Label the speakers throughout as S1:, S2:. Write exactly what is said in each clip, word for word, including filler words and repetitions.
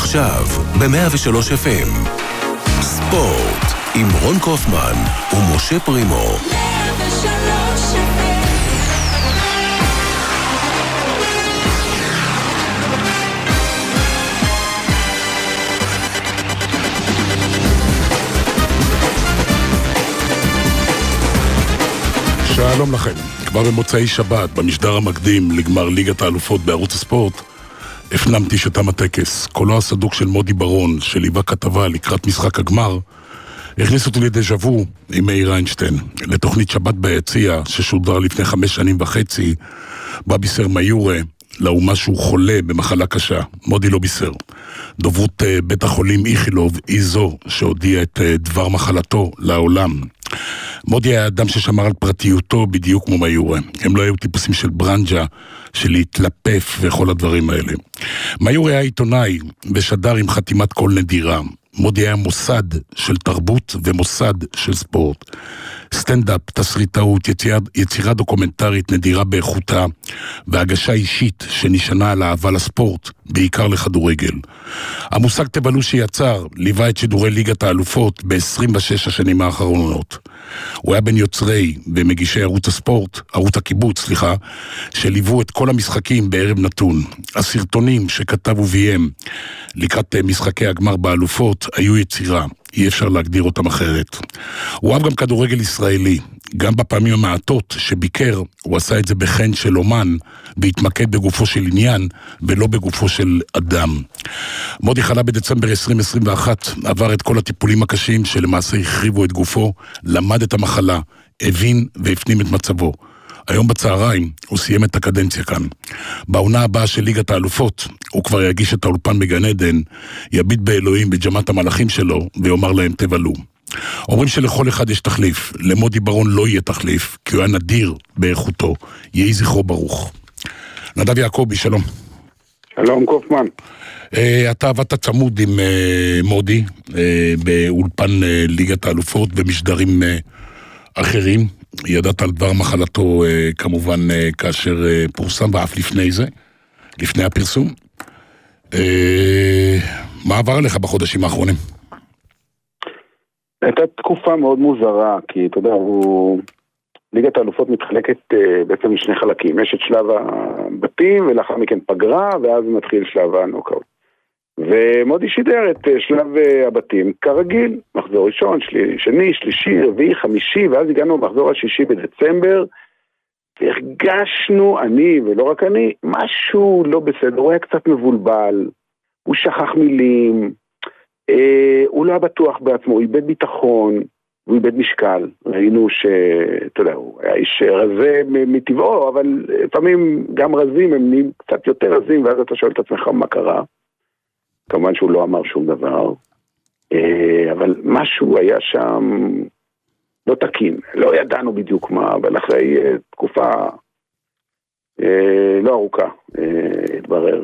S1: עכשיו ב-מאה ושלוש אף אם ספורט עם רון קופמן ומשה פרימו.
S2: שלום לכם. כבר במוצאי שבת, במשדר המקדים לגמר ליגת האלופות בערוץ הספורט, הפנמתי שתם הטקס. קולו הסדוק של מודי ברון, שליווה כתבה לקראת משחק הגמר, הכניס אותי לדז'אבו עם מאיר איינשטיין, לתוכנית שבת ביציע, ששודר לפני חמש שנים וחצי, בה בישר מיורה, לאומה שהוא חולה במחלה קשה. מודי לא בישר. דוברות בית החולים איכילוב היא זו שהודיעה את דבר מחלתו לעולם. מודי היה אדם ששמר על פרטיותו בדיוק כמו מיורה. הם לא היו טיפוסים של ברנג'ה, של להתלפף וכל הדברים האלה. מיורה היה עיתונאי ושדר עם חתימת קול נדירה. מודי היה מוסד של תרבות ומוסד של ספורט. סטנדאפ, תסריטאות, יצירה, יצירה דוקומנטרית נדירה באיכותה, והגשה אישית שנשענה על אהבה לספורט, בעיקר לכדורגל. המושג תבלו שיצר, ליווה את שידורי ליגת האלופות ב-עשרים ושש השנים האחרונות. הוא היה בין יוצרי ומגישי ערוץ הספורט, ערוץ הקיבוץ, סליחה, שליוו את כל המשחקים בערב נתון. הסרטונים שכתב וביים לקראת משחקי הגמר באלופות היו יצירה. אי אפשר להגדיר אותם אחרת. הוא אהב גם כדורגל ישראלי. גם בפעמים המעטות שביקר, הוא עשה את זה בחן של אומן, והתמקד בגופו של עניין, ולא בגופו של אדם. מודי חלה בדצמבר עשרים עשרים ואחת, עבר את כל הטיפולים הקשים שלמעשה החריבו את גופו, למד את המחלה, הבין והפנים את מצבו. היום בצהריים הוא סיים את הקדנציה כאן. בעונה הבאה של ליגת האלופות, הוא כבר יגיש את האולפן בגן עדן, יביט באלוהים בג'מת המלאכים שלו, ויאמר להם תבלו. אומרים שלכל אחד יש תחליף, למודי ברון לא יהיה תחליף, כי הוא היה נדיר באיכותו. יהי זכרו ברוך. נדב יעקבי, שלום.
S3: שלום קופמן.
S2: Uh, אתה עבדת צמוד עם uh, מודי, uh, באולפן uh, ליגת האלופות, במשדרים uh, אחרים. ידעת על דבר מחלתו uh, כמובן uh, כאשר uh, פורסם, ואף לפני זה, לפני הפרסום. Uh, מה עבר עליך בחודשים האחרונים?
S3: הייתה תקופה מאוד מוזרה, כי אתה יודע, הוא... ליגת האלופות מתחלקת uh, בעצם משני חלקים. יש את שלב הבתים, ולאחר מכן פגרה, ואז מתחיל שלב הנוקאוט. ומודי שידר את uh, שלב uh, הבתים כרגיל, מחזור ראשון, שלי, שני, שלישי, רביעי, חמישי, ואז הגענו במחזור השישי בדצמבר, והרגשנו, אני ולא רק אני, משהו לא בסדר, הוא היה קצת מבולבל, הוא שכח מילים, אה, הוא לא היה בטוח בעצמו, הוא איבד ביטחון, הוא איבד משקל. ראינו שאתה יודע, הוא היה איש רזה מטבעו, אבל לפעמים גם רזים הם נהיים קצת יותר רזים, ואז אתה שואל את עצמך מה קרה. כמובן שהוא לא אמר שום דבר, אה, אבל משהו היה שם לא תקין, לא ידענו בדיוק מה, אבל אחרי אה, תקופה אה, לא ארוכה, אה, התברר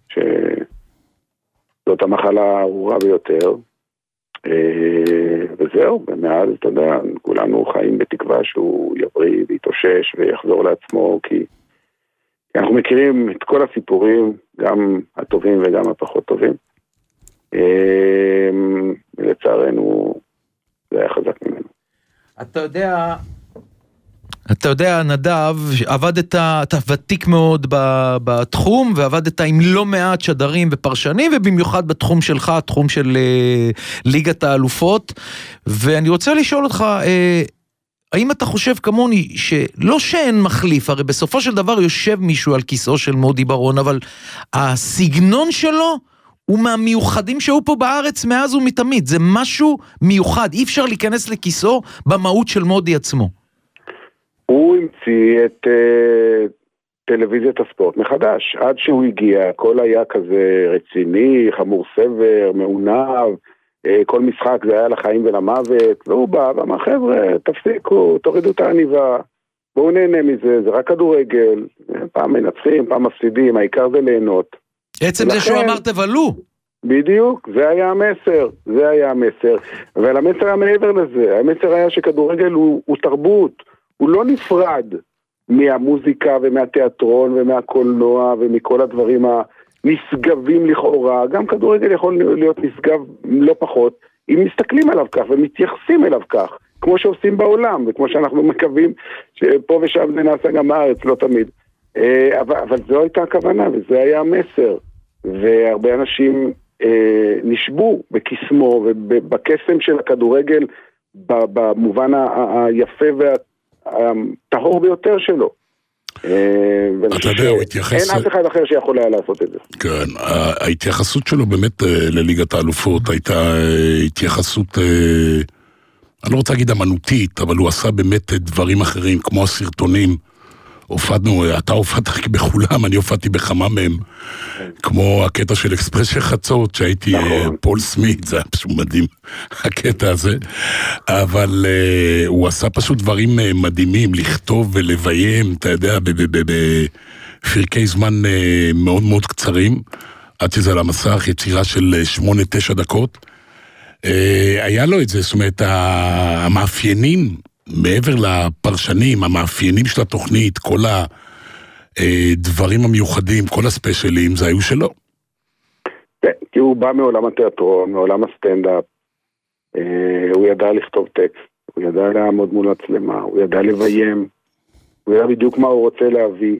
S3: שזאת המחלה הארורה ביותר, אה, וזהו, ומאז, אתה יודע, כולנו חיים בתקווה שהוא יבריא ויתאושש ויחזור לעצמו, כי אנחנו מכירים את כל הסיפורים, גם הטובים וגם הפחות טובים. אה, לצערנו, זה היה חזק ממנו.
S4: אתה יודע, אתה יודע, נדב, עבדת, אתה ותיק מאוד בתחום, ועבדת עם לא מעט שדרים ופרשנים, ובמיוחד בתחום שלך, התחום של ליגת האלופות, ואני רוצה לשאול אותך, האם אתה חושב כמוני, שלא שאין מחליף, הרי בסופו של דבר יושב מישהו על כיסאו של מודי ברון, אבל הסגנון שלו, הוא מהמיוחדים שהוא פה בארץ מאז ומתמיד. זה משהו מיוחד. אי אפשר להיכנס לכיסו במהות של מודי עצמו.
S3: הוא המציא את uh, טלוויזיית הספורט מחדש. עד שהוא הגיע, הכל היה כזה רציני, חמור סבר, מעונב. Uh, כל משחק זה היה לחיים ולמוות. והוא בא ואמר, חבר'ה, תפסיקו, תורידו את העניבה. בואו נהנה מזה, זה רק כדורגל. פעם מנצחים, פעם מפסידים, העיקר זה ליהנות.
S4: עצם ולכן, זה שהוא אמר תבלו.
S3: בדיוק, זה היה המסר, זה היה המסר, אבל המסר היה מעבר לזה, המסר היה שכדורגל הוא, הוא תרבות, הוא לא נפרד מהמוזיקה ומהתיאטרון ומהקולנוע ומכל הדברים נשגבים לכאורה, גם כדורגל יכול להיות נשגב לא פחות, אם מסתכלים עליו כך ומתייחסים אליו כך, כמו שעושים בעולם, וכמו שאנחנו מקווים שפה ושם זה נעשה גם בארץ, לא תמיד. אבל, אבל זו הייתה הכוונה, וזה היה המסר, והרבה אנשים אה, נשבו בקסמו ובקסם של הכדורגל, במובן היפה והטהור ביותר שלו.
S2: אתה יודע, הוא התייחס...
S3: אין אף אחד אחר שיכול היה לעשות את זה.
S2: כן, ההתייחסות שלו באמת לליגת האלופות הייתה התייחסות, אני לא רוצה להגיד אמנותית, אבל הוא עשה באמת דברים אחרים, כמו הסרטונים. הופענו, אתה הופעת בכולם, אני הופעתי בכמה מהם, כמו הקטע של אקספרס של חצות, שהייתי פול סמית, זה היה פשוט מדהים, הקטע הזה, אבל הוא עשה פשוט דברים מדהימים, לכתוב ולביים, אתה יודע, בפרקי זמן מאוד מאוד קצרים, עד שזה על המסך, יצירה של שמונה תשע דקות, היה לו את זה, זאת אומרת, המאפיינים, מעבר לפרשנים, המאפיינים של התוכנית, כל הדברים המיוחדים, כל הספיישלים, זה היו שלו.
S3: כן, כי הוא בא מעולם התיאטרון, מעולם הסטנדאפ, הוא ידע לכתוב טקסט, הוא ידע לעמוד מול מצלמה, הוא ידע לביים, הוא ידע בדיוק מה הוא רוצה להביא,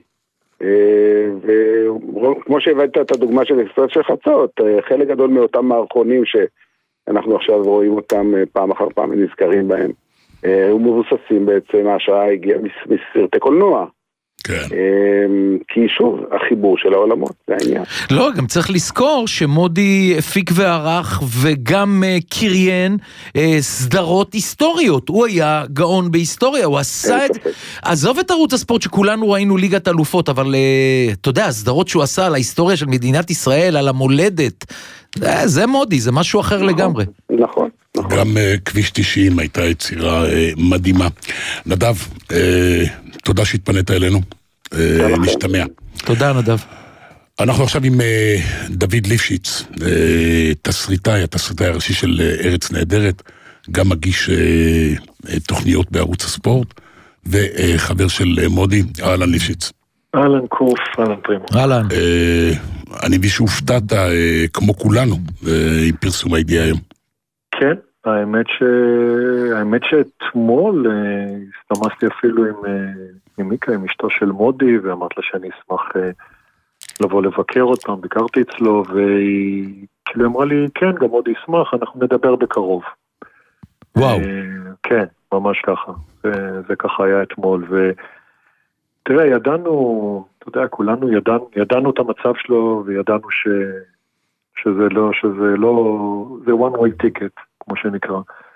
S3: וכמו שהבאת את הדוגמה של אקספרס של חצות, חלק גדול מאותם מערכונים שאנחנו עכשיו רואים אותם פעם אחר פעם ונזכרים בהם, הוא מבוססים בעצם, ההשראה הגיעה מסרטי קולנוע.
S2: כן.
S3: כי שוב, החיבור של העולמות, זה העניין.
S4: לא, גם צריך לזכור שמודי הפיק וערך וגם קריין סדרות היסטוריות. הוא היה גאון בהיסטוריה, הוא עשה את... עזוב את ערוץ הספורט שכולנו ראינו ליגת אלופות, אבל אתה יודע, הסדרות שהוא עשה על ההיסטוריה של מדינת ישראל, על המולדת, זה מודי, זה משהו אחר לגמרי.
S3: נכון.
S2: גם כביש תשעים הייתה יצירה מדהימה. נדב, תודה שהתפנית אלינו, נשתמע.
S4: תודה נדב.
S2: אנחנו עכשיו עם דוד ליפשיץ, תסריטאי, התסריטאי הראשי של ארץ נהדרת, גם מגיש תוכניות בערוץ הספורט, וחבר של מודי, אהלן ליפשיץ.
S5: אהלן קוף, אהלן פרימו.
S4: אהלן.
S2: אני מבין שהופתעת כמו כולנו עם פרסום הידיעה היום.
S5: כן, האמת ש... האמת שאתמול הסתמסתי אפילו עם, עם מיקה, עם אשתו של מודי, ואמרת לה שאני אשמח לבוא לבקר אותם, ביקרתי אצלו, והיא כאילו אמרה לי, כן, גם מודי ישמח, אנחנו נדבר בקרוב.
S4: וואו.
S5: כן, ממש ככה. זה, זה ככה היה אתמול, ותראה, ידענו, אתה יודע, כולנו ידענו, ידענו את המצב שלו, וידענו ש... שזה לא, שזה לא, זה one way ticket, כמו שנקרא.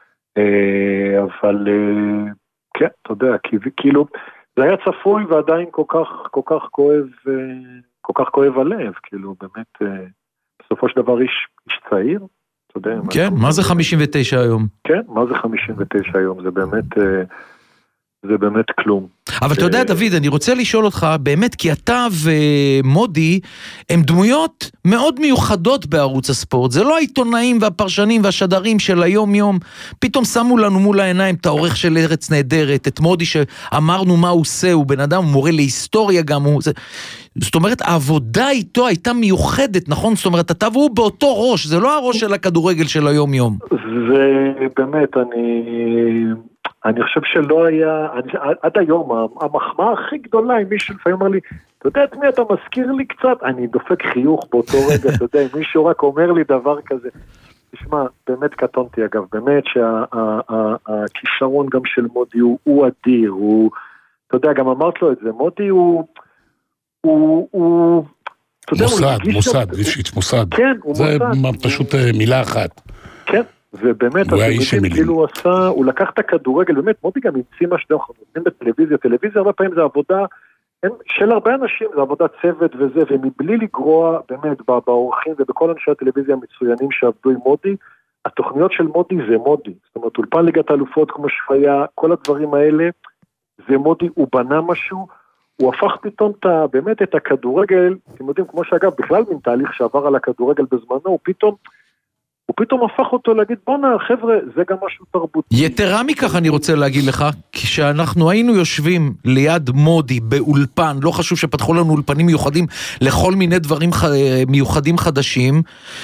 S5: אבל, כן, אתה יודע, כאילו, זה היה צפוי ועדיין כל כך, כל כך כואב, כל כך כואב הלב, כאילו, באמת, בסופו של דבר איש, איש צעיר, אתה יודע.
S4: כן, מה זה חמישים ותשע היום?
S5: כן, מה זה חמישים ותשע היום? זה באמת... זה באמת כלום.
S4: אבל אתה יודע, דוד, אני רוצה לשאול אותך, באמת, כי אתה ומודי הם דמויות מאוד מיוחדות בערוץ הספורט. זה לא העיתונאים והפרשנים והשדרים של היום-יום. פתאום שמו לנו מול העיניים את העורך של ארץ נהדרת, את מודי שאמרנו מה הוא עושה, הוא בן אדם, הוא מורה להיסטוריה גם. הוא... זאת אומרת, העבודה איתו הייתה מיוחדת, נכון? זאת אומרת, אתה והוא באותו ראש, זה לא הראש של הכדורגל של היום-יום.
S5: זה באמת, אני... אני חושב שלא היה, אני, עד היום, המחמאה הכי גדולה, אם מישהו לפעמים אומר לי, אתה יודע את מי אתה מזכיר לי קצת? אני דופק חיוך באותו רגע, אתה יודע, אם מישהו רק אומר לי דבר כזה, תשמע, באמת קטונתי אגב, באמת שהכישרון גם של מודי הוא, הוא אדיר, הוא, אתה יודע, גם אמרת לו את זה, מודי הוא, הוא, הוא, אתה יודע,
S2: מוסד,
S5: הוא
S2: מוסד, ליפשיץ, מוסד.
S5: כן, הוא
S2: זה
S5: מוסד.
S2: זה פשוט מילה אחת.
S5: כן. ובאמת, כאילו הוא עשה, הוא לקח את הכדורגל, באמת, מודי גם המציא מה שאנחנו נותנים בטלוויזיה, טלוויזיה הרבה פעמים זה עבודה, של הרבה אנשים, זה עבודת צוות וזה, ומבלי לגרוע, באמת, באורחים ובכל אנשי הטלוויזיה המצוינים שעבדו עם מודי, התוכניות של מודי זה מודי, זאת אומרת, אולפן ליגת האלופות כמו שפיה, כל הדברים האלה, זה מודי, הוא בנה משהו, הוא הפך פתאום באמת את הכדורגל, אתם יודעים, כמו שאגב, בכלל מן תהליך שעבר על הכדורגל בזמנו, הוא פתאום, הוא פתאום הפך אותו להגיד, בונה, חבר'ה, זה גם משהו תרבותי.
S4: יתרה מכך אני רוצה להגיד לך, כשאנחנו היינו יושבים ליד מודי באולפן, לא חשוב שפתחו לנו אולפנים מיוחדים לכל מיני דברים מיוחדים חדשים,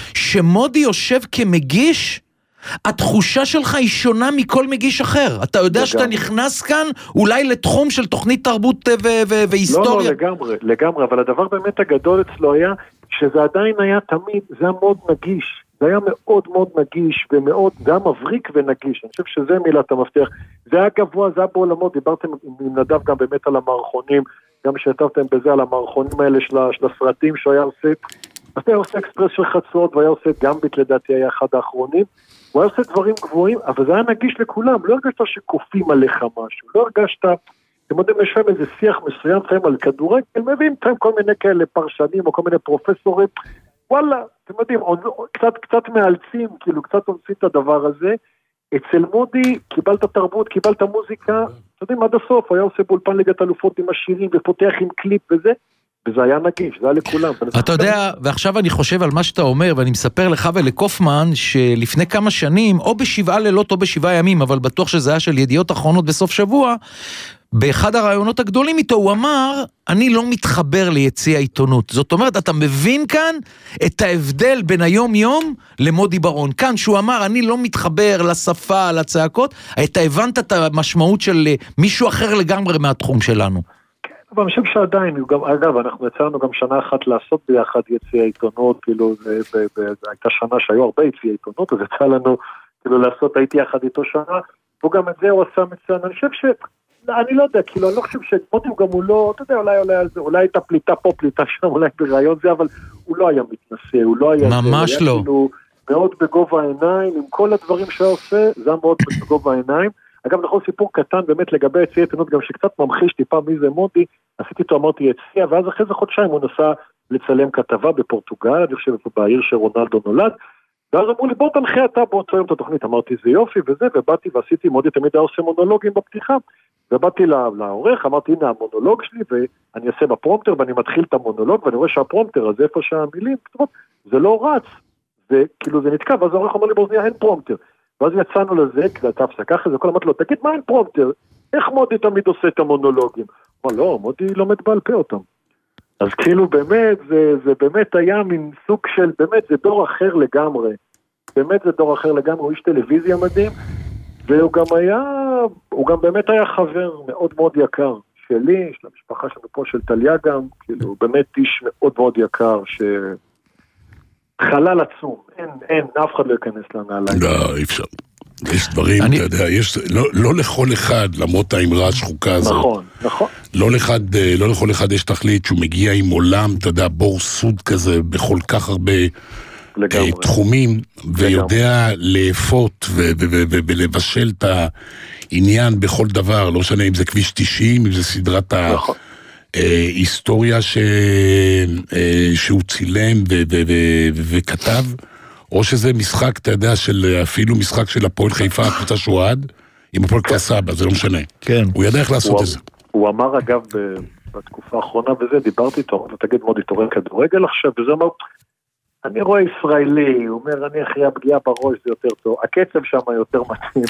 S4: שמודי יושב כמגיש, התחושה שלך היא שונה מכל מגיש אחר. אתה יודע שאתה נכנס כאן אולי לתחום של תוכנית תרבות והיסטוריה.
S5: לא, לא, לגמרי, לגמרי, אבל הדבר באמת הגדול אצלו היה, שזה עדיין היה תמיד, זה היה מאוד נגיש. זה היה מאוד מאוד נגיש ומאוד, זה היה מבריק ונגיש, אני חושב שזה מילת המפתח, זה היה גבוה, זה היה בעולמות, דיברתם עם נדב גם באמת על המערכונים, גם שכתבתם בזה על המערכונים האלה של, של הסרטים שהוא היה עושה, אז היה עושה אקספרס של חצות, והיה עושה גמביט לדעתי היה אחד האחרונים, הוא היה עושה דברים גבוהים, אבל זה היה נגיש לכולם, לא הרגשת שקופים עליך משהו, לא הרגשת, אתם יודעים, יש להם איזה שיח מסוים חיים על כדורגל, מביאים אתם כל מיני כאלה פרשנים או כל מיני פרופסורים, וואלה, אתם יודעים, קצת, קצת מאלצים, כאילו קצת עושים את הדבר הזה, אצל מודי קיבלת תרבות, קיבלת מוזיקה, אתם יודעים, עד הסוף, הוא היה עושה באולפן ליגת אלופות עם השירים, ופותח עם קליפ וזה, וזה היה נגיש, זה היה לכולם.
S4: אתה יודע, ועכשיו אני חושב על מה שאתה אומר, ואני מספר לך ולקופמן, שלפני כמה שנים, או בשבעה לילות או בשבעה ימים, אבל בטוח שזה היה של ידיעות אחרונות בסוף שבוע, באחד הרעיונות הגדולים איתו הוא אמר, אני לא מתחבר ליציע העיתונות. זאת אומרת, אתה מבין כאן את ההבדל בין היום יום למודי ברון. כאן שהוא אמר, אני לא מתחבר לשפה, לצעקות, אתה הבנת את המשמעות של מישהו אחר לגמרי מהתחום שלנו.
S5: כן, אבל אני חושב שעדיין, גם, אגב, אנחנו יצאנו גם שנה אחת לעשות ביחד יציע העיתונות, כאילו, זה, זה, זה, זה הייתה שנה שהיו הרבה יציע העיתונות, אז יצא לנו, כאילו, לעשות, הייתי יחד איתו שנה, וגם את זה הוא עשה מצוין. אני חושב ש... אני לא יודע, כאילו, אני לא חושב שמודי גם הוא לא, אתה יודע, אולי, אולי, אולי הייתה פליטה פה, פליטה שם, אולי ברעיון זה, אבל הוא לא היה מתנשא, הוא לא היה...
S4: ממש
S5: זה,
S4: לא.
S5: היה כאילו מאוד בגובה העיניים, עם כל הדברים שהוא עושה, זה היה מאוד בגובה העיניים. אגב, נכון, סיפור קטן באמת לגבי יציע עיתונות, גם שקצת ממחיש טיפה מי זה מודי, עשיתי איתו, אמרתי יציע, ואז אחרי זה חודשיים הוא נסע לצלם כתבה בפורטוגל, אני חושב בעיר שרונלדו נולד, ואז אמרו לי, בוא תנחה אתה באותו יום את התוכנית, אמרתי זה יופי וזה, ובאתי ועשיתי, מודי תמיד היה עושה מונולוגים בפתיחה, ובאתי לעורך, אמרתי הנה המונולוג שלי, ואני אעשה בפרומפטר, ואני מתחיל את המונולוג, ואני רואה שהפרומפטר הזה איפה שהמילים, כתובות, זה לא רץ, וכאילו זה נתקע, ואז העורך אמר לי באוזניה, אין פרומפטר, ואז יצאנו לזה, כדי אתה הפסקה אחרי זה, כל אמרתי לו, תגיד מה אין פרומפטר, איך מודי תמיד עושה את המונולוגים? הוא אמר, לא, מודי לומד בעל פה אותם. אז כאילו באמת, זה, זה באמת היה מין סוג של, באמת זה דור אחר לגמרי, באמת זה דור אחר לגמרי, הוא איש טלוויזיה מדהים, והוא גם היה, הוא גם באמת היה חבר מאוד מאוד יקר שלי, של המשפחה שלנו פה, של טליה גם, כאילו, הוא באמת איש מאוד מאוד יקר, שחלל עצום, אין, אין, אף אחד לא ייכנס לנעליים.
S2: לא, אי אפשר. יש דברים, אני... אתה יודע, יש, לא, לא לכל אחד, למרות האמרה השחוקה הזאת.
S5: נכון, נכון.
S2: לא, לחד, לא לכל אחד יש תכלית שהוא מגיע עם עולם, אתה יודע, בור סוד כזה, בכל כך הרבה לגמרי. תחומים, ויודע לאפות ולבשל את העניין בכל דבר, לא משנה אם זה כביש תשעים, אם זה סדרת נכון. ההיסטוריה ש... שהוא צילם ו... ו... ו... וכתב, או שזה משחק, אתה יודע, של, אפילו משחק של הפועל חיפה, הקבוצה שהוא עד, עם הפועל כפר סבא, זה לא משנה.
S4: כן.
S2: הוא ידע איך לעשות
S5: הוא,
S2: את זה.
S5: הוא אמר, אגב, בתקופה האחרונה וזה, דיברתי איתו, ותגיד מודי, תורא כדורגל עכשיו, וזה אמר, אני רואה ישראלי, הוא אומר, אני אחרי הפגיעה בראש זה יותר טוב, הקצב שם יותר מתאים.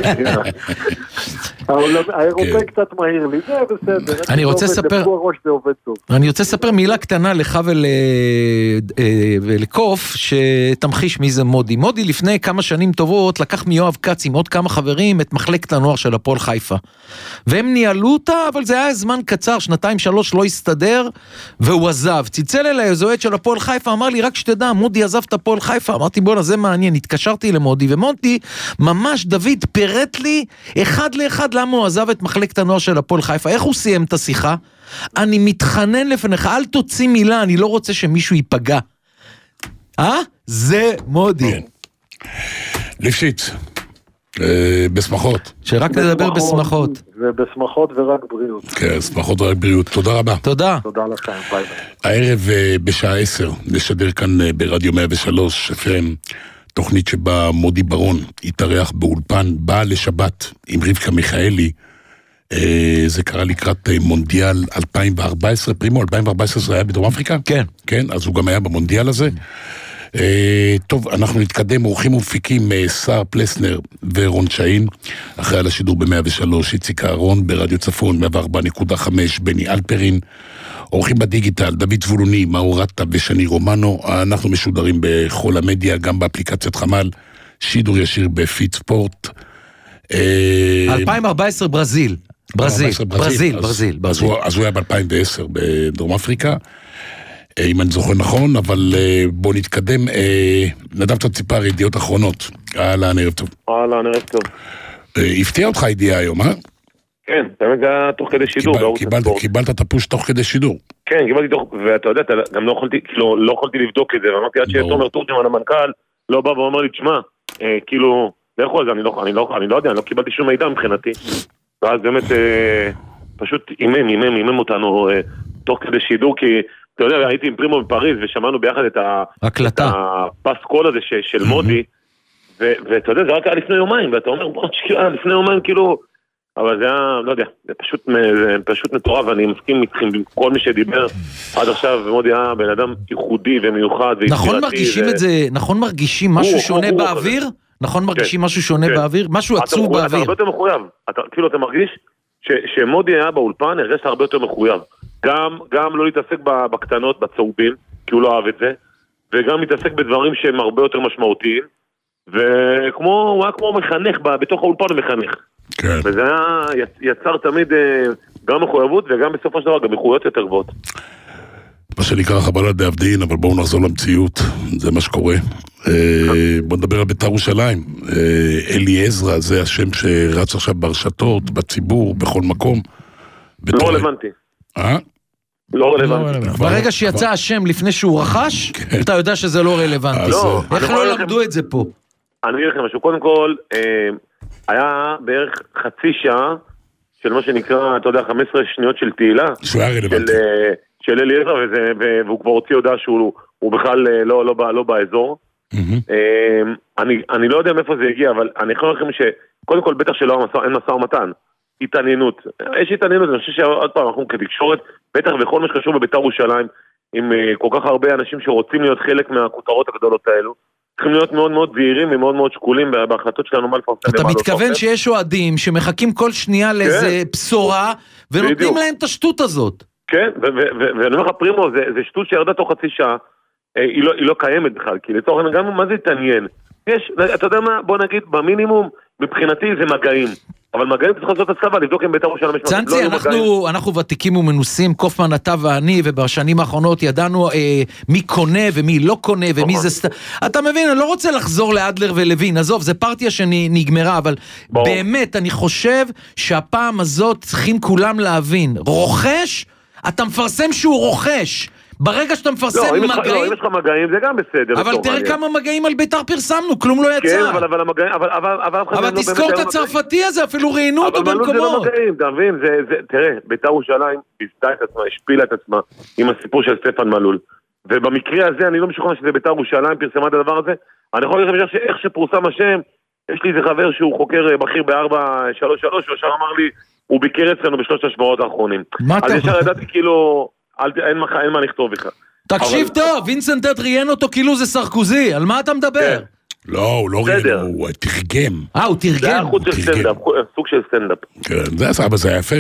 S5: האירופאי קצת מהיר לי, זה בסדר.
S4: אני רוצה לספר, אני רוצה לספר מילה קטנה לך ולקוף, שתמחיש מי זה מודי. מודי לפני כמה שנים טובות, לקח מיואב קץ עם עוד כמה חברים, את מחלקת הנוער של הפועל חיפה. והם ניהלו אותה, אבל זה היה זמן קצר, שנתיים שלוש לא הסתדר, והוא עזב. ציצל אליי, איזה אוהד של הפועל חיפה, אמר לי, רק שתדע, מודי עזב את הפועל חיפה. אמרתי, בוא'נה, זה מעניין. התקשרתי למודי, ומודי, ממש דוד פירט לי, אחד לאחד, למה הוא עזב את מחלקת הנוער של הפועל חיפה. איך הוא סיים את השיחה? אני מתחנן לפניך, אל תוציא מילה, אני לא רוצה שמישהו ייפגע. אה? זה מודי.
S2: ליפשיץ. בשמחות.
S4: שרק נדבר בשמחות.
S5: ובשמחות ורק בריאות.
S2: כן, בשמחות ורק בריאות. תודה רבה.
S4: תודה.
S5: תודה לכם, ביי ביי.
S2: הערב בשעה עשר נשדר כאן ברדיו מאה ושלוש אף אם תוכנית שבה מודי ברון התארח באולפן, באה לשבת עם רבקה מיכאלי. זה קרה לקראת מונדיאל אלפיים וארבע עשרה, פרימו אלפיים וארבע עשרה זה היה בדרום אפריקה?
S4: כן.
S2: כן, אז הוא גם היה במונדיאל הזה. טוב, אנחנו נתקדם, אורחים ומפיקים שר פלסנר ורון שאין, אחרי על השידור ב-מאה ושלוש, איציק אהרון, ברדיו צפון מאה וארבע נקודה חמש, בני אלפרין, אורחים בדיגיטל, דוד זבולוני, מאור רטה ושני רומנו. אנחנו משודרים בכל המדיה, גם באפליקציית חמל, שידור ישיר בפיט ספורט.
S4: אלפיים וארבע עשרה ברזיל, ברזיל, ברזיל, ברזיל.
S2: אז הוא היה ב-אלפיים ועשר בדרום אפריקה, אם אני זוכר נכון, אבל בוא נתקדם. נדב ציפר, ידיעות אחרונות. אהלן, ערב טוב.
S6: אהלן, ערב טוב.
S2: הפתיע אותך הידיעה היום, אה?
S6: כן, באמת זה היה תוך כדי שידור.
S2: קיבלת את הפוש תוך כדי שידור.
S6: כן, קיבלתי תוך, ואתה יודע, גם לא יכולתי, כאילו, לא יכולתי לבדוק את זה, ואמרתי עד שתומר תורג'מן המנכ"ל, לא בא ואומר לי, תשמע, כאילו, לכו על זה, אני לא יודע, אני לא קיבלתי שום מידע מבחינתי. ואז באמת, פשוט אימם, אימם, אימם אותנו תוך כדי שידור, כי אתה יודע, הייתי עם פרימו בפריז, ושמענו ביחד את הפסקול הזה של מודי, ואתה יודע, זה רק היה לפני יומיים, ואתה אומר, בוא תשקיע, לפני יומיים, כאילו, אבל זה היה, לא יודע, זה פשוט, זה פשוט מטורף, ואני מסכים איתכם, כל מי שדיבר עד עכשיו, ומודי היה בן אדם ייחודי ומיוחד,
S4: נכון מרגישים את זה, נכון מרגישים משהו שונה באוויר? נכון מרגישים משהו שונה באוויר? משהו עצוב באוויר.
S6: אתה הרבה יותר מחויב, כאילו אתה מרגיש שמודי היה באולפן, הרגשת הרבה יותר מחויב. גם, גם לא להתעסק בקטנות, בצהובים, כי הוא לא אוהב את זה, וגם להתעסק בדברים שהם הרבה יותר משמעותיים, וכמו, הוא היה כמו מחנך, בתוך האולפן הוא מחנך.
S2: כן.
S6: וזה היה, יצר תמיד גם מחויבות, וגם בסופו של דבר גם מחויות יותר גבוהות.
S2: מה שנקרא חבלה דאבדין, אבל בואו נחזור למציאות, זה מה שקורה. בואו נדבר על בית"ר ירושלים. אלי עזרא, זה השם שרץ עכשיו ברשתות, בציבור, בכל מקום.
S6: לא רלוונטי.
S2: אה?
S6: לא רלוונטי.
S4: ברגע שיצא השם לפני שהוא רכש, אתה יודע שזה לא רלוונטי. איך לא למדו את זה פה?
S6: אני אגיד לכם משהו, קודם כל, היה בערך חצי שעה של מה שנקרא, אתה יודע, חמש עשרה שניות של תהילה.
S2: שהוא היה רלוונטי.
S6: של אלי עזרא, והוא כבר הוציא הודעה שהוא בכלל לא באזור. אני לא יודע מאיפה זה הגיע, אבל אני יכול לכם שקודם כל בטח שלא אין מסע ומתן. התעניינות. יש התעניינות, אני חושב שעוד פעם אנחנו כתקשורת, בטח וכל מה שקשור בבית"ר ירושלים, עם כל כך הרבה אנשים שרוצים להיות חלק מהכותרות הגדולות האלו, צריכים להיות מאוד מאוד זהירים ומאוד מאוד שקולים בהחלטות שלנו מה לפרסם.
S4: אתה מתכוון שיש אוהדים שמחכים כל שנייה לאיזה בשורה, ונותנים להם את השטות הזאת.
S6: כן, ואני אומר לך, פרימו, זה שטות שירדה תוך חצי שעה, היא לא קיימת בכלל, כי לצורך גם מה זה התעניין? יש, אתה יודע מה, בוא נגיד, במינימום, מבחינתי זה מגעים. אבל מגעים צריך לעשות הצלבה, לבדוק אם בית"ר ירושלים יש...
S4: צנצי, אנחנו, אנחנו ותיקים ומנוסים, קופמן, אתה ואני, ובשנים האחרונות ידענו אה, מי קונה ומי לא קונה, ומי זה... סת... אתה מבין, אני לא רוצה לחזור לאדלר ולוין, עזוב, זה פרטיה שנגמרה, אבל בוא. באמת, אני חושב שהפעם הזאת צריכים כולם להבין, רוכש, אתה מפרסם שהוא רוכש, ברגע שאתה מפרסם לא, מגעים...
S6: לא, אם יש לך מגעים זה גם בסדר.
S4: אבל תראה מעניין. כמה מגעים על בית"ר פרסמנו, כלום לא יצא.
S6: כן, אבל, אבל המגעים... אבל, אבל, אבל,
S4: אבל
S6: לא
S4: תזכור את הצרפתי הזה, אפילו ראינו אותו במקומות.
S6: אבל זה לא מגעים, אתה מבין? זה, זה, תראה, בית"ר ירושלים ביזתה את עצמה, השפילה את עצמה עם הסיפור של סטפן מלול. ובמקרה הזה, אני לא משוכנע שזה בית"ר ירושלים פרסמה את הדבר הזה. אני יכול להגיד לכם שאיך שפורסם השם, יש לי איזה חבר שהוא חוקר בכיר ב-ארבע שלוש שלוש, והוא אמר לי, הוא ביקר אצלנו בשלושת השבועות האחרונים. אז ישר ידעתי כאילו, אין מה, אין מה לכתוב בכלל.
S4: תקשיב טוב, וינסנט ראיין אותו כאילו זה סרקוזי, על מה אתה מדבר?
S2: לא, הוא לא ראיין, הוא תרגם.
S4: אה, הוא תרגם.
S6: זה היה חוץ של סטנדאפ, סוג של סטנדאפ.
S2: כן, זה עשה, אבל זה היה יפה.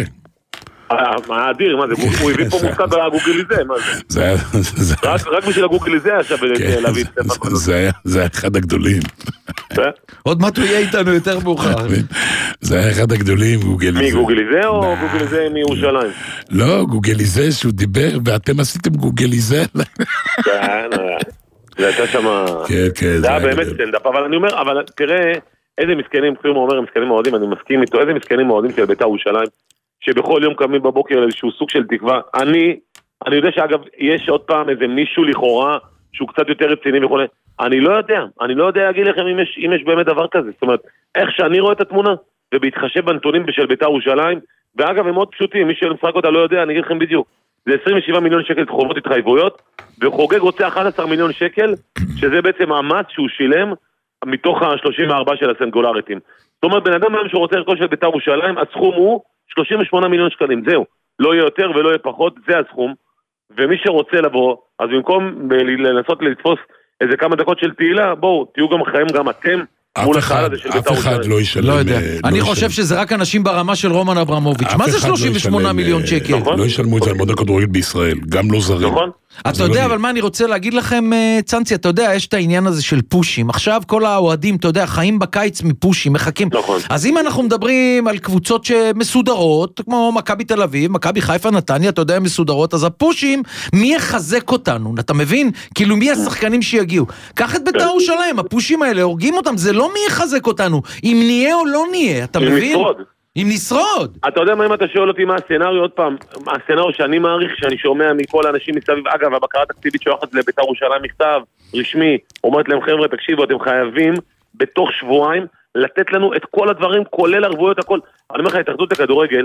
S6: מה אדיר, מה זה, הוא הביא פה מושקע בגוגליזה, מה זה? רק בשביל הגוגליזה היה שווה להביא את סטנדאפ.
S2: זה היה אחד הגדולים.
S4: עוד מעט הוא יהיה איתנו יותר מאוחר.
S2: זה היה אחד הגדולים, גוגליזה.
S6: מי, גוגליזה או גוגליזה מירושלים?
S2: לא, גוגליזה שהוא דיבר, ואתם עשיתם גוגליזה.
S6: כן, זה הייתה שמה...
S2: כן, כן.
S6: זה היה באמת סטנדאפ, אבל אני אומר, אבל תראה, איזה מסכנים, כפיר אומר, מסכנים מועדים, אני מסכים איתו, איזה מסכנים מועדים של בית"ר ירושלים, שבכל יום קמים בבוקר איזשהו סוג של תקווה. אני, אני יודע שאגב, יש עוד פעם איזה מישהו לכאורה, שהוא קצת יותר רציני וכו'. אני לא יודע, אני לא יודע להגיד לכם אם יש, אם יש באמת דבר כזה. זאת אומרת, איך שאני רואה את התמונה, ובהתחשב בנתונים של בית"ר ירושלים, ואגב, הם מאוד פשוטים, מי שמפרק אותה לא יודע, אני אגיד לכם בדיוק. זה עשרים ושבעה מיליון שקל חובות התחייבויות, וחוגג רוצה אחד עשר מיליון שקל, שזה בעצם המס שהוא שילם, מתוך ה-שלושים וארבע של הסנגולריטים. זאת אומרת, בן אדם היום שרוצה לרכוש של בית"ר ירושלים, הסכום הוא שלושים ושמונה מיליון שקלים, זהו. לא יהיה יותר ולא יהיה פחות, זה הסכום. ומי שרוצה לבוא, אז במקום לנסות לתפוס איזה כמה דקות של תהילה, בואו, תהיו גם חיים גם אתם,
S2: אף אחד, אף אחד לא ישלם.
S4: לא יודע, אני חושב שזה רק אנשים ברמה של רומן אברמוביץ'. מה זה שלושים ושמונה מיליון שקל?
S2: לא ישלמו את זה על מועדון כדורגל בישראל, גם לא זרים.
S6: נכון.
S4: אתה יודע, אבל מה אני רוצה להגיד לכם, צנצי, אתה יודע, יש את העניין הזה של פושים. עכשיו כל האוהדים, אתה יודע, חיים בקיץ מפושים, מחכים.
S6: נכון.
S4: אז אם אנחנו מדברים על קבוצות שמסודרות, כמו מכבי תל אביב, מכבי חיפה, נתניה, אתה יודע, מסודרות, אז הפושים, מי יחזק אותנו? אתה מבין? כאילו, מי השחקנים שיגיעו? קח את בית"ר ירושלים, הפושים האלה, הורגים אותם, זה לא מי יחזק אותנו, אם נהיה או לא נהיה, אתה מבין? אם נשרוד.
S6: אתה יודע מה, אם אתה שואל אותי מה הסצנריו, עוד פעם, הסצנריו שאני מעריך, שאני שומע מכל האנשים מסביב, אגב, הבקרה התקציבית שולחת לבית"ר ירושלים מכתב רשמי, אומרת להם, חבר'ה, תקשיבו, אתם חייבים בתוך שבועיים לתת לנו את כל הדברים, כולל ערבויות, הכל. אני אומר לך, התאחדות לכדורגל,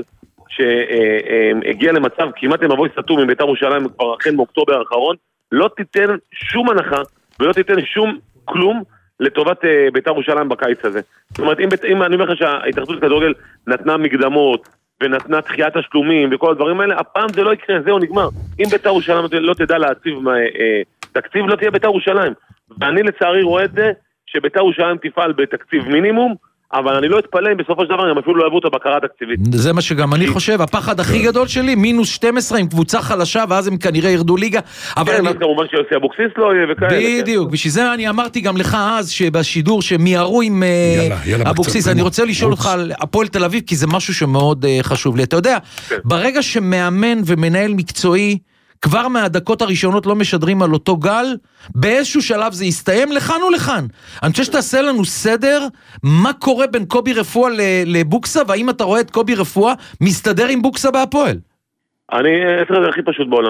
S6: שהגיע למצב, כמעט הם מבוי סתום עם בית"ר ירושלים, כבר החל מאוקטובר האחרון, לא תיתן שום הנחה, ולא תיתן שום כלום, לטובת uh, בית"ר ירושלים בקיץ הזה. זאת אומרת, אם, אם אני אומר לך שההתאחדות לכדורגל נתנה מקדמות, ונתנה דחיית תשלומים, וכל הדברים האלה, הפעם זה לא יקרה, זהו נגמר. אם בית"ר ירושלים לא תדע להציב uh, תקציב, לא תהיה בית"ר ירושלים. ואני לצערי רואה את זה, שבית"ר ירושלים תפעל בתקציב מינימום, אבל אני לא אתפלא אם בסופו של דבר הם אפילו לא אהבו את הבקרה התקציבית.
S4: זה מה שגם אני חושב, הפחד הכי גדול שלי, מינוס שתים עשרה עם קבוצה חלשה, ואז הם כנראה ירדו ליגה.
S6: כן, אז כמובן שיוסי אבוקסיס לא יהיה וכאלה.
S4: בדיוק, בשביל זה אני אמרתי גם לך אז, שבשידור שמיהרו עם אבוקסיס, אני רוצה לשאול אותך על הפועל תל אביב, כי זה משהו שמאוד חשוב לי. אתה יודע, ברגע שמאמן ומנהל מקצועי, כבר מהדקות הראשונות לא משדרים על אותו גל, באיזשהו שלב זה יסתיים לכאן או לכאן. אני חושב שתעשה לנו סדר, מה קורה בין קובי רפואה לבוקסה, והאם אתה רואה את קובי רפואה מסתדר עם בוקסה בהפועל?
S6: אני אצלך זה הכי פשוט בעולם.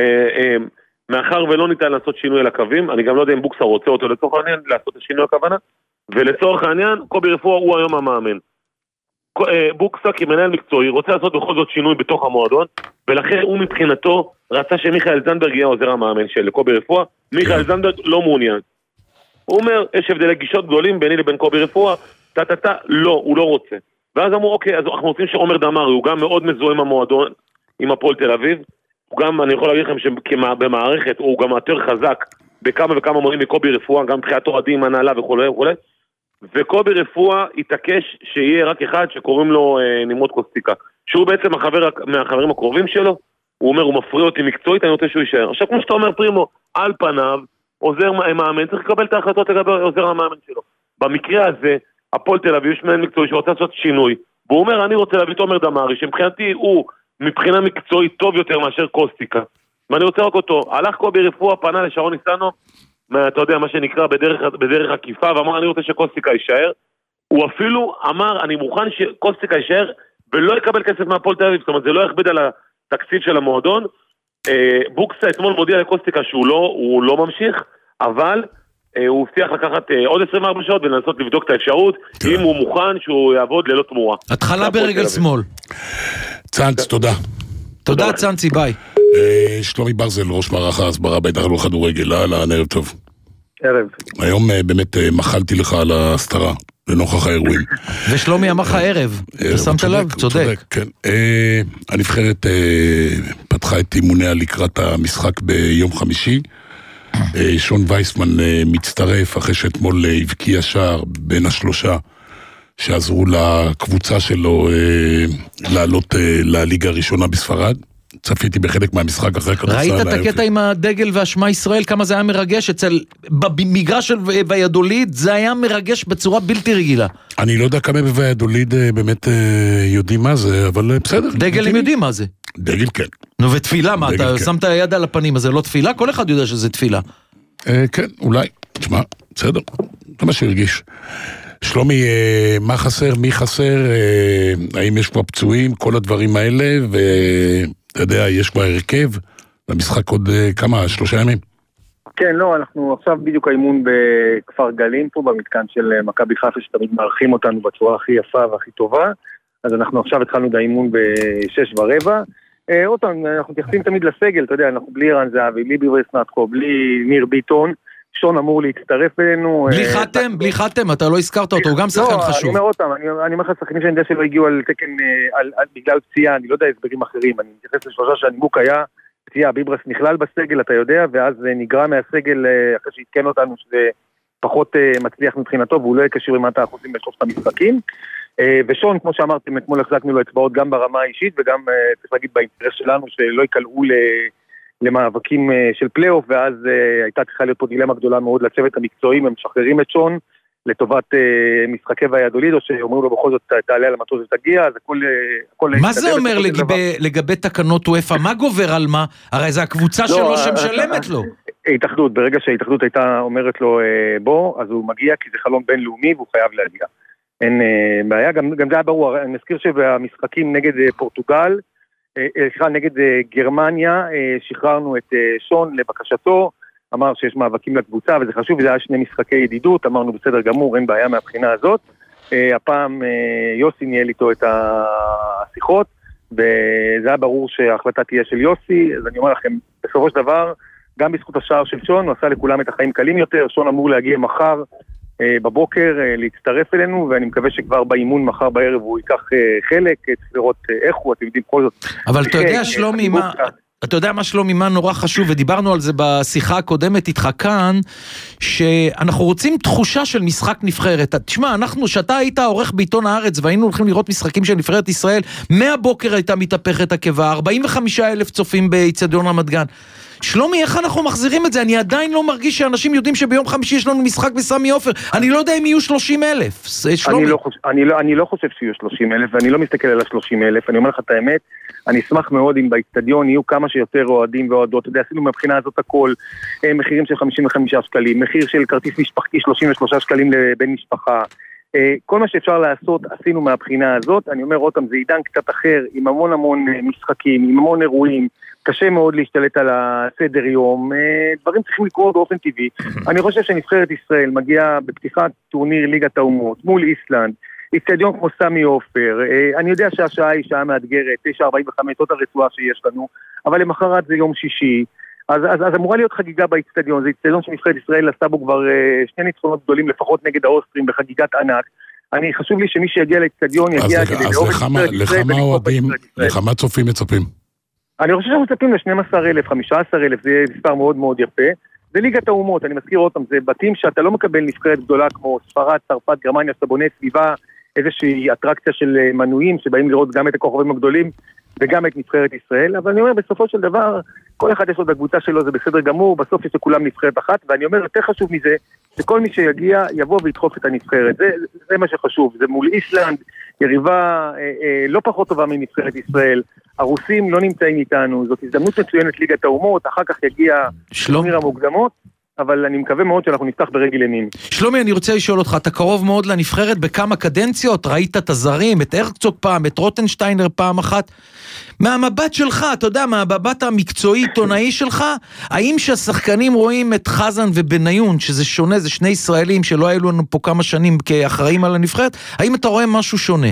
S6: מאחר ולא ניתן לעשות שינוי על הקווים, אני גם לא יודע אם בוקסה רוצה אותו לצורך העניין, לעשות את השינוי הכוונה, ולצורך העניין, קובי רפואה הוא היום המאמן. בוקסה כמנהל מקצועי רוצה לעשות בכל זאת שינוי בתוך המועדון, ולכן הוא מבחינתו רצה שמיכאל זנדברג יהיה עוזר המאמן של קובי רפואה. מיכאל זנדברג לא מעוניין, הוא אומר יש הבדלי גישות גדולים ביני לבין קובי רפואה, טה-טה-טה, לא, הוא לא רוצה. ואז אמרו אוקיי, אז אנחנו רוצים שעומר דמרי, הוא גם מאוד מזוהה עם המועדון, עם הפועל תל אביב, הוא גם, אני יכול להגיד לכם שבמערכת הוא גם יותר חזק בכמה וכמה מורים מקובי רפואה, גם תחיית אוהדים, הנהלה וכו' וכו'. וקובי רפואה התעקש שיהיה רק אחד שקוראים לו אה, נמרוד קוסטיקה, שהוא בעצם החבר, מהחברים הקרובים שלו. הוא אומר, הוא מפריע אותי מקצועית, אני רוצה שהוא יישאר. עכשיו, כמו שאתה אומר, פרימו, על פניו, עוזר מאמן, צריך לקבל את ההחלטות לגבי עוזר המאמן שלו. במקרה הזה, הפועל תל אביב, יש מאמן מקצועי שרוצה לעשות שינוי, והוא אומר, אני רוצה להביא את עומר דמרי, שמבחינתי הוא מבחינה מקצועית טוב יותר מאשר קוסטיקה. ואני רוצה רק אותו. הלך קובי רפואה, פנה לשרון ניסנו, אתה יודע, מה שנקרא בדרך, בדרך עקיפה, ואמר, אני רוצה שקוסטיקה יישאר. הוא אפילו אמר, אני מוכן שקוסטיקה יישאר, ולא יקבל כסף מהפועל תל אביב, זאת אומרת, זה לא יכביד על התקציב של המועדון. בוקסה אתמול מודיע לקוסטיקה שהוא לא, הוא לא ממשיך, אבל הוא הבטיח לקחת עוד עשרים וארבע שעות ולנסות לבדוק את האפשרות, אם הוא מוכן שהוא יעבוד ללא תמורה.
S4: התחלה ברגל שמאל.
S2: צאנץ, תודה.
S4: תודה צאנצי, ביי.
S2: שלומי ברזל, ראש מערך ההסברה בהתאחדות לכדורגל, אהלן, ערב טוב.
S5: ערב.
S2: היום באמת מחלתי לך על ההסתרה, לנוכח האירועים.
S4: ושלומי אמר לך ערב, אתה שמת לב? צודק.
S2: כן. הנבחרת פתחה את אימוניה לקראת המשחק ביום חמישי. שון וייסמן מצטרף אחרי שאתמול הבקיע שער בין השלושה שעזרו לקבוצה שלו לעלות לליגה הראשונה בספרד. צפיתי בחלק מהמשחק אחרי כדורסל.
S4: ראית את הקטע עם הדגל והשמה ישראל, כמה זה היה מרגש אצל, במגרש של ויאדוליד, זה היה מרגש בצורה בלתי רגילה.
S2: אני לא יודע כמה בויאדוליד באמת יודעים מה זה, אבל בסדר.
S4: דגל הם יודעים מה זה.
S2: דגל כן.
S4: נו ותפילה, מה, אתה שמת היד על הפנים, אז זה לא תפילה? כל אחד יודע שזה תפילה.
S2: כן, אולי. תשמע, בסדר. זה מה שהרגיש. שלומי, מה חסר, מי חסר, האם יש כבר פצועים, כל הדברים האלה, ואתה יודע, יש כבר הרכב, למשחק עוד כמה, שלושה ימים?
S5: כן, לא, אנחנו עכשיו בדיוק האימון בכפר גלים פה, במתקן של מכבי חיפה, שתמיד מארחים אותנו בצורה הכי יפה והכי טובה, אז אנחנו עכשיו התחלנו את האימון בשש ורבע, עוד פעם, אנחנו מתייחסים תמיד לסגל, אתה יודע, אנחנו בלי ערן זהבי, בלי ביברס נתקו, בלי ניר ביטון, שון אמור להצטרף אלינו.
S4: בלי חתם, בלי חתם, אתה לא הזכרת אותו, הוא גם שחקן חשוב.
S5: אני אומר אותם, אני אומר לך, שחקנים שאני יודע שלא הגיעו על תקן, בגלל פציעה, אני לא יודע הסברים אחרים, אני מתייחס לשלושה שהנימוק היה
S7: פציעה, ביברס נכלל בסגל, אתה יודע, ואז נגרע מהסגל אחרי שהתקן אותנו שזה פחות מצליח מבחינתו, והוא לא יקשר במאת האחוזים בשלושת המשחקים. ושון, כמו שאמרתם, אתמול החזקנו לו אצבעות גם ברמה האישית, וגם צריך להגיד באינטרס שלנו שלא יקלעו למאבקים של פלייאוף, ואז הייתה צריכה להיות פה דילמה גדולה מאוד לצוות המקצועי, הם משחררים את שון לטובת משחקי ויאדוליד, או שאומרים לו בכל זאת תעלה על המטוס ותגיע, אז הכל...
S4: מה זה אומר לגבי תקנות וופא? מה גובר על מה? הרי זה הקבוצה שלו שמשלמת לו.
S7: התאחדות, ברגע שההתאחדות הייתה אומרת לו בוא, אז הוא מגיע כי זה חלום בינלאומי והוא חייב להגיע. אין בעיה, גם, גם זה היה ברור, אני מזכיר שבמשחקים נגד פורטוגל, סליחה, נגד גרמניה, שחררנו את שון לבקשתו, אמר שיש מאבקים לקבוצה, וזה חשוב, זה היה שני משחקי ידידות, אמרנו בסדר גמור, אין בעיה מהבחינה הזאת, הפעם יוסי ניהל איתו את השיחות, וזה היה ברור שההחלטה תהיה של יוסי, אז אני אומר לכם, בסופו של דבר, גם בזכות השער של שון, הוא עשה לכולם את החיים קלים יותר, שון אמור להגיע מחר, בבוקר להצטרף אלינו, ואני מקווה שכבר באימון מחר בערב הוא ייקח חלק, צריך לראות איך הוא, אתם יודעים כל זאת.
S4: אבל אתה יודע שלומי, מה, אתה יודע מה שלומי, מה נורא חשוב, ודיברנו על זה בשיחה הקודמת איתך כאן, שאנחנו רוצים תחושה של משחק נבחרת. תשמע, אנחנו, שאתה היית עורך בעיתון הארץ, והיינו הולכים לראות משחקים של נבחרת ישראל, מהבוקר הייתה מתהפכת עקבה, ארבעים וחמישה אלף צופים באצטדיון רמת גן. שלומי, איך אנחנו מחזירים את זה? אני עדיין לא מרגיש שאנשים יודעים שביום חמישי יש לנו משחק בסמי עופר. אני לא יודע אם יהיו שלושים אלף.
S7: אני לא חושב, אני לא, אני לא חושב שיהיו שלושים אלף, ואני לא מסתכל על ה-שלושים אלף. אני אומר לך את האמת, אני אשמח מאוד אם באצטדיון יהיו כמה שיותר אוהדים ואוהדות. אתה יודע, עשינו מבחינה הזאת הכל, מחירים של חמישים וחמישה שקלים, מחיר של כרטיס משפחתי שלושים ושלושה שקלים לבן משפחה. כל מה שאפשר לעשות עשינו מהבחינה הזאת. אני אומר אותם, זה עידן קצת אחר, עם המון המון משחקים, עם המון אירועים. קשה מאוד להשתלט על הסדר יום, דברים צריכים לקרות באופן טבעי. אני חושב שנבחרת ישראל מגיעה בפתיחת טורניר ליגת האומות מול איסלנד, אצטדיון כמו סמי עופר, אני יודע שהשעה היא שעה מאתגרת, תשע ארבעים וחמש, זאת הרצועה שיש לנו, אבל למחרת זה יום שישי, אז, אז, אז אמורה להיות חגיגה באצטדיון, זה אצטדיון שנבחרת ישראל עשתה בו כבר שני ניצחונות גדולים, לפחות נגד האוסטרים בחגיגת ענק. אני חשוב לי שמי שיגיע לאצטדיון יגיע כדי לאהוב את נבחרת ישראל.
S2: אז לכמה אוהדים, לכמה צופים מצפים?
S7: אני חושב שאנחנו מצפים ל-שנים עשר אלף, חמישה עשר אלף, זה מספר מאוד מאוד יפה. זה ליגת האומות, אני מזכיר אותם, זה בתים שאתה לא מקבל נבחרת גדולה כמו ספרד, צרפת, גרמניה, שאתה בונה סביבה איזושהי אטרקציה של מנויים שבאים לראות גם את הכוכבים הגדולים וגם את נבחרת ישראל, אבל אני אומר, בסופו של דבר, כל אחד יש לו בקבוצה שלו, זה בסדר גמור, בסוף יש לכולם נבחרת אחת, ואני אומר, יותר חשוב מזה, שכל מי שיגיע יבוא וידחוף את הנבחרת, זה, זה מה שחשוב, זה מול איסלנד, יריבה אה, אה, לא פחות טובה מנבחרת ישראל, הרוסים לא נמצאים איתנו, זאת הזדמנות מצוינת ליגת האומות, אחר כך יגיע טורניר המוקדמות, אבל אני מקווה מאוד שאנחנו נפתח ברגל ימין.
S4: שלומי, אני רוצה לשאול אותך, אתה קרוב מאוד לנבחרת בכמה קדנציות, ראית את הזרים, את הרצוג פעם, את רוטנשטיינר פעם אחת, מהמבט שלך, אתה יודע, מהמבט המקצועי עיתונאי שלך, האם שהשחקנים רואים את חזן ובניון, שזה שונה, זה שני ישראלים שלא היו לנו פה כמה שנים כאחראים על הנבחרת, האם אתה רואה משהו שונה?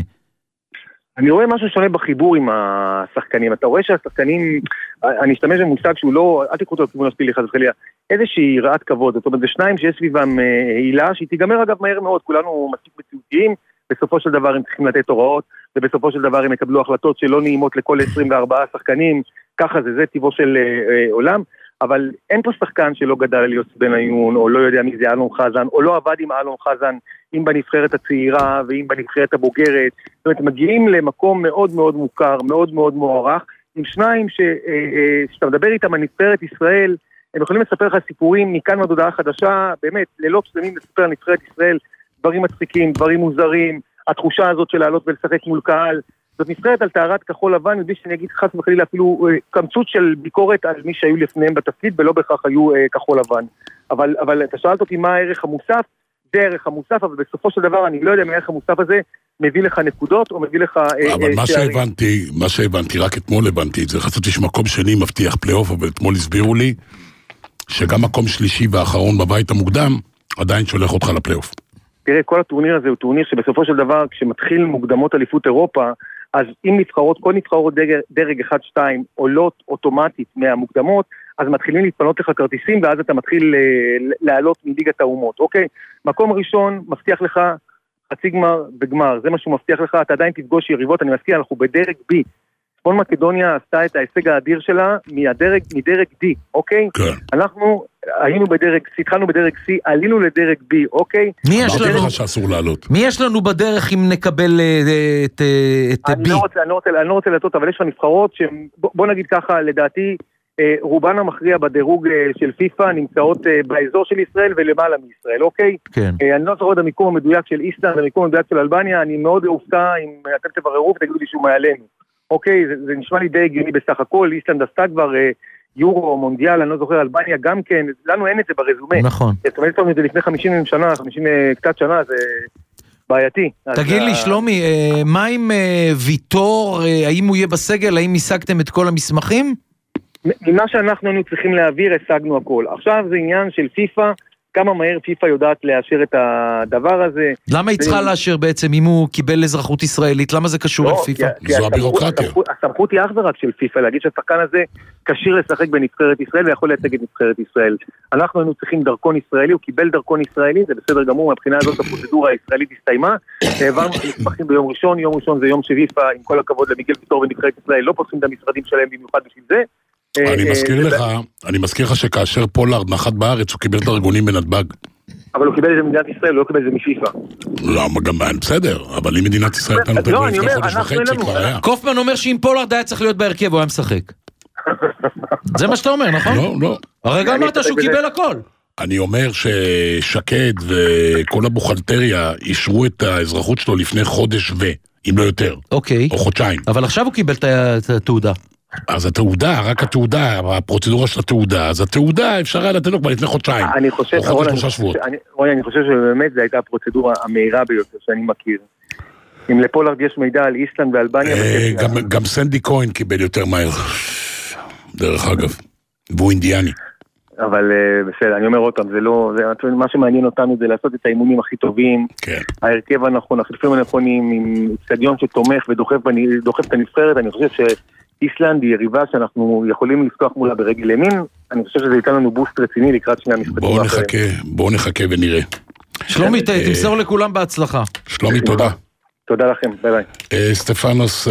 S7: אני רואה משהו שונה בחיבור עם השחקנים, אתה רואה שהשחקנים, אני אשתמש במושג שהוא לא, אל תקחו אותו לכיוון השלילי חס וחלילה, איזושהי יראת כבוד, זאת אומרת, זה שניים שיש סביבם הילה, שהיא תיגמר אגב מהר מאוד, כולנו מספיק מציאותיים, בסופו של דבר הם צריכים לתת הוראות, ובסופו של דבר הם יקבלו החלטות שלא נעימות לכל עשרים וארבעה שחקנים, ככה זה, זה טבעו של אה, עולם, אבל אין פה שחקן שלא גדל על יוסי בניון, או לא יודע מי זה אלון חזן, או לא עבד עם אלון חזן, אם בנבחרת הצעירה, ואם בנבחרת הבוגרת, זאת אומרת, מגיעים למקום מאוד מאוד מוכר, מאוד מאוד מוערך, עם שניים ש, אה, אה, שאתה מדבר איתם על נבחרת ישראל, הם יכולים לספר לך סיפורים מכאן ועד הודעה חדשה, באמת, ללא פסמים לספר על נבחרת ישראל, דברים מצחיקים, דברים מוזרים, התחושה הזאת של לעלות ולשחק מול קהל, זאת נבחרת על טהרת כחול לבן, מבלי שאני אגיד חס וחלילה אפילו אה, קמצות של ביקורת על מי שהיו לפניהם בתפקיד, ולא בכך היו אה, כחול לבן. אבל, אבל אתה שאלת אותי מה הערך המוסף, זה הערך המוסף, אבל בסופו של דבר אני לא יודע מה הערך המוסף הזה מביא לך נקודות, או מביא לך...
S2: אבל אה, מה שערים. שהבנתי, מה שהבנתי, רק אתמול הבנתי את זה, חשבתי שמקום שני מבטיח פלייאוף, אבל אתמול הסבירו לי, שגם מקום שלישי והאחרון בבית המוקדם, עדיין שולח אותך לפלייאוף.
S7: תראה, כל הטורניר הזה הוא טורניר שבסופו של דבר, כשמתחיל מוקדמות אליפות אירופה, אז אם נבחרות, כל נבחרות דרג, דרג אחד שתיים עולות אוטומטית מהמוקדמות, אז מתחילים להתפנות לך כרטיסים, ואז אתה מתחיל לעלות מליגת האומות, אוקיי? מקום ראשון מבטיח לך חצי גמר וגמר, זה מה שהוא מבטיח לך, אתה עדיין תפגוש יריבות, אני מזכיר, אנחנו בדרג בי, צפון מקדוניה עשתה את ההישג האדיר שלה מדרג, מדרג D, אוקיי?
S2: כן.
S7: אנחנו היינו בדרג C, התחלנו בדרג C, עלינו לדרג B, אוקיי?
S2: מי יש לנו? אמרתי לך שאסור לעלות.
S4: מי יש לנו בדרך אם נקבל את B?
S7: אני לא רוצה, אני לא רוצה, אני לא רוצה לטעות, אבל יש לך נבחרות שבוא נגיד ככה, לדעתי, רובן המכריע בדירוג של פיפה נמצאות באזור של ישראל ולמעלה מישראל, אוקיי?
S4: כן.
S7: אני לא זוכר את המיקום המדויק של איסלנד, המיקום המדויק של אלבניה, אני מאוד אופתע אם אתם תבררו ותגידו לי שהוא מעלינו. אוקיי, זה, זה נשמע לי די הגיוני בסך הכל, איסלנד עשתה כבר יורו, מונדיאל, אני לא זוכר, אלבניה גם כן, לנו אין את זה ברזומה.
S4: נכון.
S7: זאת אומרת, את זה לפני חמישים שנה, חמישים קצת שנה, זה בעייתי.
S4: תגיד לי, שלומי, מה עם ויטור, האם הוא יהיה בסגל, האם השגתם את כל המסמכים?
S7: ממה שאנחנו היינו צריכים להעביר, השגנו הכל. עכשיו זה עניין של פיפה, כמה מהר פיפה יודעת לאשר את הדבר הזה.
S4: למה היא צריכה לאשר בעצם אם הוא קיבל אזרחות ישראלית? למה זה קשור אל פיפה?
S2: זו הבירוקרטיה.
S7: הסמכות היא אך ורק של פיפה, להגיד שהשחקן הזה כשיר לשחק בנבחרת ישראל ויכול לייצג את נבחרת ישראל. אנחנו היינו צריכים דרכון ישראלי, הוא קיבל דרכון ישראלי, זה בסדר גמור, מבחינה הזאת הפרוצדורה הישראלית הסתיימה, העברנו מסמכים ביום ראשון, יום ראשון זה יום שפיפה, עם כל הכבוד למיגל ויטור ונבחרת ישראל, לא פותחים את המשרדים שלהם במיוחד בשביל זה.
S2: אני מזכיר לך, אני מזכיר לך שכאשר פולארד נחת בארץ, הוא קיבל דרגונים בנתב"ג.
S7: אבל הוא קיבל את זה במדינת ישראל, לא קיבל את זה מפיפה.
S2: לא, גם בסדר, אבל אם מדינת ישראל הייתה נותנת לו לפני חודש וחצי, כבר היה.
S4: קופמן אומר שאם פולארד היה צריך להיות בהרכב, הוא היה משחק. זה מה שאתה אומר, נכון?
S2: לא, לא.
S4: הרגע אמרת שהוא קיבל הכל.
S2: אני אומר ששקד וכל הבוכלטריה אישרו את האזרחות שלו לפני חודש ו, אם לא יותר.
S4: אוקיי.
S2: או חודשיים.
S4: אבל עכשיו הוא קיבל את התעודה.
S2: אז התעודה, רק התעודה, הפרוצדורה של התעודה, אז התעודה אפשר היה לתת לו כבר לפני חודשיים.
S7: אני חושב,
S2: רואי, אני,
S7: רואי, אני חושב שבאמת זו הייתה הפרוצדורה המהירה ביותר שאני מכיר. אם לפולארד יש מידע על איסלנד ואלבניה...
S2: גם, גם סנדי כהן קיבל יותר מהר, דרך אגב, והוא אינדיאני.
S7: אבל בסדר, אני אומר אותם, זה לא, זה, מה שמעניין אותנו זה לעשות את האימונים הכי טובים,
S2: כן.
S7: ההרכב הנכון, החילופים הנכונים, עם סטדיון שתומך ודוחף את הנבחרת, אני חושב ש... איסלנד היא יריבה שאנחנו יכולים לפתוח מולה ברגל ימין, אני חושב שזה ייתן לנו בוסט רציני לקראת שני המשחקים.
S2: בואו נחכה, בואו נחכה ונראה.
S4: שלומי, תמסור לכולם בהצלחה.
S2: שלומי, תודה.
S7: תודה לכם, ביי ביי.
S2: סטפנוס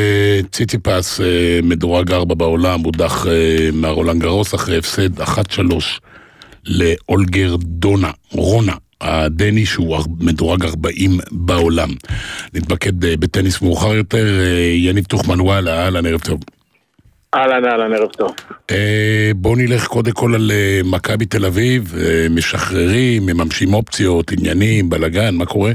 S2: ציציפס, מדורג ארבע בעולם, הודח מהרולנד גרוס אחרי הפסד אחת שלוש לאולגר דונה, רונה. הדני שהוא מדורג ארבעים בעולם. נתמקד בטניס מאוחר יותר, יניב תוכמנואל, אהלן, ערב טוב.
S6: אהלן, אהלן, ערב טוב.
S2: בוא נלך קודם כל על מכבי תל אביב, משחררים, מממשים אופציות, עניינים, בלגן, מה קורה?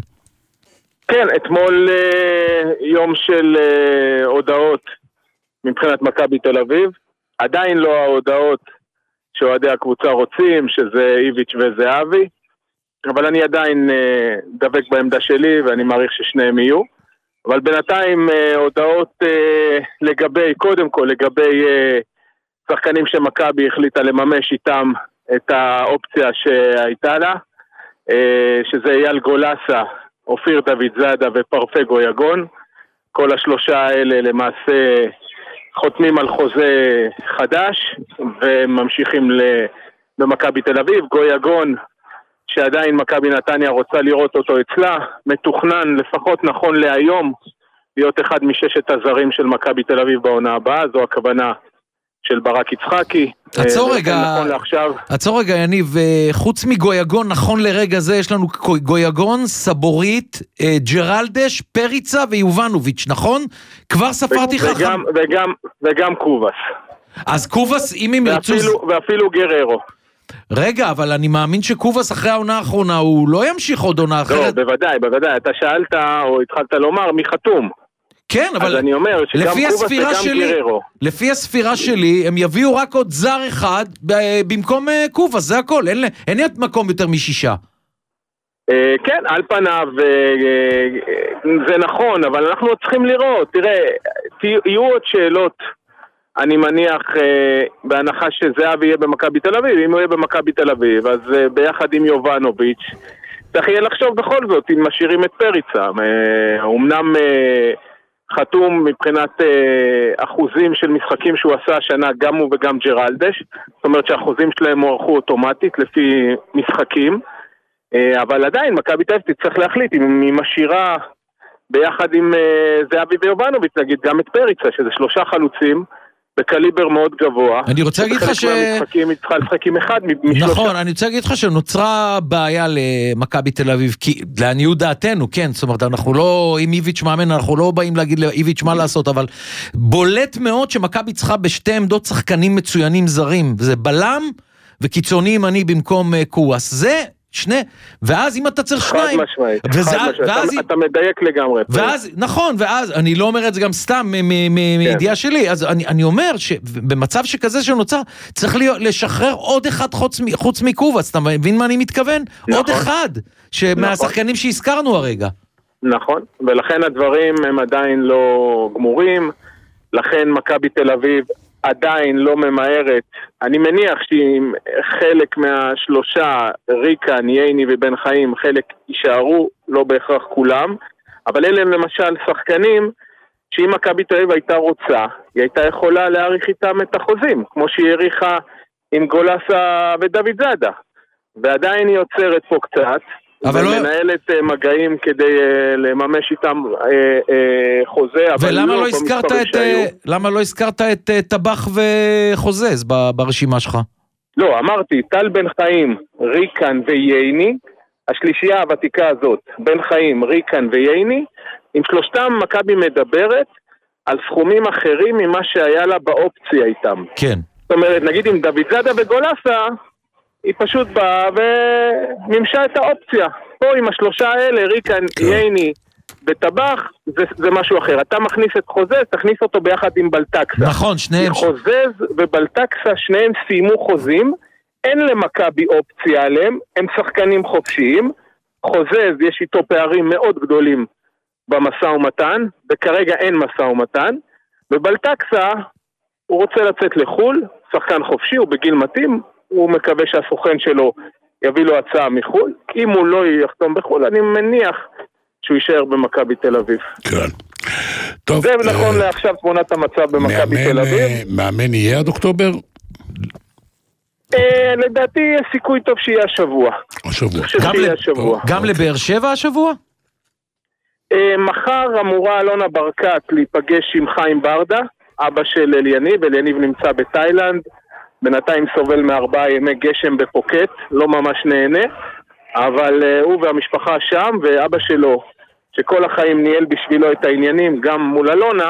S6: כן, אתמול יום של הודעות מבחינת מכבי תל אביב, עדיין לא ההודעות שאוהדי הקבוצה רוצים, שזה איביץ' וזהבי, אבל אני עדיין אה, דבק בעמדה שלי, ואני מעריך ששניהם יהיו. אבל בינתיים אה, הודעות אה, לגבי, קודם כל, לגבי אה, שחקנים שמכבי החליטה לממש איתם את האופציה שהייתה לה, אה, שזה אייל גולסה, אופיר דוד זאדה ופרפה גויגון. כל השלושה האלה למעשה חותמים על חוזה חדש, וממשיכים במכבי תל אביב. גויגון, שעדיין מכבי נתניה רוצה לראות אותו אצלה, מתוכנן לפחות נכון להיום להיות אחד מששת הזרים של מכבי תל אביב בעונה הבאה, זו הכוונה של ברק יצחקי.
S4: עצור רגע, עצור רגע יניב, חוץ מגויגון נכון לרגע זה יש לנו גויגון, סבורית, ג'רלדש, פריצה ויובנוביץ', נכון? כבר ספרתי לך...
S6: וגם, וגם, וגם קובס.
S4: אז קובס, אם הם ירצו...
S6: ואפילו, ואפילו גררו.
S4: רגע, אבל אני מאמין שקובס אחרי העונה האחרונה הוא לא ימשיך עוד עונה אחרת.
S6: לא, בוודאי, בוודאי. אתה שאלת או התחלת לומר מי חתום.
S4: כן, אבל
S6: אז אני אומר שגם קובס וגם
S4: שלי,
S6: גררו. לפי
S4: הספירה שלי, הם יביאו רק עוד זר אחד במקום קובס, זה הכל. אין, אין לי מקום יותר משישה.
S6: כן, על פניו זה נכון, אבל אנחנו צריכים לראות. תראה, יהיו עוד שאלות. אני מניח אה, בהנחה שזהבי יהיה במכבי תל אביב, אם הוא יהיה במכבי תל אביב, אז אה, ביחד עם יובנוביץ' צריך יהיה לחשוב בכל זאת אם משאירים את פריצה. אה, אומנם אה, חתום מבחינת אה, אחוזים של משחקים שהוא עשה השנה, גם הוא וגם ג'רלדש, זאת אומרת שהאחוזים שלהם מוערכו אוטומטית לפי משחקים, אה, אבל עדיין מכבי תל אביב צריך להחליט אם היא משאירה
S3: ביחד עם זהבי ויובנוביץ', נגיד גם את פריצה, שזה שלושה חלוצים, בקליבר מאוד גבוה.
S4: אני רוצה להגיד לך ש...
S3: מהמשחקים היא צריכה לשחק עם אחד משלושה.
S4: נכון, אני רוצה להגיד לך שנוצרה בעיה למכבי תל אביב, כי לעניות דעתנו, כן, זאת אומרת, אנחנו לא, אם איביץ' מאמן, אנחנו לא באים להגיד לאיביץ' מה לעשות, אבל בולט מאוד שמכבי צריכה בשתי עמדות שחקנים מצוינים זרים, זה בלם וקיצוני ימני במקום קואס, זה... שני, ואז אם אתה צריך שניים,
S3: חד משמעית, חד משמעית, אתה מדייק לגמרי.
S4: ואז, נכון, ואז, אני לא אומר את זה גם סתם מידיעה שלי, אז אני אומר שבמצב שכזה שנוצר, צריך לשחרר עוד אחד חוץ מקובס, אתה מבין מה אני מתכוון? עוד אחד, מהשחקנים שהזכרנו הרגע. נכון, ולכן הדברים הם עדיין לא גמורים, לכן מכבי תל אביב עדיין לא ממהרת. אני מניח שאם חלק מהשלושה, ריקן, ייני ובן חיים, חלק יישארו, לא בהכרח כולם, אבל אלה הם למשל שחקנים שאם מכבי תל אביב הייתה רוצה, היא הייתה יכולה להאריך איתם את החוזים, כמו שהיא האריכה עם גולסה ודוד זאדה, ועדיין היא יוצרת פה קצת, ומנהלת לא... מגעים כדי uh, לממש איתם uh, uh, חוזה. ולמה לא הזכרת את, למה לא הזכרת את uh, טבח וחוזז ברשימה שלך? לא, אמרתי, טל בן חיים, ריקן וייני, השלישייה הוותיקה הזאת, בן חיים, ריקן וייני, עם שלושתם מכבי מדברת על סכומים אחרים ממה שהיה לה באופציה איתם. כן. זאת אומרת, נגיד עם דוד זאדה וגולסה, היא פשוט באה וממשה את האופציה. פה עם השלושה האלה, ריקן, ייני וטבח, זה, זה משהו אחר. אתה מכניס את חוזז, תכניס אותו ביחד עם בלטקסה. נכון, שניהם. חוזז ובלטקסה, שניהם סיימו חוזים, אין למכבי אופציה עליהם, הם שחקנים חופשיים. חוזז, יש איתו פערים מאוד גדולים במשא ומתן, וכרגע אין משא ומתן. ובלטקסה, הוא רוצה לצאת לחול, שחקן חופשי, הוא בגיל מתאים, הוא מקווה שהסוכן שלו יביא לו הצעה מחול. אם הוא לא יחתום בחול, אני מניח שהוא יישאר במכבי תל אביב. כן. טוב. זה נכון לעכשיו תמונת המצב במכבי תל אביב.
S2: מאמן יהיה עד אוקטובר?
S3: לדעתי יש סיכוי טוב שיהיה השבוע.
S2: השבוע.
S4: גם לבאר שבע השבוע?
S3: מחר אמורה אלונה ברקת להיפגש עם חיים ברדה, אבא של אליניב, אליניב נמצא בתאילנד, בינתיים סובל מארבעה ימי גשם בפוקט, לא ממש נהנה, אבל uh, הוא והמשפחה שם, ואבא שלו, שכל החיים ניהל בשבילו את העניינים, גם מול אלונה,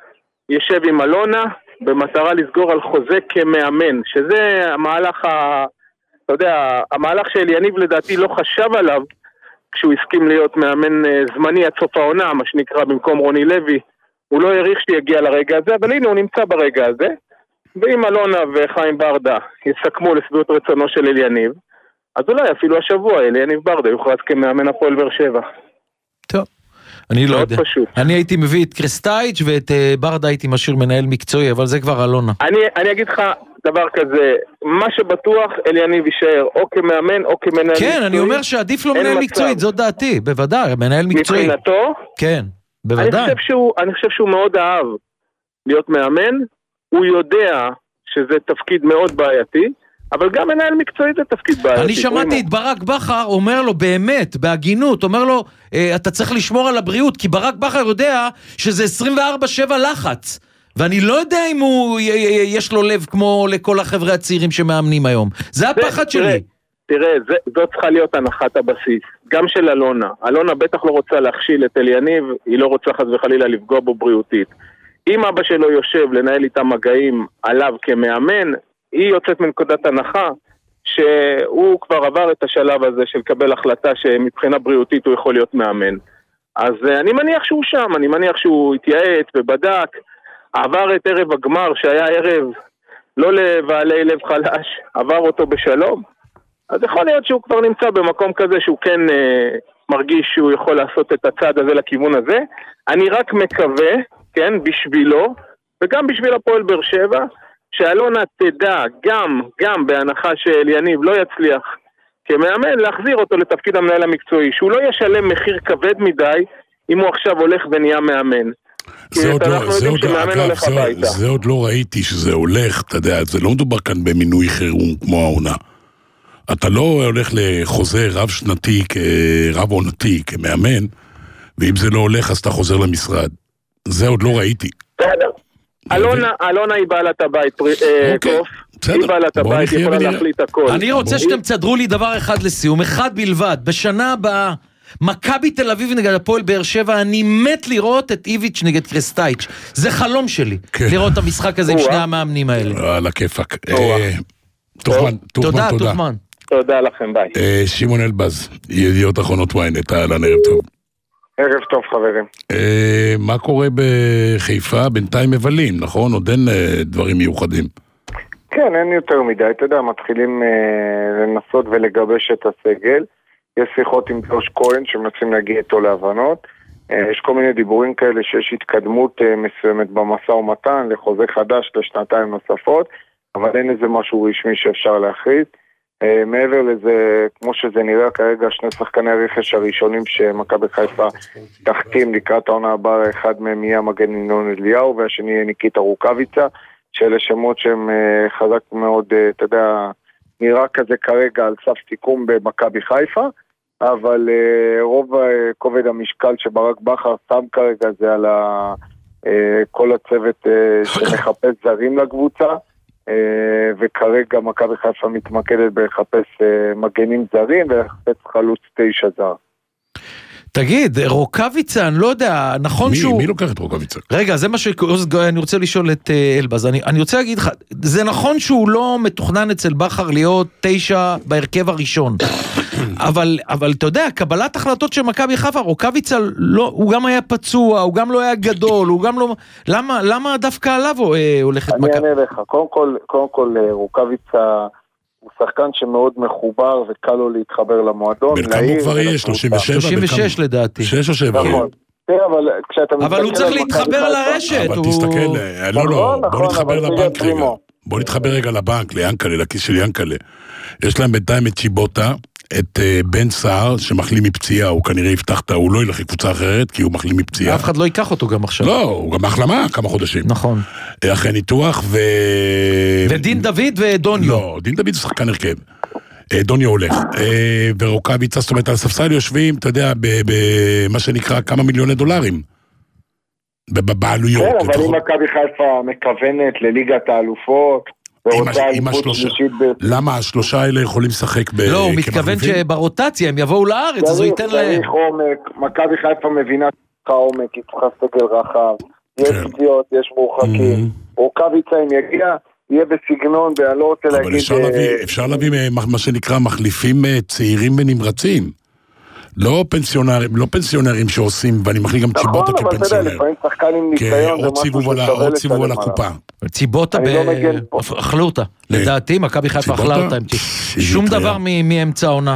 S3: ישב עם אלונה, במטרה לסגור על חוזה כמאמן, שזה המהלך, ה... אתה יודע, המהלך שאליניב לדעתי לא חשב עליו, כשהוא הסכים להיות מאמן uh, זמני עד סוף העונה, מה שנקרא במקום רוני לוי, הוא לא העריך שיגיע לרגע הזה, אבל הנה הוא נמצא ברגע הזה, ואם אלונה וחיים ברדה יסכמו לשביעות רצונו של אליניב, אז אולי אפילו השבוע אליניב ברדה יוכרז כמאמן הפועל באר שבע.
S4: טוב, אני לא יודע. פשוט. אני הייתי מביא את קרסטייץ' ואת ברדה הייתי משאיר מנהל מקצועי, אבל זה כבר אלונה.
S3: אני, אני אגיד לך דבר כזה, מה שבטוח אליניב יישאר או כמאמן או כמנהל
S4: כן,
S3: מקצועי.
S4: כן, אני אומר שעדיף לו מנהל מקצועית, זאת דעתי, בוודאי, מנהל מקצועי.
S3: מבחינתו?
S4: כן, בוודאי.
S3: אני חושב שהוא, אני חושב שהוא מאוד אהב להיות מאמן, הוא יודע שזה תפקיד מאוד בעייתי, אבל גם מנהל מקצועי זה תפקיד בעייתי.
S4: אני שמעתי את ברק בכר אומר לו באמת, בהגינות, אומר לו, אתה צריך לשמור על הבריאות, כי ברק בכר יודע שזה עשרים וארבע שבע לחץ, ואני לא יודע אם הוא יש לו לב כמו לכל החבר'ה הצעירים שמאמנים היום. זה הפחד שלי.
S3: תראה, זאת צריכה להיות הנחת הבסיס, גם של אלונה. אלונה בטח לא רוצה להכשיל את אליניב, היא לא רוצה חס וחלילה לפגוע בו בריאותית. אם אבא שלו יושב לנהל איתם מגעים עליו כמאמן, היא יוצאת מנקודת הנחה שהוא כבר עבר את השלב הזה של קבל החלטה שמבחינה בריאותית הוא יכול להיות מאמן. אז אני מניח שהוא שם, אני מניח שהוא התייעץ ובדק, עבר את ערב הגמר שהיה ערב לא לבעלי לב חלש, עבר אותו בשלום. אז יכול להיות שהוא כבר נמצא במקום כזה שהוא כן אה, מרגיש שהוא יכול לעשות את הצעד הזה לכיוון הזה. אני רק מקווה, כן, בשבילו, וגם בשביל הפועל באר שבע, שאלונה תדע, גם, גם בהנחה שאליניב לא יצליח כמאמן, להחזיר אותו לתפקיד המנהל המקצועי, שהוא לא ישלם מחיר כבד מדי, אם הוא עכשיו הולך ונהיה מאמן.
S2: זה עוד, לא, זה, עוד, אגב, זה, זה עוד לא ראיתי שזה הולך, אתה יודע, זה לא מדובר כאן במינוי חירום כמו העונה. אתה לא הולך לחוזה רב שנתי, רב עונתי, כמאמן, ואם זה לא הולך, אז אתה חוזר למשרד. זה עוד לא ראיתי.
S8: בסדר. אלונה היא בעלת הבית, קוף. היא בעלת הבית, היא יכולה להחליט הכל.
S4: אני רוצה שאתם תסדרו לי דבר אחד לסיום, אחד בלבד. בשנה הבאה, מכבי תל אביב נגד הפועל באר שבע, אני מת לראות את איביץ' נגד קרסטייץ'. זה חלום שלי, לראות את המשחק הזה עם שני המאמנים האלה.
S2: על הכיפק. תוכמן, תודה.
S4: תוכמן.
S8: תודה לכם, ביי.
S2: שמעון אלבז, ידיעות אחרונות וויינט, אהלן, ערב טוב.
S9: ערב טוב, חברים.
S2: מה קורה בחיפה? בינתיים מבלים, נכון? עוד אין דברים מיוחדים.
S9: כן, אין יותר מדי, אתה יודע, מתחילים לנסות ולגבש את הסגל. יש שיחות עם ג'וש כהן שמנסים להגיע איתו להבנות. יש כל מיני דיבורים כאלה שיש התקדמות מסוימת במשא ומתן לחוזה חדש לשנתיים נוספות, אבל אין איזה משהו רשמי שאפשר להכריז. מעבר לזה, כמו שזה נראה כרגע, שני שחקני הרכש הראשונים שמכבי חיפה תחתים לקראת העונה הבאה, אחד מהם יהיה המגן ינון אליהו והשני יהיה ניקיטה רוקאביצה, שאלה שמות שהם חזק מאוד, אתה יודע, נראה כזה כרגע על סף סיכום במכבי חיפה, אבל רוב כובד המשקל שברק בכר שם כרגע זה על כל הצוות שמחפש זרים לקבוצה, וכרגע מכבי חיפה מתמקדת בחפש מגנים זרים ולחפש חלוץ תשע זר.
S4: תגיד, רוקאביצה, אני לא יודע, נכון
S2: מי,
S4: שהוא...
S2: מי לוקח את רוקאביצה?
S4: רגע, זה מה שאני רוצה לשאול את אלבז. אני, אני רוצה להגיד לך, זה נכון שהוא לא מתוכנן אצל בכר להיות תשע בהרכב הראשון. אבל, אבל אתה יודע, קבלת החלטות של מכבי חיפה, רוקאביצה לא, הוא גם היה פצוע, הוא גם לא היה גדול, הוא גם לא... למה, למה דווקא עליו הולכת מכבי?
S9: אני אענה לך, קודם כל, קודם כל רוקאביצה הוא שחקן שמאוד מחובר וקל לו להתחבר למועדון.
S2: בין כמה הוא כבר יהיה? שלושים ושבע?
S4: שלושים ושש לדעתי.
S2: שש או שבע?
S9: נכון.
S4: אבל הוא צריך להתחבר על הרשת.
S2: אבל תסתכל, לא לא, בוא נתחבר לבנק רגע. בוא נתחבר רגע לבנק, ליאנקלה, לכיס של יאנקלה. יש להם בינתיים את צ'יבוטה, את בן סער שמחלים מפציעה, הוא כנראה יפתח את, הוא לא ילך לקבוצה אחרת כי הוא מחלים מפציעה.
S4: אף אחד לא ייקח אותו גם עכשיו.
S2: לא, הוא גם החלמה כמה חודשים.
S4: נכון.
S2: אחרי ניתוח ו...
S4: ודין דוד ודוניו.
S2: לא, דין דוד זה שחקן הרכב. דוניו הולך. ורוקאביצה, זאת אומרת, על הספסל יושבים, אתה יודע, במה שנקרא כמה מיליוני דולרים. בבעלויות.
S9: כן, אבל אם מכבי חיפה מכוונת לליגת האלופות,
S2: למה השלושה האלה יכולים לשחק?
S4: לא, הוא מתכוון שברוטציה הם יבואו לארץ, אז הוא ייתן להם.
S9: צריך עומק, מכבי חיפה מבינה צריכה עומק, היא צריכה סגל רחב, יש פציעות, יש מורחקים, רוקאביצה אם יגיע, יהיה בסגנון, ואני לא רוצה להגיד...
S2: אבל אפשר להביא מה שנקרא מחליפים צעירים ונמרצים. לא פנסיונרים, לא פנסיונרים שעושים, ואני מחליט גם צ'יבוטה כפנסיונר.
S9: נכון, אבל אתה יודע, לפעמים שחקן עם ניסיון, זה משהו
S2: עוד סיבוב על הקופה.
S4: ציבוטה, אכלו אותה. לדעתי, מכבי חיפה אכלה אותה. שום דבר מאמצע העונה.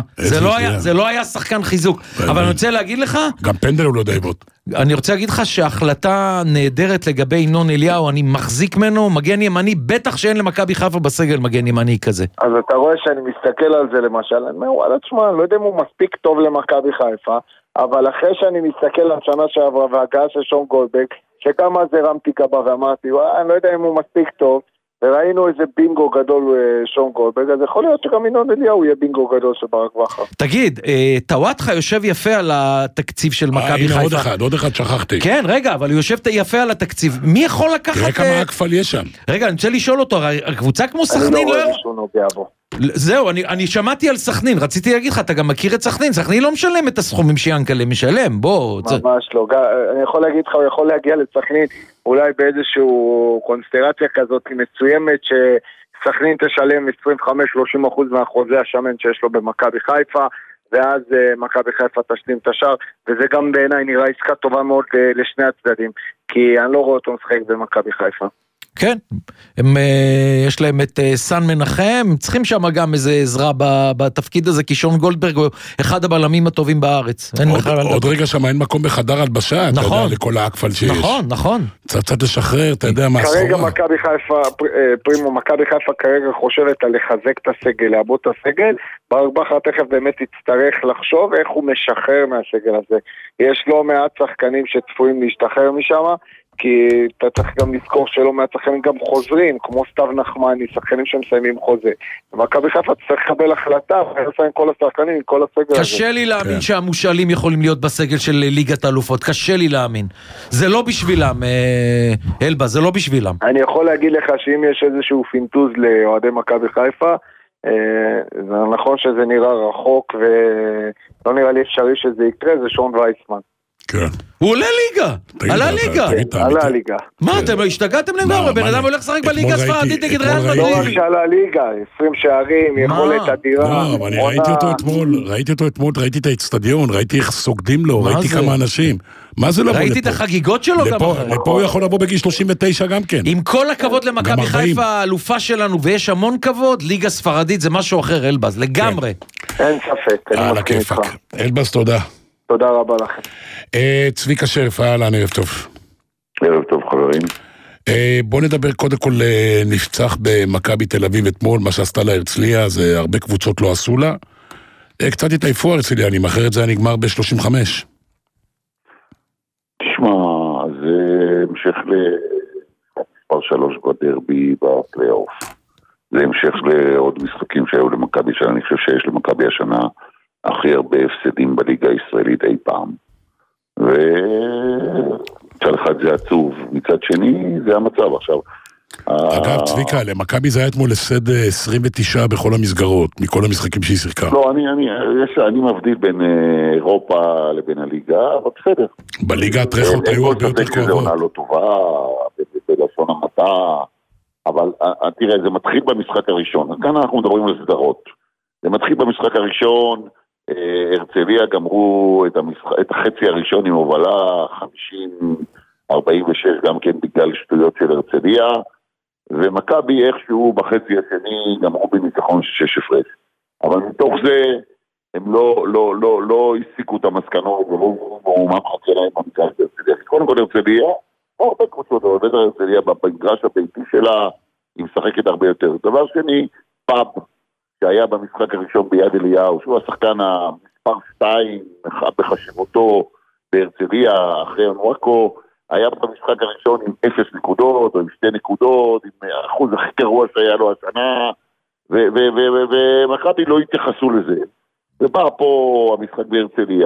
S4: זה לא היה שחקן חיזוק. אבל אני רוצה להגיד לך...
S2: גם פנדל הוא לא די בוט.
S4: אני רוצה להגיד לך שההחלטה נהדרת לגבי ינון אליהו, אני מחזיק ממנו, מגן ימני, בטח שאין למכבי חיפה בסגל מגן ימני כזה.
S9: אז אתה רואה שאני מסתכל על זה למשל, אני אומר, וואלה, תשמע, אני לא יודע אם הוא מספיק טוב למכבי חיפה, אבל אחרי שאני מסתכל על שנה שעברה והגעה של שון גולדברג, שכמה זה רמתי גבה ואמרתי, וואלה, אני לא יודע אם הוא מספיק טוב, וראינו איזה בינגו גדול שון גולדברג, אז יכול להיות שגם ינון אליהו יהיה בינגו גדול של ברק בכר.
S4: תגיד, טוואטחה יושב יפה על התקציב של מכבי חיפה.
S2: הנה עוד אחד, עוד אחד שכחתי.
S4: כן, רגע, אבל הוא יושב יפה על התקציב. מי יכול לקחת...
S2: תראה כמה אקפל יש שם.
S4: רגע, אני רוצה לשאול אותו, הקבוצה כמו סכנין...
S9: אני לא רואה שהוא נוגע בו.
S4: זהו, אני, אני שמעתי על סכנין, רציתי להגיד לך, אתה גם מכיר את סכנין, סכנין לא משלם את הסכומים שיאנקלה משלם, בוא.
S9: ממש לא, אני יכול להגיד לך, הוא יכול להגיע לסכנין, אולי באיזשהו קונסטלציה כזאת מסוימת, שסכנין תשלם עשרים וחמש שלושים אחוז מהחוזה השמן שיש לו במכבי חיפה, ואז מכבי חיפה תשלים את השאר, וזה גם בעיניי נראה עסקה טובה מאוד לשני הצדדים, כי אני לא רואה אותו משחק במכבי חיפה.
S4: כן, הם, יש להם את סן מנחם, צריכים שם גם איזה עזרה בתפקיד הזה, כי שון גולדברג הוא אחד הבלמים הטובים בארץ.
S2: עוד, עוד רגע שם אין מקום בחדר הלבשה, נכון, אתה יודע, לכל האקפל שיש.
S4: נכון, נכון.
S2: קצת קצת לשחרר, אתה יודע מה הסחורה.
S9: כרגע מכבי חיפה, פרימו, מכבי חיפה כרגע חושבת על לחזק את הסגל, לעבוד את הסגל, ברק בכר תכף באמת יצטרך לחשוב איך הוא משחרר מהסגל הזה. יש לא מעט שחקנים שצפויים להשתחרר משם, כי אתה צריך גם לזכור שלא מעט שחקנים גם חוזרים, כמו סתיו נחמני, שחקנים שמסיימים חוזה. ומכבי חיפה צריך לקבל החלטה, ולסיים כל השחקנים, כל הסגל הזה.
S4: קשה לי להאמין שהמושאלים יכולים להיות בסגל של ליגת האלופות, קשה לי להאמין. זה לא בשבילם, אלבה, זה לא בשבילם.
S9: אני יכול להגיד לך שאם יש איזשהו פינטוז לאוהדי מכבי חיפה, זה נכון שזה נראה רחוק, ולא נראה לי אפשרי שזה יקרה, זה שון וייסמן.
S2: כן.
S4: הוא עולה ליגה, עלה ליגה.
S9: עלה ליגה.
S4: מה, אתם לא השתגעתם לגמרי? בן אדם הולך לשחק בליגה הספרדית נגד ריאל מדריד.
S9: לא רק שעלה ליגה, עשרים שערים, יכולת אדירה.
S2: לא, אבל אני ראיתי אותו אתמול, ראיתי אותו אתמול, ראיתי את האצטדיון, ראיתי איך סוגדים לו, ראיתי כמה אנשים. מה זה לבוא לפה?
S4: ראיתי את החגיגות שלו גם אחרי.
S2: לפה הוא יכול לבוא בגיל שלושים ותשע גם כן.
S4: עם כל הכבוד למכבי חיפה, האלופה שלנו, ויש המון כבוד, ליגה ספרדית זה משהו אחר, אלבז, לגמרי.
S9: אין ספק, אני מסכים איתך.
S2: אלבז, תודה.
S9: תודה רבה לכם.
S2: צביקה שרף, אהלן, ערב טוב.
S10: ערב טוב חברים.
S2: בוא נדבר קודם כל נפצח במכבי תל אביב אתמול, מה שעשתה לה הרצליה, זה הרבה קבוצות לא עשו לה. קצת התעייפו הרצליה, אני מאחר את זה נגמר ב-שלושים וחמש.
S10: תשמע, זה המשך למספר שלוש בדרבי בפלייאוף. זה המשך לעוד משחקים שהיו למכבי, שאני חושב שיש למכבי השנה הכי הרבה הפסדים בליגה הישראלית אי פעם. ומצד אחד זה עצוב, מצד שני זה המצב עכשיו.
S2: אגב, צביקה, למכבי זה היה אתמול הפסד עשרים ותשע בכל המסגרות, מכל המשחקים שהיא שיחקה.
S10: לא, אני, אני, יש, אני מבדיל בין אירופה לבין הליגה, אבל בסדר.
S2: בליגה הטרחות היו הרבה יותר קרובות.
S10: זה עונה לא טובה, בלשון המעטה, אבל תראה, זה מתחיל במשחק הראשון. כאן אנחנו מדברים על סדרות. זה מתחיל במשחק הראשון, הרצליה גמרו את, המשחק, את החצי הראשון עם הובלה חמישים ארבעים ושש גם כן בגלל שטויות של הרצליה, ומכבי איכשהו בחצי השני גמרו בניצחון של שש הפרש. אבל מתוך זה הם לא, לא, לא, לא הסיקו את המסקנות ולא מה מחכה להם במגרש הרצליה. קודם כל הרצליה, הרבה קבוצות, אבל בטח הרצליה במגרש הביתי שלה היא משחקת הרבה יותר. דבר שני, פאב שהיה במשחק הראשון ביד אליהו, שהוא השחקן המספר שתיים בחשיבותו בהרצליה אחרי אונוואקו, היה במשחק הראשון עם אפס נקודות או עם שתי נקודות, עם האחוז הכי גרוע שהיה לו השנה, ומכבי לא התייחסו לזה. ובא פה המשחק בהרצליה,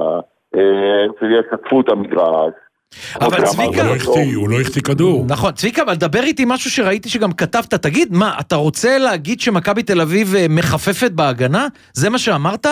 S10: הרצליה שתפו את המגרש,
S4: אבל צביקה,
S2: הוא לא החטיא כדור.
S4: נכון, צביקה, אבל דבר איתי משהו שראיתי שגם כתבת, תגיד, מה, אתה רוצה להגיד שמכבי תל אביב מחפפת בהגנה? זה מה שאמרת?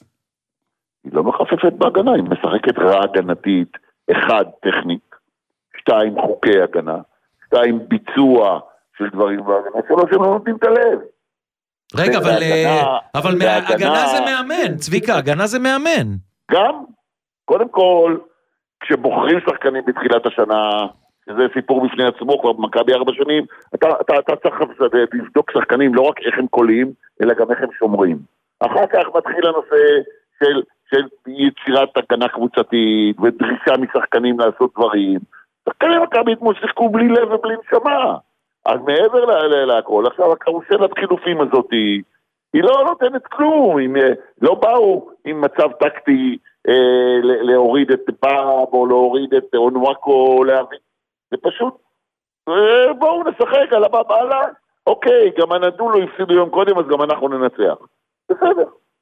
S10: היא לא מחפפת בהגנה, היא משחקת רע הגנתית, אחד, טכנית, שתיים, חוקי הגנה, שתיים, ביצוע של דברים בהגנה, שלוש, הם לא נותנים את הלב.
S4: רגע, אבל, אבל הגנה זה מאמן, צביקה, הגנה זה מאמן.
S10: גם, קודם כל, כשבוחרים שחקנים בתחילת השנה, שזה סיפור בפני עצמו, כבר במכבי ארבע שנים, אתה, אתה, אתה צריך לבדוק שחקנים לא רק איך הם קולים, אלא גם איך הם שומרים. אחר כך מתחיל הנושא של, של יצירת הגנה קבוצתית, ודרישה משחקנים לעשות דברים. שחקנים מכבי אתמול שיחקו בלי לב ובלי נשמה. אז מעבר להכל, עכשיו הקרוסלת חילופים הזאת, היא לא נותנת כלום, אם, לא באו עם מצב טקטי, להוריד את פאב או להוריד את אונוואקו, להביא, זה פשוט בואו נשחק על הבא בעלה, אוקיי, גם הנדולו הפסידו יום קודם, אז גם אנחנו ננצח, בסדר,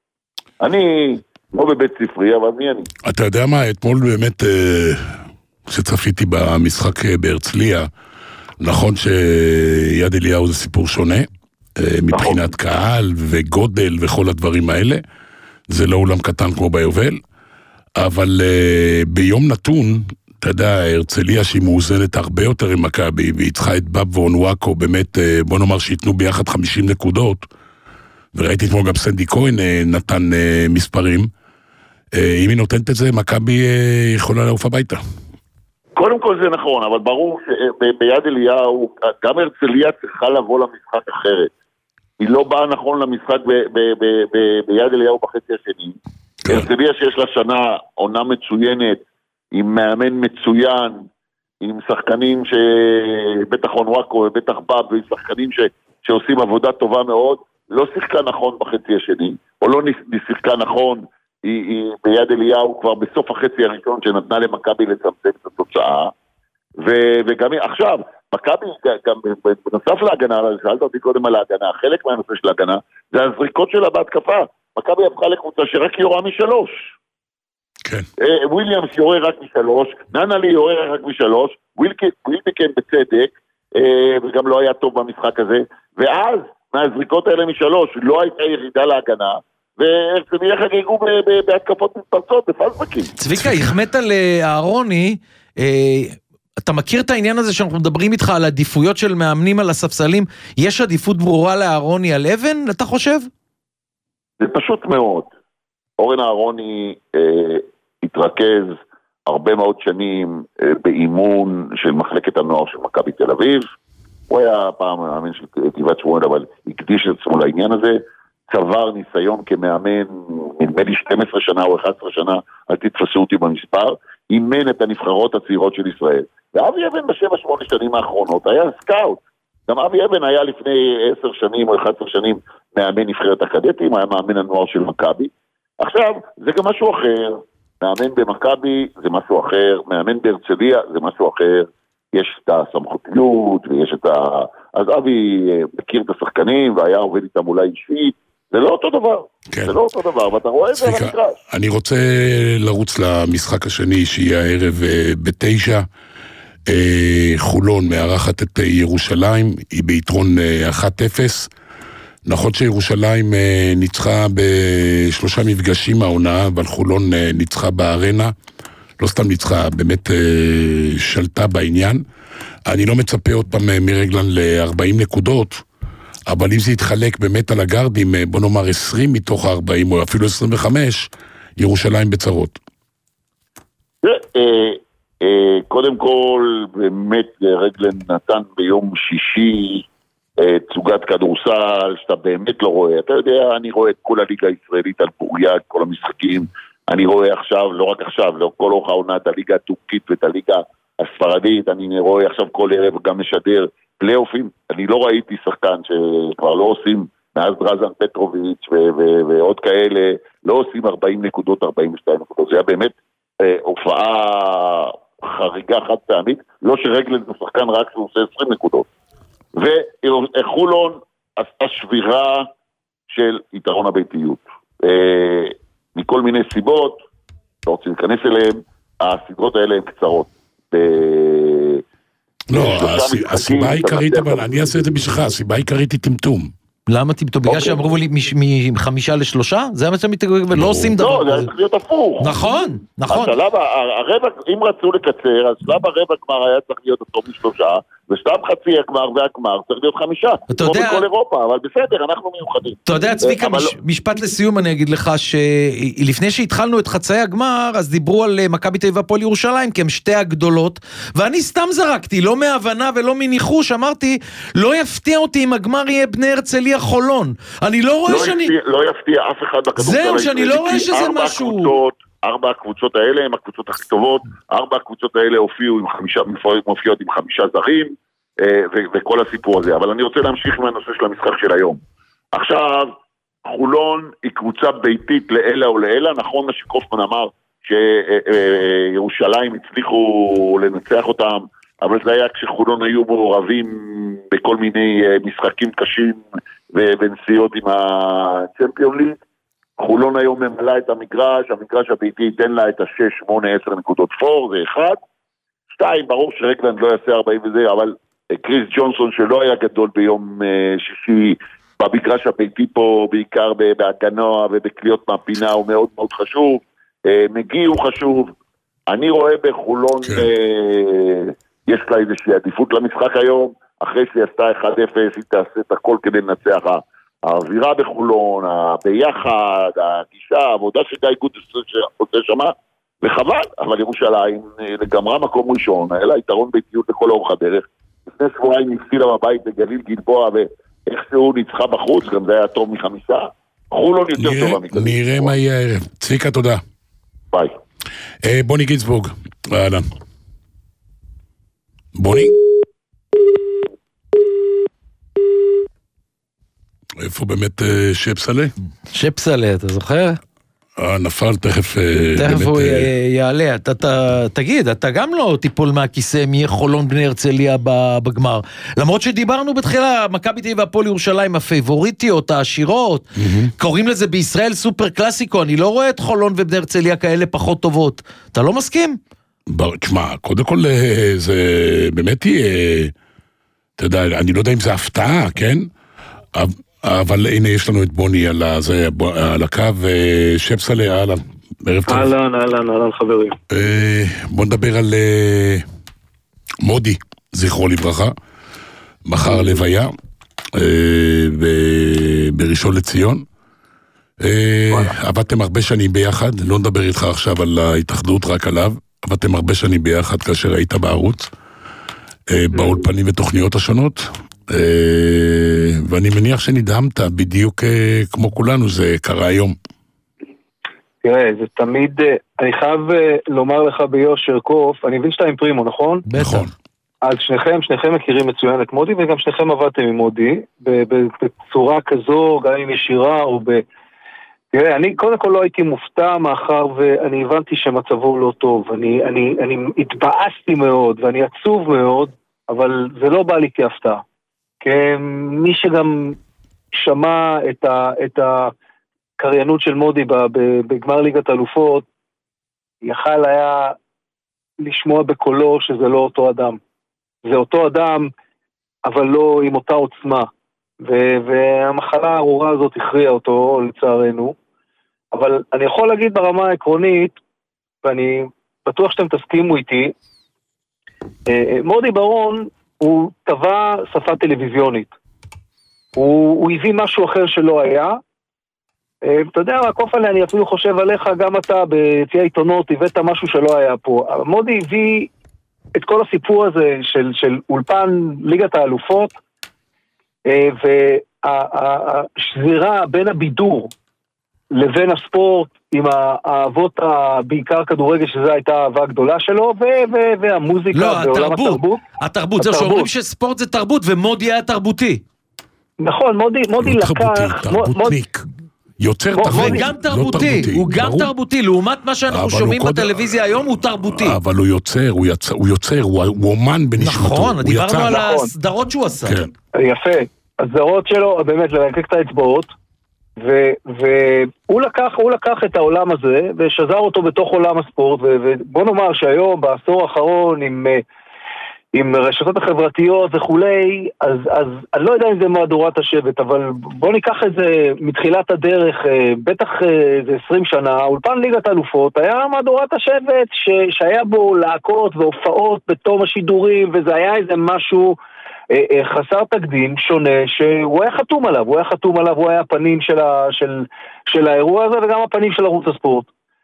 S10: אני לא בבית ספרי, אבל מי אני?
S2: אתה יודע מה, אתמול באמת שצפיתי במשחק בהרצליה, נכון שיד אליהו זה סיפור שונה מבחינת קהל וגודל וכל הדברים האלה, זה לא אולם קטן כמו ביובל, אבל uh, ביום נתון, אתה יודע, הרצליה שהיא מאוזנת הרבה יותר עם מכבי, והיא צריכה את בב ואונוואקו, באמת, uh, בוא נאמר שיתנו ביחד חמישים נקודות, וראיתי אתמול גם סנדי כהן uh, נתן uh, מספרים, uh, אם היא נותנת את זה, מכבי uh, יכולה לעוף הביתה.
S10: קודם כל זה נכון, אבל ברור שביד אליהו, גם הרצליה צריכה לבוא למשחק אחרת. היא לא באה נכון למשחק ב- ב- ב- ב- ביד אליהו בחצי השני. הרצליה שיש לה שנה עונה מצוינת, עם מאמן מצוין, עם שחקנים שבטח אונוואקו ובטח בב, ועם שחקנים ש... שעושים עבודה טובה מאוד, לא שיחקה נכון בחצי השני, או לא שיחקה נכון, היא, היא ביד אליהו כבר בסוף החצי הראשון שנתנה למכבי לצמצם את התוצאה, וגם עכשיו, מכבי, גם בנוסף להגנה, שאלת אותי קודם על ההגנה, חלק מהנושא של ההגנה, זה הזריקות שלה בהתקפה. מכבי הפכה לקבוצה שרק יורה משלוש.
S2: כן.
S10: וויליאמס יורה רק משלוש, ננלי יורה רק משלוש, ווילבקן בצדק, וגם לא היה טוב במשחק הזה, ואז מהזריקות האלה משלוש לא הייתה ירידה להגנה, והרצליה חגגו בהתקפות מתפרצות, בפלסבקים.
S4: צביקה, החמאת על אהרוני, אתה מכיר את העניין הזה שאנחנו מדברים איתך על עדיפויות של מאמנים על הספסלים, יש עדיפות ברורה לאהרוני על אבן, אתה חושב?
S10: זה פשוט מאוד. אורן אהרוני אה, התרכז הרבה מאוד שנים אה, באימון של מחלקת הנוער של מכבי תל אביב, הוא היה פעם מאמן של גבעת שמואל, אבל הקדיש את עצמו לעניין הזה, צבר ניסיון כמאמן, נדמה לי שתים עשרה שנה או אחת עשרה שנה, אל תתפסו אותי במספר, אימן את הנבחרות הצעירות של ישראל. ואבי אבן בשבע שמונה שנים האחרונות היה סקאוט. גם אבי אבן היה לפני עשר שנים או אחת עשרה שנים מאמן נבחרת הקדטים, היה מאמן הנוער של מכבי. עכשיו, זה גם משהו אחר. מאמן במכבי זה משהו אחר, מאמן בהרצליה זה משהו אחר. יש את הסמכותיות ויש את ה... אז אבי מכיר את השחקנים והיה עובד איתם אולי אישית. זה לא אותו דבר. כן. זה לא אותו דבר, ואתה רואה את זה על המגרש.
S2: אני רוצה לרוץ למשחק השני שיהיה הערב בתשע. חולון מארחת את ירושלים, היא ביתרון אחת אפס. נכון שירושלים ניצחה בשלושה מפגשים העונה, אבל חולון ניצחה בארנה, לא סתם ניצחה, באמת שלטה בעניין. אני לא מצפה עוד פעם מרגלן ל-ארבעים נקודות, אבל אם זה יתחלק באמת על הגרדים, בוא נאמר עשרים מתוך ה-ארבעים, או אפילו עשרים וחמש, ירושלים בצרות.
S10: קודם כל, באמת רגלן נתן ביום שישי תצוגת כדורסל, שאתה באמת לא רואה. אתה יודע, אני רואה את כל הליגה הישראלית על פוריה, את כל המשחקים. אני רואה עכשיו, לא רק עכשיו, לא כל אורך העונה, את הליגה הטורקית ואת הליגה הספרדית. אני רואה עכשיו כל ערב גם משדר פלייאופים. אני לא ראיתי שחקן שכבר לא עושים, מאז דרזן פטרוביץ' ועוד כאלה, לא עושים ארבעים נקודות, ארבעים ושתיים נקודות. זה היה באמת הופעה חריגה חד פעמית, לא שרגלן זה שחקן רק שהוא עושה עשרים נקודות. וחולון עשתה שבירה של יתרון הביתיות. מכל מיני סיבות, לא רוצים להיכנס אליהם, הסדרות האלה הן קצרות.
S2: לא, הסיבה העיקרית, אבל אני אעשה את זה בשבילך, הסיבה העיקרית היא טמטום.
S4: למה טמטום? בגלל שאמרו לי מחמישה לשלושה? זה מה שמתגרג ולא עושים דבר
S10: כזה. לא, זה צריך להיות הפוך.
S4: נכון, נכון.
S10: אם רצו לקצר, אז שלב הרבע גמר היה צריך להיות אותו משלושה, ושלב חצי הגמר והגמר צריך להיות חמישה. אתה יודע... כמו בכל אירופה, אבל בסדר, אנחנו מיוחדים.
S4: אתה יודע, צביקה, משפט לסיום אני אגיד לך, שלפני שהתחלנו את חצי הגמר, אז דיברו על מכבי תל אביב והפועל ירושלים, כי הם שתי הגדולות, ואני סתם זרקתי, לא מהבנה ולא מניחוש, אמרתי, לא יפתיע אותי אם הגמר יהיה בני הרצליה חולון. אני לא רואה שאני...
S10: לא יפתיע אף אחד בכדורסל.
S4: זהו, שאני לא רואה שזה משהו...
S10: ארבע הקבוצות האלה הם הקבוצות הכי טובות, ארבע הקבוצות האלה הופיעו עם חמישה, מופיעות עם חמישה זרים, ו- וכל הסיפור הזה. אבל אני רוצה להמשיך מהנושא של המשחק של היום. עכשיו, חולון היא קבוצה ביתית לאלה או לאלה, נכון מה שקופמן אמר, שירושלים הצליחו לנצח אותם, אבל זה היה כשחולון היו מעורבים בכל מיני משחקים קשים ונסיעות עם הצ'מפיון ליג. חולון היום ממלא את המגרש, המגרש הביתי ייתן לה את השש, שמונה, עשר נקודות פור, זה אחד. שתיים, ברור שרגלנד לא יעשה ארבעים וזה, אבל קריס ג'ונסון שלא היה גדול ביום שישי, במגרש הביתי פה, בעיקר בהגנה ובקליות מהפינה, הוא מאוד מאוד חשוב. מגי הוא חשוב. אני רואה בחולון, יש לה איזושהי עדיפות למשחק היום, אחרי שהיא עשתה אחד אפס, היא תעשה את הכל כדי לנצח האווירה בחולון, ביחד, הגישה, העבודה שגיא גודס עושה שמה, וחבל, אבל ירושלים לגמרי מקום ראשון, היה לה יתרון ביתיות לכל אורך הדרך, לפני שבועיים נפסילה בבית בגליל גלבוע, ואיכשהו ניצחה בחוץ, גם זה היה טוב מחמישה, חולון יותר טובה מכזה.
S2: נראה מה יהיה הערב. צביקה, תודה.
S10: ביי.
S2: בוני גינסבורג, אהלן. בוני? איפה באמת שפסלה?
S4: שפסלה, אתה זוכר?
S2: נפל, תכף...
S4: תכף הוא יעלה. תגיד, אתה גם לא טיפול מהכיסא מחולון בני הרצליה בגמר. למרות שדיברנו בתחילה, מכבי תל אביב והפועל ירושלים, הפייבוריטיות, העשירות, קוראים לזה בישראל סופר קלאסיקו, אני לא רואה את חולון ובני הרצליה כאלה פחות טובות. אתה לא מסכים?
S2: תשמע, קודם כל זה באמת היא, אתה יודע, אני לא יודע אם זה הפתעה, כן? אבל הנה יש לנו את בוני על, הזה, על הקו, שבסלה, אהלן, ערב טוב.
S11: אהלן, אהלן, אהלן חברים.
S2: בוא נדבר על מודי, זכרו לברכה, מחר לוויה, בראשון לציון. עבדתם הרבה שנים ביחד, לא נדבר איתך עכשיו על ההתאחדות, רק עליו, עבדתם הרבה שנים ביחד כאשר היית בערוץ, באולפנים ותוכניות השונות. ואני מניח שנדהמת בדיוק כמו כולנו, זה קרה היום.
S11: תראה, זה תמיד, אני חייב לומר לך ביושר קוף, אני מבין שאתה עם פרימו, נכון?
S2: נכון.
S11: אז שניכם, שניכם מכירים מצוין את מודי, וגם שניכם עבדתם עם מודי, בצורה כזו, גם עם ישירה, או ב... תראה, אני קודם כל לא הייתי מופתע מאחר, ואני הבנתי שמצבו לא טוב, אני, אני, אני התבאסתי מאוד, ואני עצוב מאוד, אבל זה לא בא לי כהפתעה. מי שגם שמע את, ה, את הקריינות של מודי בגמר ליגת אלופות, יכל היה לשמוע בקולו שזה לא אותו אדם. זה אותו אדם, אבל לא עם אותה עוצמה. ו- והמחלה הארורה הזאת הכריעה אותו, לצערנו. אבל אני יכול להגיד ברמה העקרונית, ואני בטוח שאתם תסכימו איתי, מודי ברון, הוא טבע שפה טלוויזיונית. הוא, הוא הביא משהו אחר שלא היה. אתה יודע, הקוף עליה, אני אפילו חושב עליך, גם אתה ביציע עיתונות, הבאת משהו שלא היה פה. מודי הביא את כל הסיפור הזה של, של אולפן ליגת האלופות, והשזירה בין הבידור לבין הספורט, עם האהבות בעיקר כדורגל, שזו הייתה האהבה גדולה שלו, והמוזיקה בעולם התרבות.
S4: התרבות, זהו שאומרים שספורט זה תרבות, ומודי היה תרבותי.
S11: נכון, מודי לקח...
S2: תרבותניק. יוצר תרבות.
S4: הוא גם תרבותי, הוא גם תרבותי, לעומת מה שאנחנו שומעים בטלוויזיה היום, הוא תרבותי.
S2: אבל הוא יוצר, הוא יוצר, הוא אומן בנשמתו.
S4: נכון, דיברנו על הסדרות שהוא עשה.
S11: יפה, הסדרות שלו, באמת, לרקק את האצבעות, והוא לקח, הוא לקח את העולם הזה ושזר אותו בתוך עולם הספורט, ובוא נאמר שהיום בעשור האחרון עם, עם רשתות החברתיות וכולי, אז, אז אני לא יודע אם זה מהדורת השבט, אבל בוא ניקח את זה מתחילת הדרך, בטח זה עשרים שנה, אולפן ליגת האלופות היה מהדורת השבט ש, שהיה בו להקות והופעות בתום השידורים, וזה היה איזה משהו חסר תקדים, שונה, שהוא היה חתום עליו, הוא היה חתום עליו, הוא היה הפנים של, ה, של, של האירוע הזה, וגם הפנים של ערוץ הספורט.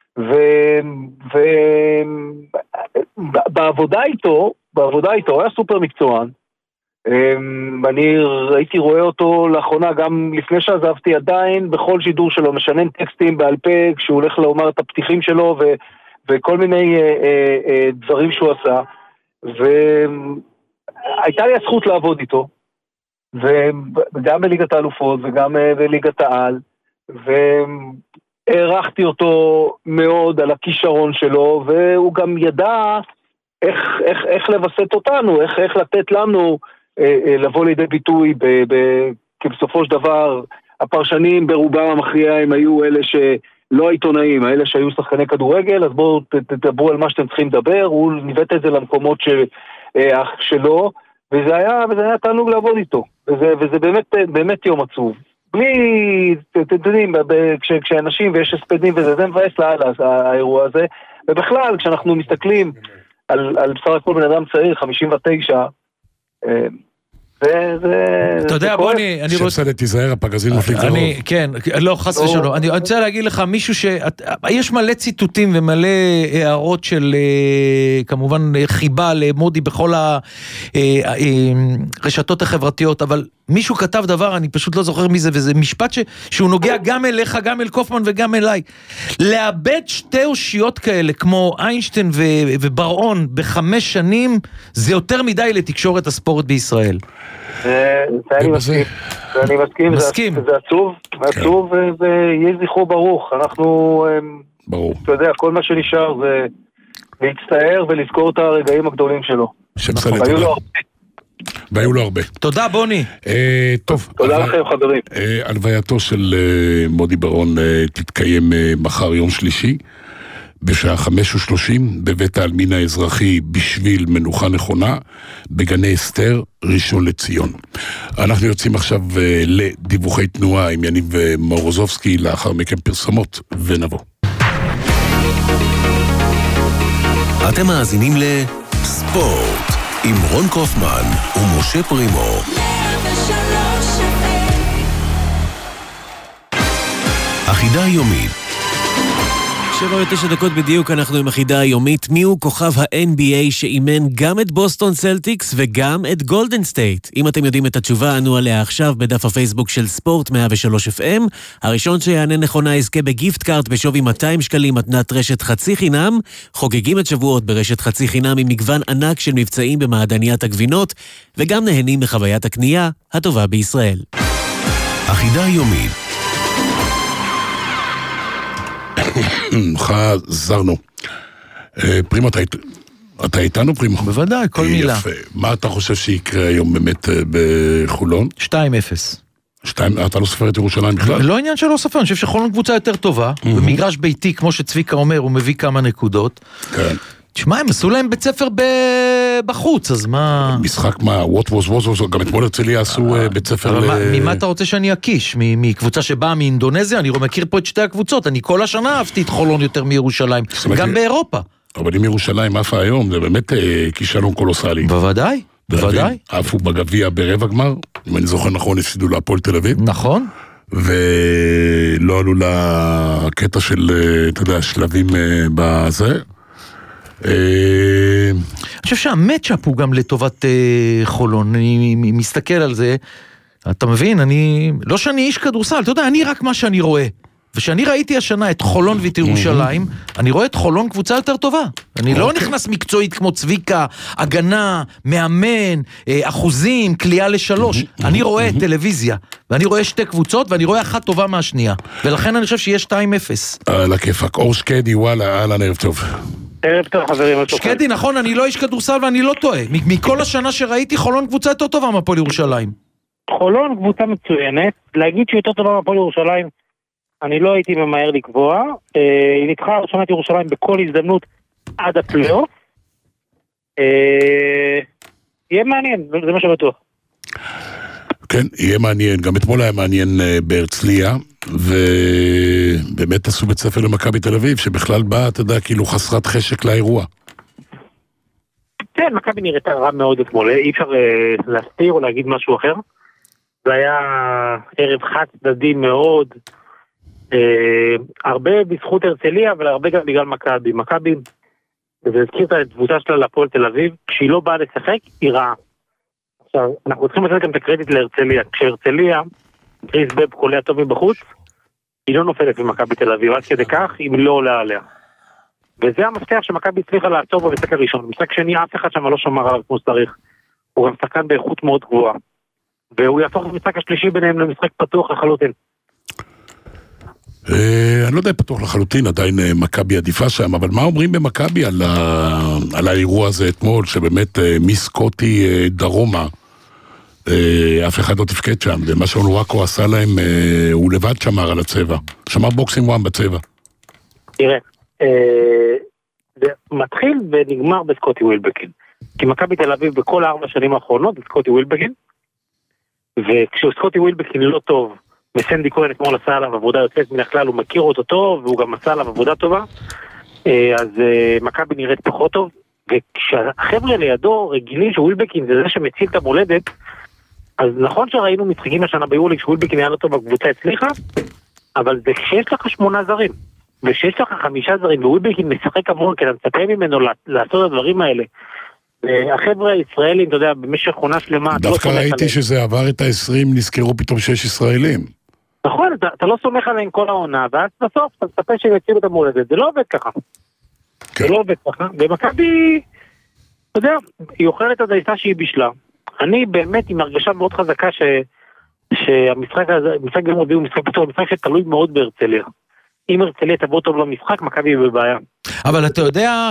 S11: ובעבודה איתו, בעבודה איתו, הוא היה סופר מקצוען. אני ראיתי רואה אותו לאחרונה, גם לפני שעזבתי עדיין, בכל שידור שלו, משנן טקסטים בעל פה, כשהוא הולך לומר את הפתיחים שלו, ו, וכל מיני דברים שהוא עשה. ו... הייתה לי הזכות לעבוד איתו, וגם בליגת האלופות וגם בליגת העל, והערכתי אותו מאוד על הכישרון שלו, והוא גם ידע איך, איך, איך לבסט אותנו, איך, איך לתת לנו לבוא לידי ביטוי, ב, ב, כי בסופו של דבר הפרשנים ברובם המכריע הם היו אלה שלא העיתונאים, האלה שהיו שחקני כדורגל, אז בואו תדברו על מה שאתם צריכים לדבר, הוא ניווט את זה למקומות ש... אח שלו, וזה היה, וזה היה תענוג לעבוד איתו, וזה, וזה באמת, באמת יום עצוב. בלי, אתם יודעים, כשאנשים ויש הספדים וזה, זה מבאס להלאה, האירוע הזה, ובכלל, כשאנחנו מסתכלים על, על בסך הכל בן אדם צעיר, חמישים ותשע,
S4: אתה יודע, בוא אני...
S2: שבסלת תיזהר, הפגזים מפליק זרוב.
S4: כן, לא, חס ושלום. אני רוצה להגיד לך, מישהו ש... יש מלא ציטוטים ומלא הערות של, כמובן, חיבה למודי בכל הרשתות החברתיות, אבל מישהו כתב דבר, אני פשוט לא זוכר מי זה, וזה משפט ש, שהוא נוגע גם אליך, גם אל קופמן וגם אליי. לאבד שתי אושיות כאלה, כמו איינשטיין ו, וברעון, בחמש שנים, זה יותר מדי לתקשורת הספורט בישראל.
S11: אני מסכים, אני מסכים, מסכים. זה עצוב, עצוב, ויהיה זכרו ברוך. אנחנו,
S2: ברור.
S11: אתה יודע, כל מה שנשאר זה להצטער ולזכור את הרגעים הגדולים שלו.
S2: היו לו הרבה. והיו לו הרבה.
S4: תודה בוני.
S2: טוב.
S11: תודה לכם חברים.
S2: הלווייתו של מודי ברון תתקיים מחר יום שלישי, בשעה חמש ושלושים, בבית העלמין האזרחי בשביל מנוחה נכונה, בגני אסתר, ראשון לציון. אנחנו יוצאים עכשיו לדיווחי תנועה עם יניב מורוזובסקי, לאחר מכן פרסומות, ונבוא.
S1: אתם מאזינים לספורט עם רון קופמן ומשה פרימו. החידה היומית.
S12: שבע ותשע דקות בדיוק אנחנו עם החידה היומית. מי הוא כוכב ה-אן בי איי שאימן גם את בוסטון סלטיקס וגם את גולדן סטייט? אם אתם יודעים את התשובה, ענו עליה עכשיו בדף הפייסבוק של ספורט מאה ושלוש אף אם. הראשון שיענה נכונה יזכה בגיפט קארט בשווי מאתיים שקלים מתנת רשת חצי חינם. חוגגים את שבועות ברשת חצי חינם עם מגוון ענק של מבצעים במעדניית הגבינות, וגם נהנים בחוויית הקנייה הטובה בישראל.
S1: החידה היומית.
S2: חזרנו. פרימו, אתה איתנו פרימו?
S4: בוודאי, כל מילה.
S2: מה אתה חושב שיקרה היום באמת בחולון?
S4: שתיים אפס.
S2: שתיים, אתה לא סופר את ירושלים בכלל?
S4: לא עניין שלא סופר, אני חושב שחולון קבוצה יותר טובה, במגרש ביתי, כמו שצביקה אומר, הוא מביא כמה נקודות.
S2: כן.
S4: תשמע, הם עשו להם בית ספר בחוץ, אז מה...
S2: משחק מה, what was was was, גם אתמול הרצליה עשו בית ספר...
S4: ממה אתה רוצה שאני אקיש? מקבוצה שבאה מאינדונזיה? אני מכיר פה את שתי הקבוצות, אני כל השנה אהבתי את חולון יותר מירושלים, גם באירופה.
S2: אבל אם ירושלים עפה היום, זה באמת כישלון קולוסלי.
S4: בוודאי, בוודאי.
S2: עפו בגביע ברבע גמר, אם אני זוכר נכון, הפסידו להפועל תל אביב.
S4: נכון.
S2: ולא עלו לקטע של, אתה יודע, שלבים בזה.
S4: אני חושב שהמצ'אפ הוא גם לטובת חולון, אני מסתכל על זה, אתה מבין, אני, לא שאני איש כדורסל, אתה יודע, אני רק מה שאני רואה, ושאני ראיתי השנה את חולון ואת ירושלים, אני רואה את חולון קבוצה יותר טובה, אני לא נכנס מקצועית כמו צביקה, הגנה, מאמן, אחוזים, קליעה לשלוש, אני רואה טלוויזיה, ואני רואה שתי קבוצות, ואני רואה אחת טובה מהשנייה, ולכן אני חושב שיש שתיים אפס.
S2: על הכיפק, אור שקדי, וואלה, אהלן, ערב טוב.
S8: ערב טוב חברים.
S4: שקדי, נכון, אני לא איש כדורסל ואני לא טועה. מכל השנה שראיתי, חולון קבוצה יותר טובה מהפועל ירושלים.
S8: חולון קבוצה מצוינת, להגיד שהיא יותר טובה מהפועל ירושלים, אני לא הייתי ממהר לקבוע. היא ניצחה ראשונת ירושלים בכל הזדמנות עד הפלייאוף. יהיה מעניין, זה מה שבטוח.
S2: כן, יהיה מעניין. גם אתמול היה מעניין בהרצליה, ובאמת עשו בית ספר למכבי תל אביב, שבכלל באה, אתה יודע, כאילו חסרת חשק לאירוע.
S8: כן, מכבי נראית רע מאוד אתמול, אי אפשר להסתיר או להגיד משהו אחר. זה היה ערב חד צדדי מאוד, הרבה בזכות הרצליה, אבל הרבה גם בגלל מכבי. מכבי, זה הזכיר את הקבוצה שלה להפועל תל אביב, כשהיא לא באה לשחק, היא רעה. עכשיו, אנחנו צריכים לתת גם את הקרדיט להרצליה. כשהרצליה, קריס בב חולה טוב מבחוץ, היא לא נופלת ממכבי תל אביב, עד כדי כך, היא לא עולה עליה. וזה המפתח שמכבי הצליחה לעצור במשחק הראשון. במשחק שני, אף אחד שם לא שמר עליו כמו שצריך. הוא גם שחקן באיכות מאוד גבוהה. והוא יהפוך את המשחק השלישי ביניהם למשחק פתוח לחלוטין.
S2: אני לא יודע פתוח לחלוטין, עדיין מכבי עדיפה שם, אבל מה אומרים במכבי על האירוע הזה אתמול, שבאמת מסקוטי דרומה, אף אחד לא תפקד שם, ומה שאונורקו עשה להם, הוא לבד שמר על הצבע, שמר בוקסינג וואן בצבע.
S8: תראה, זה מתחיל ונגמר בסקוטי ווילבקין, כי מכבי תל אביב בכל הארבע שנים האחרונות זה סקוטי ווילבקין, וכשסקוטי ווילבקין לא טוב, וסנדי כהן אתמול עשה עליו עבודה יוצאת מן הכלל, הוא מכיר אותו טוב, והוא גם עשה עליו עבודה טובה, אז מכבי נראית פחות טוב, וכשהחבר'ה לידו רגילים שווילבקין זה זה שמציל את המולדת, אז נכון שראינו משחקים השנה ביולי שווילבקין היה לא טוב בקבוצה הצליחה, אבל זה כשיש לך שמונה זרים, וכשיש לך חמישה זרים, ווילבקין משחק המון, כי אתה מצפה ממנו לעשות את הדברים האלה, החבר'ה הישראלים, אתה יודע, במשך עונה שלמה...
S2: דווקא ראיתי שזה עבר את ה-עשרים, נזכרו פתאום שש ישראלים.
S8: נכון, אתה, אתה לא סומך עליהם כל העונה, ואז בסוף אתה מצפה שהם יציבו את המולדת, זה לא עובד ככה. כן. זה לא עובד ככה, ומכבי, אתה יודע, היא אוכלת את הדייסה שהיא בשלה. אני באמת עם הרגשה מאוד חזקה ש... שהמשחק הזה, משחק גם רביעי הוא משחק פתור, משחק שתלוי מאוד בהרצליה. אם הרצליה תבוא טוב למשחק, מכבי היא בבעיה.
S4: אבל אתה יודע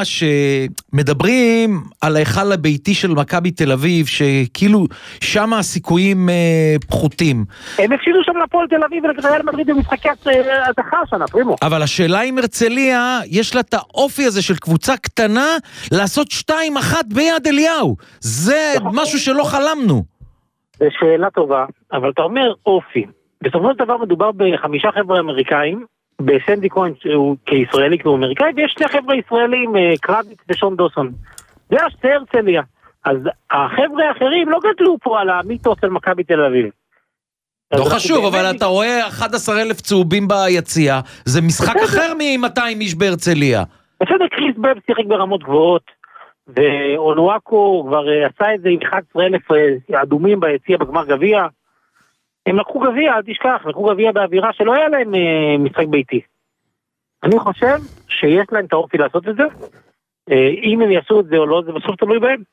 S4: שמדברים על ההיכל הביתי של מכבי תל אביב, שכאילו שם הסיכויים אה, פחותים.
S8: הם הפסידו שם לפועל תל אביב ולריאל מדריד במשחקי הדחה שנה, פרימו.
S4: אבל השאלה אם הרצליה, יש לה את האופי הזה של קבוצה קטנה, לעשות שתיים אחת ביד אליהו. זה משהו שלא חלמנו.
S8: זו שאלה טובה, אבל אתה אומר אופי. בסופו של דבר מדובר בחמישה חבר'ה אמריקאים, בסנדי כהן שהוא כישראלי כמו אמריקאי, ויש שני חבר'ה ישראלים, קרביץ ושון דוסון. זה השתי הרצליה. אז החבר'ה האחרים לא גדלו פה על המיתוס של מכבי תל אביב.
S4: לא חשוב, אבל אתה רואה אחד עשר אלף צהובים ביציאה, זה משחק אחר מ-מאתיים איש בהרצליה.
S8: בסדר, קריס בב שיחק ברמות גבוהות, ואונואקו כבר עשה את זה עם אחד עשר אלף אדומים ביציאה בגמר גביע. הם לקחו גביע, אל תשכח, לקחו גביע באווירה שלא היה להם אה, משחק ביתי. אני חושב שיש להם את האופי לעשות את זה. אה, אם הם יעשו את זה או לא, זה בסוף תלוי בהם.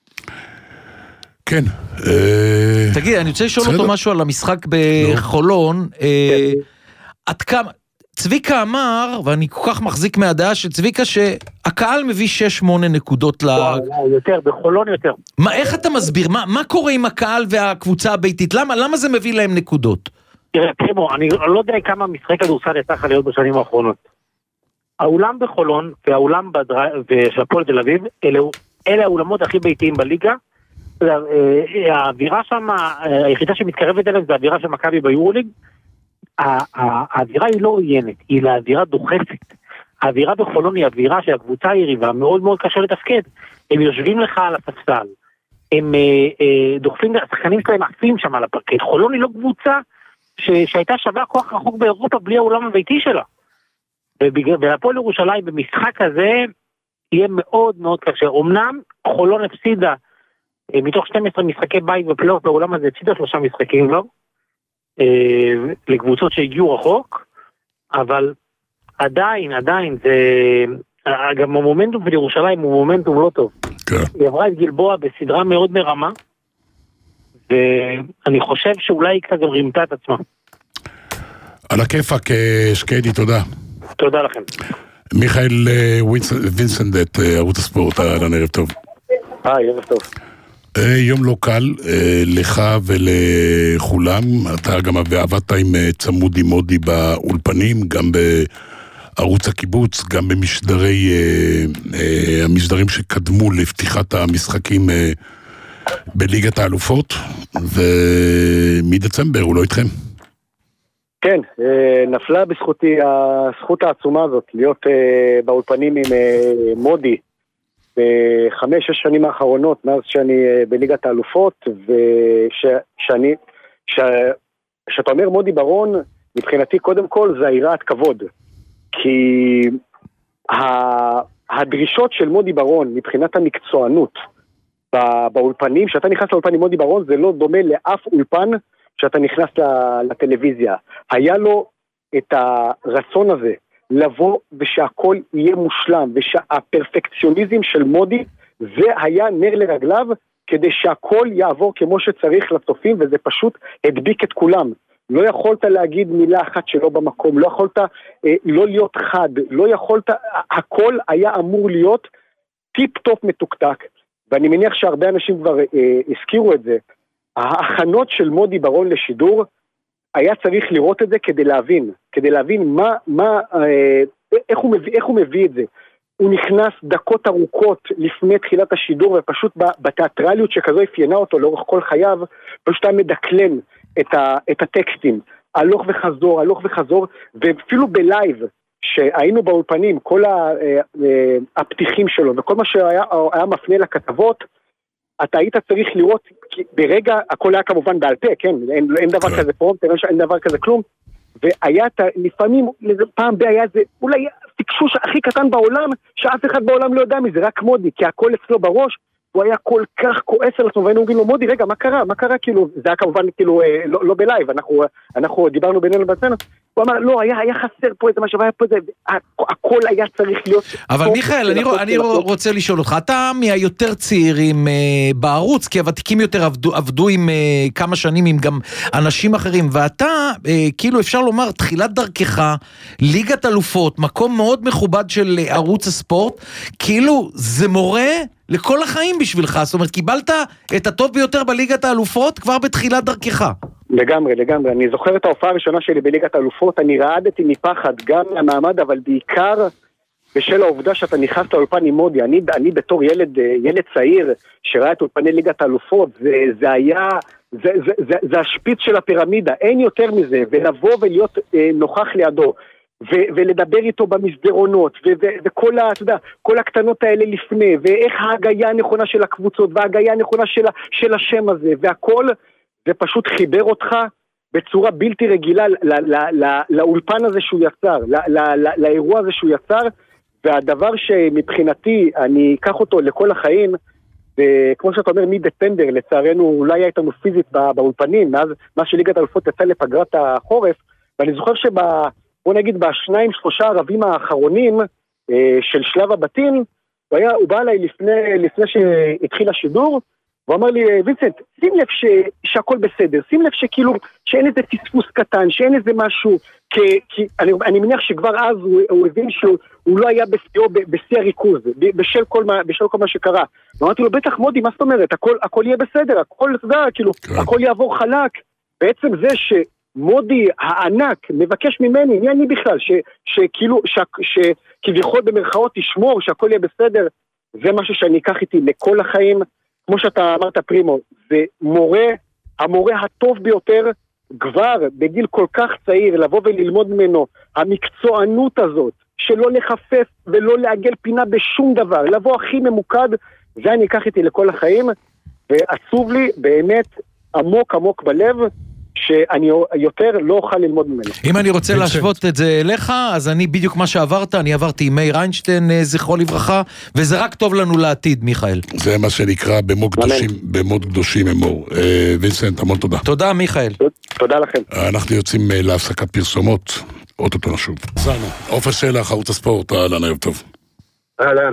S2: כן.
S4: תגיד, אני רוצה לשאול אותו משהו על המשחק בחולון. עד כמה... צביקה אמר, ואני כל כך מחזיק מהדעה של צביקה, שהקהל מביא שש שמונה נקודות ל...
S8: יותר, בחולון יותר.
S4: מה, איך אתה מסביר? מה, מה קורה עם הקהל והקבוצה הביתית? למה, למה זה מביא להם נקודות?
S8: תראה, פרימו, אני לא יודע כמה משחק כדורסל יצא לך להיות בשנים האחרונות. האולם בחולון והאולם של הפועל תל אביב, אלה, אלה האולמות הכי ביתיים בליגה. האווירה שם, היחידה שמתקרבת אליהם זה האווירה של מכבי ביורוליג. האווירה היא לא עוינת, היא לאווירה דוחפת. האווירה בחולון היא אווירה שהקבוצה היריבה מאוד מאוד קשה לתפקד. הם יושבים לך על הספסל, הם אה, אה, דוחפים, השחקנים שלהם עפים שם על הפרקט. חולון היא לא קבוצה ש, שהייתה שווה כוח רחוק באירופה בלי האולם הביתי שלה. והפועל ירושלים במשחק הזה יהיה מאוד מאוד קשה. אמנם חולון הפסידה אה, מתוך שנים עשר משחקי בית בפלייאוף באולם הזה, הפסידה שלושה משחקים, לא? לקבוצות שהגיעו רחוק, אבל עדיין, עדיין, זה, גם המומנטום של ירושלים הוא מומנטום לא טוב. היא עברה את גלבוע בסדרה מאוד מרמה, ואני חושב שאולי היא קצת גם רימתה את עצמה.
S2: על הכיפק, שקדי, תודה.
S8: תודה לכם.
S2: מיכאל וינסנדט, ערוץ הספורט, אהלן, ערב טוב.
S13: היי, ערב טוב.
S2: יום לא קל לך ולכולם, אתה גם עבדת עם צמוד עם מודי באולפנים, גם בערוץ הקיבוץ, גם במשדרי, המשדרים שקדמו לפתיחת המשחקים בליגת האלופות, ומדצמבר הוא לא איתכם.
S13: כן, נפלה בזכותי הזכות העצומה הזאת, להיות באולפנים עם מודי, בחמש שש שנים האחרונות, מאז שאני בליגת האלופות, ושאני, שאתה אומר מודי ברון, מבחינתי קודם כל זה היראת כבוד, כי הדרישות של מודי ברון, מבחינת המקצוענות, באולפנים, שאתה נכנס לאולפן עם מודי ברון, זה לא דומה לאף אולפן שאתה נכנס לטלוויזיה. היה לו את הרצון הזה, לבוא ושהכל יהיה מושלם, ושהפרפקציוניזם של מודי, זה היה נר לרגליו, כדי שהכל יעבור כמו שצריך לצופים, וזה פשוט הדביק את כולם. לא יכולת להגיד מילה אחת שלא במקום, לא יכולת אה, לא להיות חד, לא יכולת, הכל היה אמור להיות טיפ-טופ מתוקתק, ואני מניח שהרבה אנשים כבר אה, הזכירו את זה. ההכנות של מודי ברון לשידור, היה צריך לראות את זה כדי להבין, כדי להבין מה, מה, אה, איך הוא מביא, איך הוא מביא את זה. הוא נכנס דקות ארוכות לפני תחילת השידור, ופשוט בתיאטרליות שכזו אפיינה אותו לאורך כל חייו, פשוט היה מדקלם את, ה, את הטקסטים, הלוך וחזור, הלוך וחזור, ואפילו בלייב, שהיינו באולפנים, כל ה, אה, אה, הפתיחים שלו, וכל מה שהיה היה מפנה לכתבות, אתה היית צריך לראות, ברגע, הכל היה כמובן בעל פה, כן, אין, אין דבר כזה פרומפטר, אין דבר כזה כלום, והיה, לפעמים, פעם בי היה זה, אולי פיקשוש הכי קטן בעולם, שאף אחד בעולם לא יודע מזה, רק מודי, כי הכל אצלו בראש, הוא היה כל כך כועס על עצמו, והיינו אומרים לו, מודי, רגע, מה קרה? מה קרה? כאילו, זה היה כמובן כאילו, לא, לא בלייב, אנחנו, אנחנו דיברנו בינינו בעצמנו, הוא אמר, לא, היה, היה חסר פה איזה משהו, היה פה איזה, הכל היה צריך להיות... אבל
S4: מיכאל, אני, אני רוצה לשאול אותך, אתה מהיותר צעירים uh, בערוץ, כי הוותיקים יותר עבדו, עבדו עם uh, כמה שנים עם גם אנשים אחרים, ואתה, uh, כאילו אפשר לומר, תחילת דרכך, ליגת אלופות, מקום מאוד מכובד של uh, ערוץ הספורט, כאילו זה מורה לכל החיים בשבילך, זאת אומרת, קיבלת את הטוב ביותר בליגת האלופות כבר בתחילת דרכך.
S13: לגמרי, לגמרי. אני זוכר את ההופעה הראשונה שלי בליגת האלופות, אני רעדתי מפחד גם מהמעמד, אבל בעיקר בשל העובדה שאתה נכנס לאולפן עם מודי. אני, אני בתור ילד, ילד צעיר שראה את אולפני ליגת האלופות, זה, זה היה, זה, זה, זה, זה השפיץ של הפירמידה, אין יותר מזה, ולבוא ולהיות אה, נוכח לידו, ו- ולדבר איתו במסדרונות, ו- ו- וכל ה- אתה יודע, כל הקטנות האלה לפני, ואיך ההגיה הנכונה של הקבוצות, וההגיה הנכונה של, ה- של השם הזה, והכל, זה פשוט חיבר אותך בצורה בלתי רגילה ל- ל- ל- לאולפן הזה שהוא יצר, ל- ל- ל- לאירוע הזה שהוא יצר, והדבר שמבחינתי אני אקח אותו לכל החיים, וכמו שאתה אומר, מדצמבר, לצערנו אולי היה איתנו פיזית בא- באולפנים, מאז מה שליגת האלופות יצא לפגרת החורף, ואני זוכר שב... בוא נגיד, בשניים, שלושה ערבים האחרונים אה, של שלב הבתים, הוא, היה, הוא בא אליי לפני, לפני שהתחיל השידור, הוא אמר לי, וינסנט, שים לב ש, שהכל בסדר, שים לב שכאילו, שאין איזה תספוס קטן, שאין איזה משהו, כי, כי אני, אני מניח שכבר אז הוא, הוא הבין שהוא לא היה בשיאו, בשיא הריכוז, בשל כל מה, בשל כל מה שקרה. ואמרתי לו, בטח מודי, מה זאת אומרת? הכל, הכל יהיה בסדר, הכל, אתה יודע, כאילו, הכל יעבור חלק. בעצם זה ש... מודי הענק מבקש ממני, מי אני בכלל, ש, שכאילו, ש, שכביכול במרכאות תשמור, שהכל יהיה בסדר, זה משהו שאני אקח איתי לכל החיים, כמו שאתה אמרת פרימו, זה מורה, המורה הטוב ביותר, כבר בגיל כל כך צעיר, לבוא וללמוד ממנו, המקצוענות הזאת, שלא לחפף ולא לעגל פינה בשום דבר, לבוא הכי ממוקד, זה אני אקח איתי לכל החיים, ועצוב לי באמת עמוק עמוק בלב, שאני יותר לא אוכל ללמוד ממנו.
S4: אם אני רוצה להשוות את זה אליך, אז אני בדיוק מה שעברת, אני עברתי עם מאיר איינשטיין, זכרו לברכה, וזה רק טוב לנו לעתיד, מיכאל.
S2: זה מה שנקרא במות קדושים, במות קדושים אמור. וינסנט, המון תודה.
S4: תודה, מיכאל.
S13: תודה לכם. אנחנו
S2: יוצאים להפסקת פרסומות, אוטוטו נשוב. עופר שלח, ערוץ הספורט, אהלן, ערב טוב.
S5: אהלן.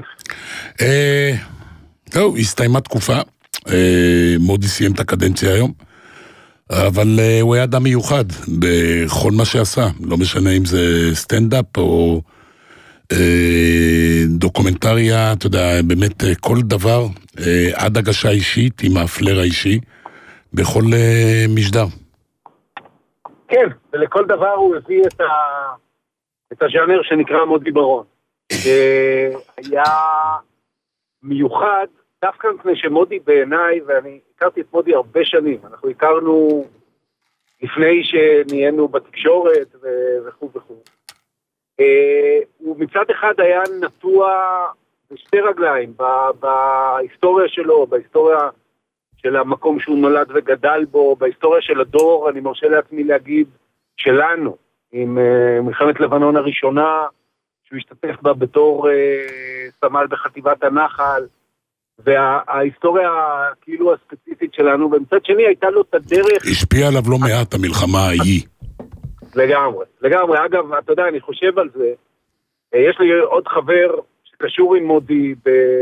S2: טוב, הסתיימה תקופה, מודי סיים את הקדנציה היום, אבל uh, הוא היה אדם מיוחד בכל מה שעשה, לא משנה אם זה סטנדאפ או uh, דוקומנטריה, אתה יודע, באמת uh, כל דבר, uh, עד הגשה אישית עם הפלר האישי, בכל uh, משדר.
S5: כן, ולכל דבר הוא הביא את, ה... את הז'אנר שנקרא מודי ברון. היה מיוחד, דווקא מפני שמודי בעיניי, ואני הכרתי את מודי הרבה שנים, אנחנו הכרנו לפני שנהיינו בתקשורת וכו' וכו'. הוא מצד אחד היה נטוע בשתי רגליים, בהיסטוריה שלו, בהיסטוריה של המקום שהוא נולד וגדל בו, בהיסטוריה של הדור, אני מרשה לעצמי להגיד, שלנו, עם מלחמת לבנון הראשונה, שהוא השתתף בה בתור סמל בחטיבת הנחל, וההיסטוריה כאילו הספציפית שלנו, במצד שני הייתה לו את הדרך...
S2: השפיע עליו לא מעט המלחמה ההיא.
S5: לגמרי, לגמרי. אגב, אתה יודע, אני חושב על זה, יש לי עוד חבר שקשור עם מודי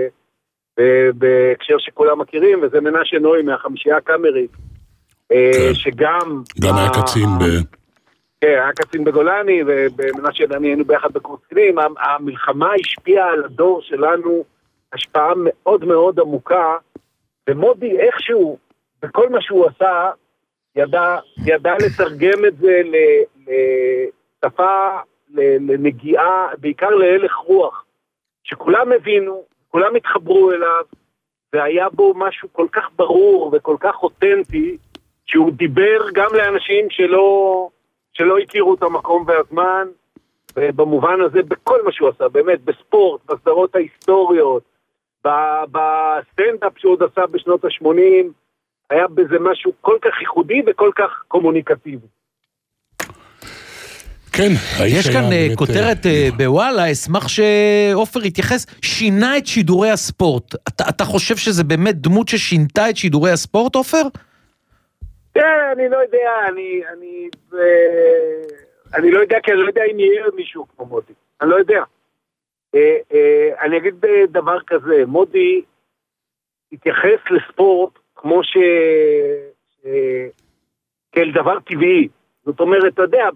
S5: בהקשר שכולם מכירים, וזה מנשה נוי מהחמישייה הקאמרית, שגם...
S2: גם היה קצין ב...
S5: כן, היה קצין בגולני, ובמנשה דני היינו ביחד בקורס קצינים. המלחמה השפיעה על הדור שלנו, השפעה מאוד מאוד עמוקה, ומודי איכשהו, בכל מה שהוא עשה, ידע, ידע לתרגם את זה לשפה, לנגיעה, בעיקר להלך רוח, שכולם הבינו, כולם התחברו אליו, והיה בו משהו כל כך ברור וכל כך אותנטי, שהוא דיבר גם לאנשים שלא, שלא הכירו את המקום והזמן, ובמובן הזה, בכל מה שהוא עשה, באמת, בספורט, בסדרות ההיסטוריות, בסטנדאפ שהוא עוד עשה בשנות ה-שמונים, היה בזה משהו כל כך ייחודי וכל כך קומוניקטיבי.
S2: כן,
S4: יש כאן כותרת בוואלה, אשמח שאופר יתייחס, שינה את שידורי הספורט. אתה, אתה חושב שזה באמת דמות ששינתה את שידורי הספורט, אופר?
S13: כן, אני לא יודע, אני, אני, אני לא יודע, כי אני לא יודע אם יהיה מישהו כמו מודי. אני לא יודע. אני אגיד בדבר כזה, מודי התייחס לספורט כמו ש... כאל דבר טבעי. זאת אומרת, אתה יודע,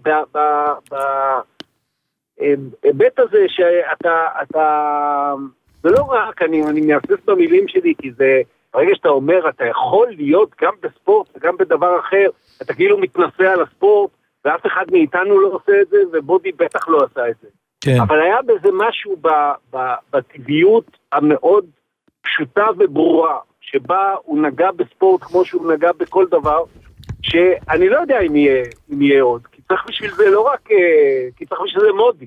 S13: בהיבט הזה שאתה, אתה, זה לא רק, אני, אני מייחס במילים שלי, כי זה, ברגע שאתה אומר, אתה יכול להיות גם בספורט וגם בדבר אחר, אתה כאילו מתנסה על הספורט, ואף אחד מאיתנו לא עושה את זה, ובודי בטח לא עשה את זה. כן. אבל היה בזה משהו בטבעיות המאוד פשוטה וברורה, שבה הוא נגע בספורט כמו שהוא נגע בכל דבר, שאני לא יודע אם יהיה, אם יהיה עוד, כי צריך בשביל זה לא רק, כי צריך בשביל זה מודי.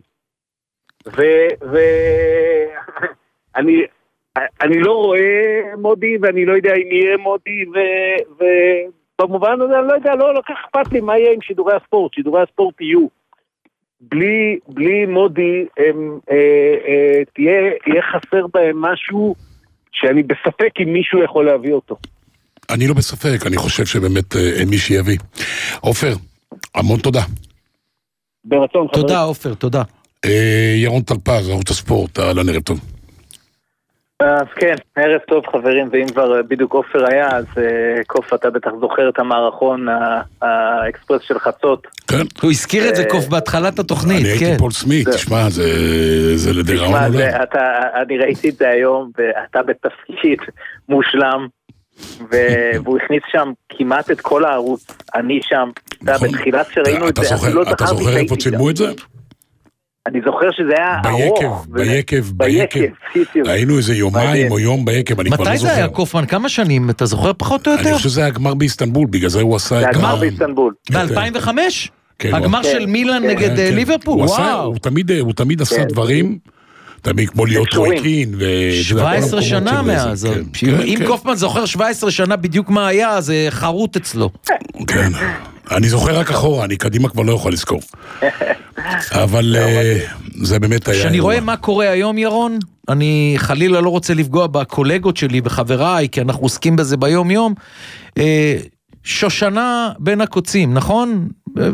S13: ואני אני לא רואה מודי, ואני לא יודע אם יהיה מודי, ובמובן הזה אני לא יודע, לא, לא כך אכפת לי מה יהיה עם שידורי הספורט, שידורי הספורט יהיו. בלי, בלי מודי, הם, אה, אה, תהיה, תהיה חסר בהם משהו שאני בספק אם מישהו יכול להביא אותו.
S2: אני לא בספק, אני חושב שבאמת אין מי שיביא. עופר, המון תודה.
S13: ברצון,
S4: חברים. תודה, עופר, תודה.
S2: ירון טלפז, ערוץ הספורט, אהלן, ערב טוב.
S11: אז כן, ערב טוב חברים, ואם כבר בדיוק עופר היה, אז קוף, אתה בטח זוכר את המערכון האקספרס של חצות.
S2: כן.
S4: הוא הזכיר את זה קוף בהתחלת התוכנית, כן.
S2: אני הייתי פול סמית, תשמע, זה לדיראון עולם.
S11: אני ראיתי את זה היום, ואתה בתפקיד מושלם, והוא הכניס שם כמעט את כל הערוץ, אני שם, בתחילת שראינו את זה,
S2: אתה זוכר איפה צילמו את זה?
S11: אני זוכר שזה היה
S2: ארוך. ביקב, ביקב, ביקב. היינו איזה יומיים או יום ביקב, אני כבר לא זוכר.
S4: מתי זה היה, קופמן? כמה שנים? אתה זוכר פחות או יותר?
S2: אני חושב שזה היה הגמר באיסטנבול, בגלל זה הוא עשה את ה...
S11: זה הגמר באיסטנבול.
S4: ב-אלפיים וחמש? הגמר של מילאן נגד ליברפול? וואו.
S2: הוא תמיד עשה דברים... תמיד כמו להיות רויקין
S4: שבע עשרה שנה מאז. אם קופמן זוכר שבע עשרה שנה בדיוק מה היה, זה חרוט אצלו.
S2: כן, אני זוכר רק אחורה, אני קדימה כבר לא יכול לזכור. אבל זה באמת היה...
S4: כשאני רואה מה קורה היום, ירון, אני חלילה לא רוצה לפגוע בקולגות שלי, בחבריי, כי אנחנו עוסקים בזה ביום יום. שושנה בין הקוצים, נכון?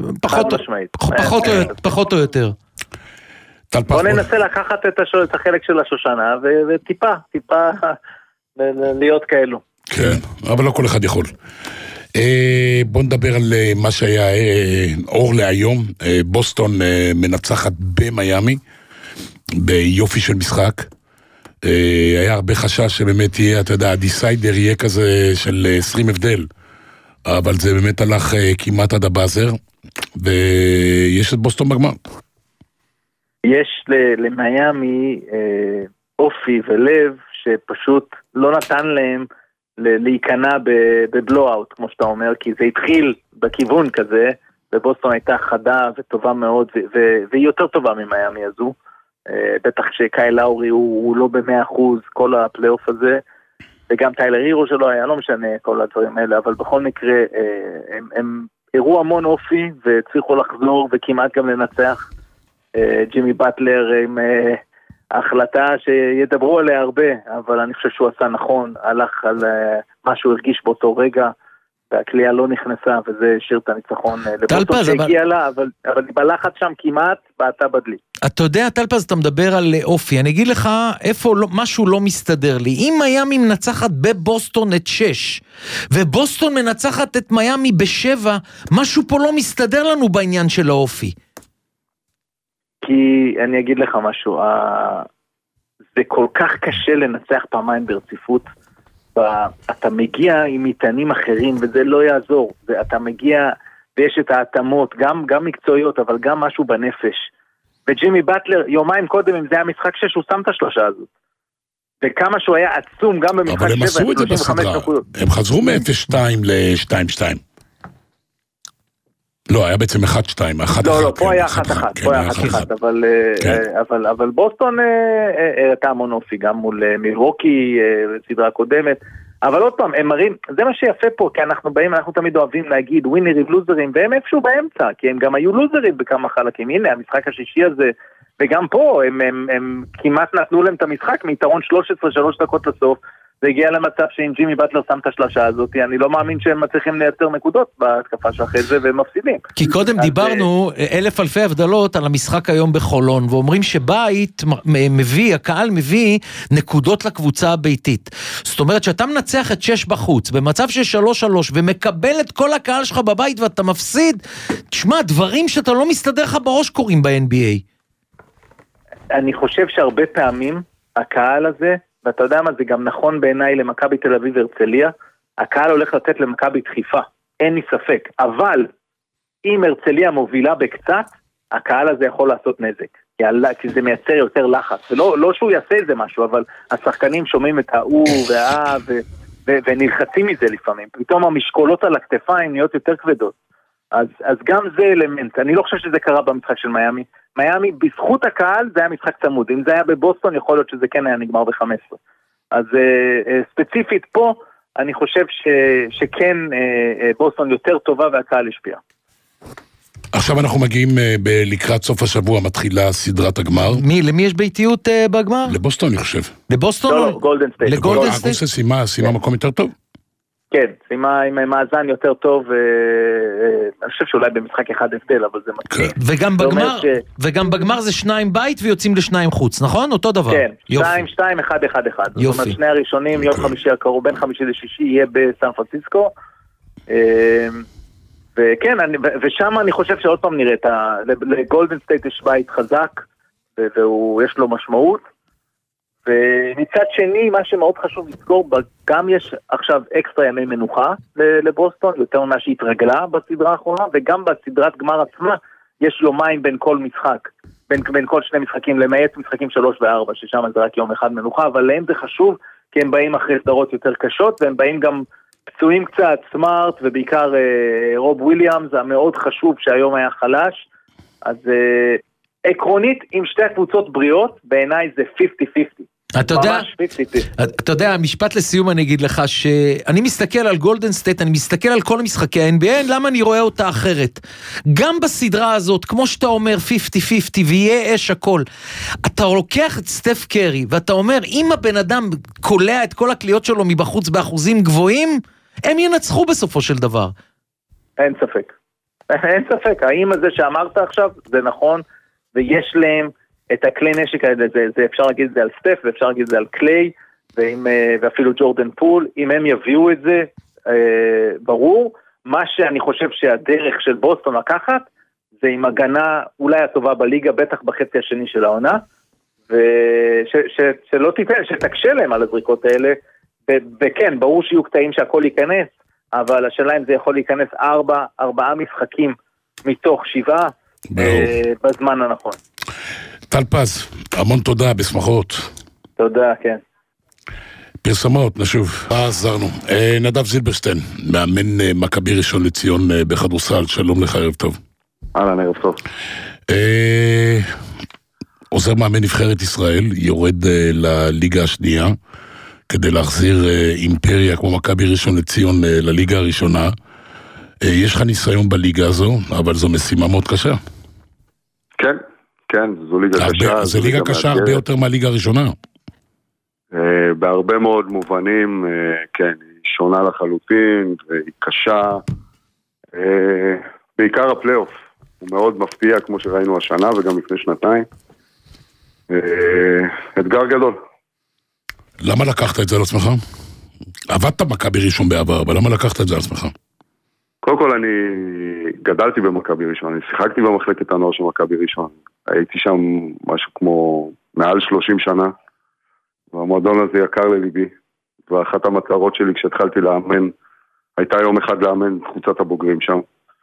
S4: פחות או יותר.
S11: בוא ננסה לקחת את החלק של השושנה וטיפה, טיפה להיות כאלו.
S2: כן, אבל לא כל אחד יכול. בוא נדבר על מה שהיה אור להיום. בוסטון מנצחת במיימי, ביופי של משחק. היה הרבה חשש שבאמת יהיה, אתה יודע, הדיסיידר יהיה כזה של עשרים הבדל. אבל זה באמת הלך כמעט עד הבאזר, ויש את בוסטון בגמר.
S11: יש למיימי אה, אופי ולב שפשוט לא נתן להם להיכנע בבלואוט, כמו שאתה אומר, כי זה התחיל בכיוון כזה, ובוסטון הייתה חדה וטובה מאוד, והיא יותר טובה ממיימי הזו, אה, בטח שקייל לאורי הוא, הוא לא במאה אחוז כל הפלייאוף הזה, וגם טיילר הירו שלו היה, לא משנה כל הדברים האלה, אבל בכל מקרה אה, הם, הם הראו המון אופי והצליחו לחזור וכמעט גם לנצח. ג'ימי באטלר עם ההחלטה שידברו עליה הרבה, אבל אני חושב שהוא עשה נכון, הלך על מה שהוא הרגיש באותו רגע, והקליעה לא נכנסה, וזה השאיר את הניצחון לבוסטון שהגיע לה, אבל, אבל בלחץ שם כמעט בעטה בדלי.
S4: אתה יודע, טלפז, אתה מדבר על אופי, אני אגיד לך איפה לא, משהו לא מסתדר לי. אם מיימי מנצחת בבוסטון את שש, ובוסטון מנצחת את מיימי בשבע, משהו פה לא מסתדר לנו בעניין של האופי.
S11: כי אני אגיד לך משהו, זה כל כך קשה לנצח פעמיים ברציפות, אתה מגיע עם מטענים אחרים וזה לא יעזור, אתה מגיע ויש את ההתאמות, גם, גם מקצועיות אבל גם משהו בנפש, וג'ימי באטלר יומיים קודם אם זה היה משחק שש הוא שם את השלושה הזאת, וכמה שהוא היה עצום גם במשחק שבע,
S2: אבל הם עשו את זה בסדרה, הם חזרו מ-אפס שתיים ל-שתיים שתיים. לא, היה בעצם אחד שתיים, אחד
S11: לא, לא, פה היה אחת אחת, פה היה אחת אחת, אבל בוסטון הייתה המון אופי, גם מול מילווקי, סדרה קודמת,
S14: אבל עוד פעם, הם מראים, זה מה שיפה פה, כי אנחנו באים, אנחנו תמיד אוהבים להגיד ווינרים, לוזרים, והם איפשהו באמצע, כי הם גם היו לוזרים בכמה חלקים. הנה, המשחק השישי הזה, וגם פה, הם, הם, הם כמעט נתנו להם את המשחק מיתרון שלוש עשרה, שלוש דקות לסוף, זה הגיע למצב שאם ג'ימי באטלר שם את השלושה הזאת, אני לא מאמין שהם מצליחים לייצר נקודות בהתקפה שאחרי זה, והם מפסידים.
S4: כי קודם דיברנו אלף אלפי הבדלות על המשחק היום בחולון, ואומרים שבית מביא, הקהל מביא נקודות לקבוצה הביתית. זאת אומרת שאתה מנצח את שש בחוץ, במצב של שלוש שלוש, ומקבל את כל הקהל שלך בבית ואתה מפסיד, תשמע, דברים שאתה לא מסתדר לך בראש קוראים ב-אן בי איי.
S14: אני חושב שהרבה פעמים הקהל הזה, ואתה יודע מה, זה גם נכון בעיניי למכבי תל אביב הרצליה, הקהל הולך לתת למכבי דחיפה, אין לי ספק, אבל אם הרצליה מובילה בקצת, הקהל הזה יכול לעשות נזק, כי, כי זה מייצר יותר לחץ, ולא, לא שהוא יעשה איזה משהו, אבל השחקנים שומעים את האו והאה ו, ו, ונלחצים מזה לפעמים, פתאום המשקולות על הכתפיים נהיות יותר כבדות, אז, אז גם זה אלמנט, אני לא חושב שזה קרה במשחק של מיאמי, מיאמי בזכות הקהל זה היה משחק צמוד, אם זה היה בבוסטון יכול להיות שזה כן היה נגמר ב-חמש עשרה, אז uh, ספציפית פה אני חושב ש, שכן uh, בוסטון יותר טובה והקהל השפיע.
S2: עכשיו אנחנו מגיעים uh, ב- לקראת סוף השבוע, מתחילה סדרת הגמר.
S4: מי, למי יש ביתיות uh, בגמר?
S2: לבוסטון אני חושב.
S4: לבוסטון?
S14: לא, לא, גולדן סטייט.
S4: לגולדן סטייט?
S2: הגוסה סיימה, סיימה מקום יותר טוב?
S14: כן, סיימה עם מאזן יותר טוב, אני חושב שאולי במשחק אחד הבדל, אבל זה מתחיל.
S4: וגם בגמר, וגם בגמר זה שניים בית ויוצאים לשניים חוץ, נכון? אותו דבר.
S14: כן, שתיים, שתיים, אחד, אחד, אחד. זאת אומרת, שני הראשונים, יום חמישי הקרוב, בין חמישי לשישי, יהיה בסן פרנסיסקו. וכן, ושם אני חושב שעוד פעם נראה, לגולדן סטייט יש בית חזק, ויש לו משמעות. ומצד שני, מה שמאוד חשוב לזכור, גם יש עכשיו אקסטרה ימי מנוחה לבוסטון, יותר ממה שהתרגלה בסדרה האחרונה, וגם בסדרת גמר עצמה, יש יומיים בין כל משחק, בין, בין כל שני משחקים, למעט משחקים שלוש וארבע, ששם זה רק יום אחד מנוחה, אבל להם זה חשוב, כי הם באים אחרי סדרות יותר קשות, והם באים גם פצועים קצת, סמארט, ובעיקר אה, רוב וויליאמס, זה מאוד חשוב שהיום היה חלש, אז אה, עקרונית, עם שתי הקבוצות בריאות, בעיניי זה חמישים חמישים.
S4: אתה יודע, אתה יודע, משפט לסיום אני אגיד לך שאני מסתכל על גולדן סטייט, אני מסתכל על כל משחקי ה-אן בי איי, למה אני רואה אותה אחרת? גם בסדרה הזאת, כמו שאתה אומר, חמישים חמישים, ויהיה אש הכל. אתה לוקח את סטף קרי, ואתה אומר, אם הבן אדם קולע את כל הקליות שלו מבחוץ באחוזים גבוהים, הם ינצחו בסופו של דבר.
S14: אין ספק. אין ספק. האם הזה שאמרת עכשיו, זה נכון, ויש להם את הכלי נשק האלה, זה, זה אפשר להגיד את זה על סטף, ואפשר להגיד את זה על קליי, ועם, ואפילו ג'ורדן פול, אם הם יביאו את זה, אה, ברור, מה שאני חושב שהדרך של בוסטון לקחת, זה עם הגנה אולי הטובה בליגה, בטח בחצי השני של העונה, ושלא תיתן, שתקשה להם על הזריקות האלה, וכן, ברור שיהיו קטעים שהכל ייכנס, אבל השאלה אם זה יכול להיכנס ארבע, ארבעה משחקים מתוך שבעה, אה, בזמן הנכון.
S2: טל פז, המון תודה, בשמחות.
S14: תודה, כן.
S2: פרסמות, נשוב. עזרנו. נדב זילברשטיין, מאמן מכבי ראשון לציון בכדורסל, שלום לך, ערב טוב.
S15: אהלן, ערב טוב.
S2: עוזר מאמן נבחרת ישראל, יורד לליגה השנייה, כדי להחזיר אימפריה כמו מכבי ראשון לציון לליגה הראשונה. יש לך ניסיון בליגה הזו, אבל זו משימה מאוד קשה.
S15: כן. כן, זו ליגה קשה.
S2: זו ליגה קשה הרבה יותר מהליגה הראשונה.
S15: בהרבה מאוד מובנים, כן, היא שונה לחלוטין, והיא קשה. בעיקר הפלייאוף, הוא מאוד מפתיע, כמו שראינו השנה, וגם לפני שנתיים. אתגר גדול.
S2: למה לקחת את זה על עצמך? עבדת מכבי ראשון בעבר, אבל למה לקחת את זה על עצמך?
S15: קודם כל אני גדלתי במכבי ראשון, אני שיחקתי במחלקת הנוער של מכבי ראשון, הייתי שם משהו כמו מעל שלושים שנה, והמועדון הזה יקר לליבי, ואחת המטרות שלי כשהתחלתי לאמן, הייתה יום אחד לאמן קבוצת הבוגרים שם,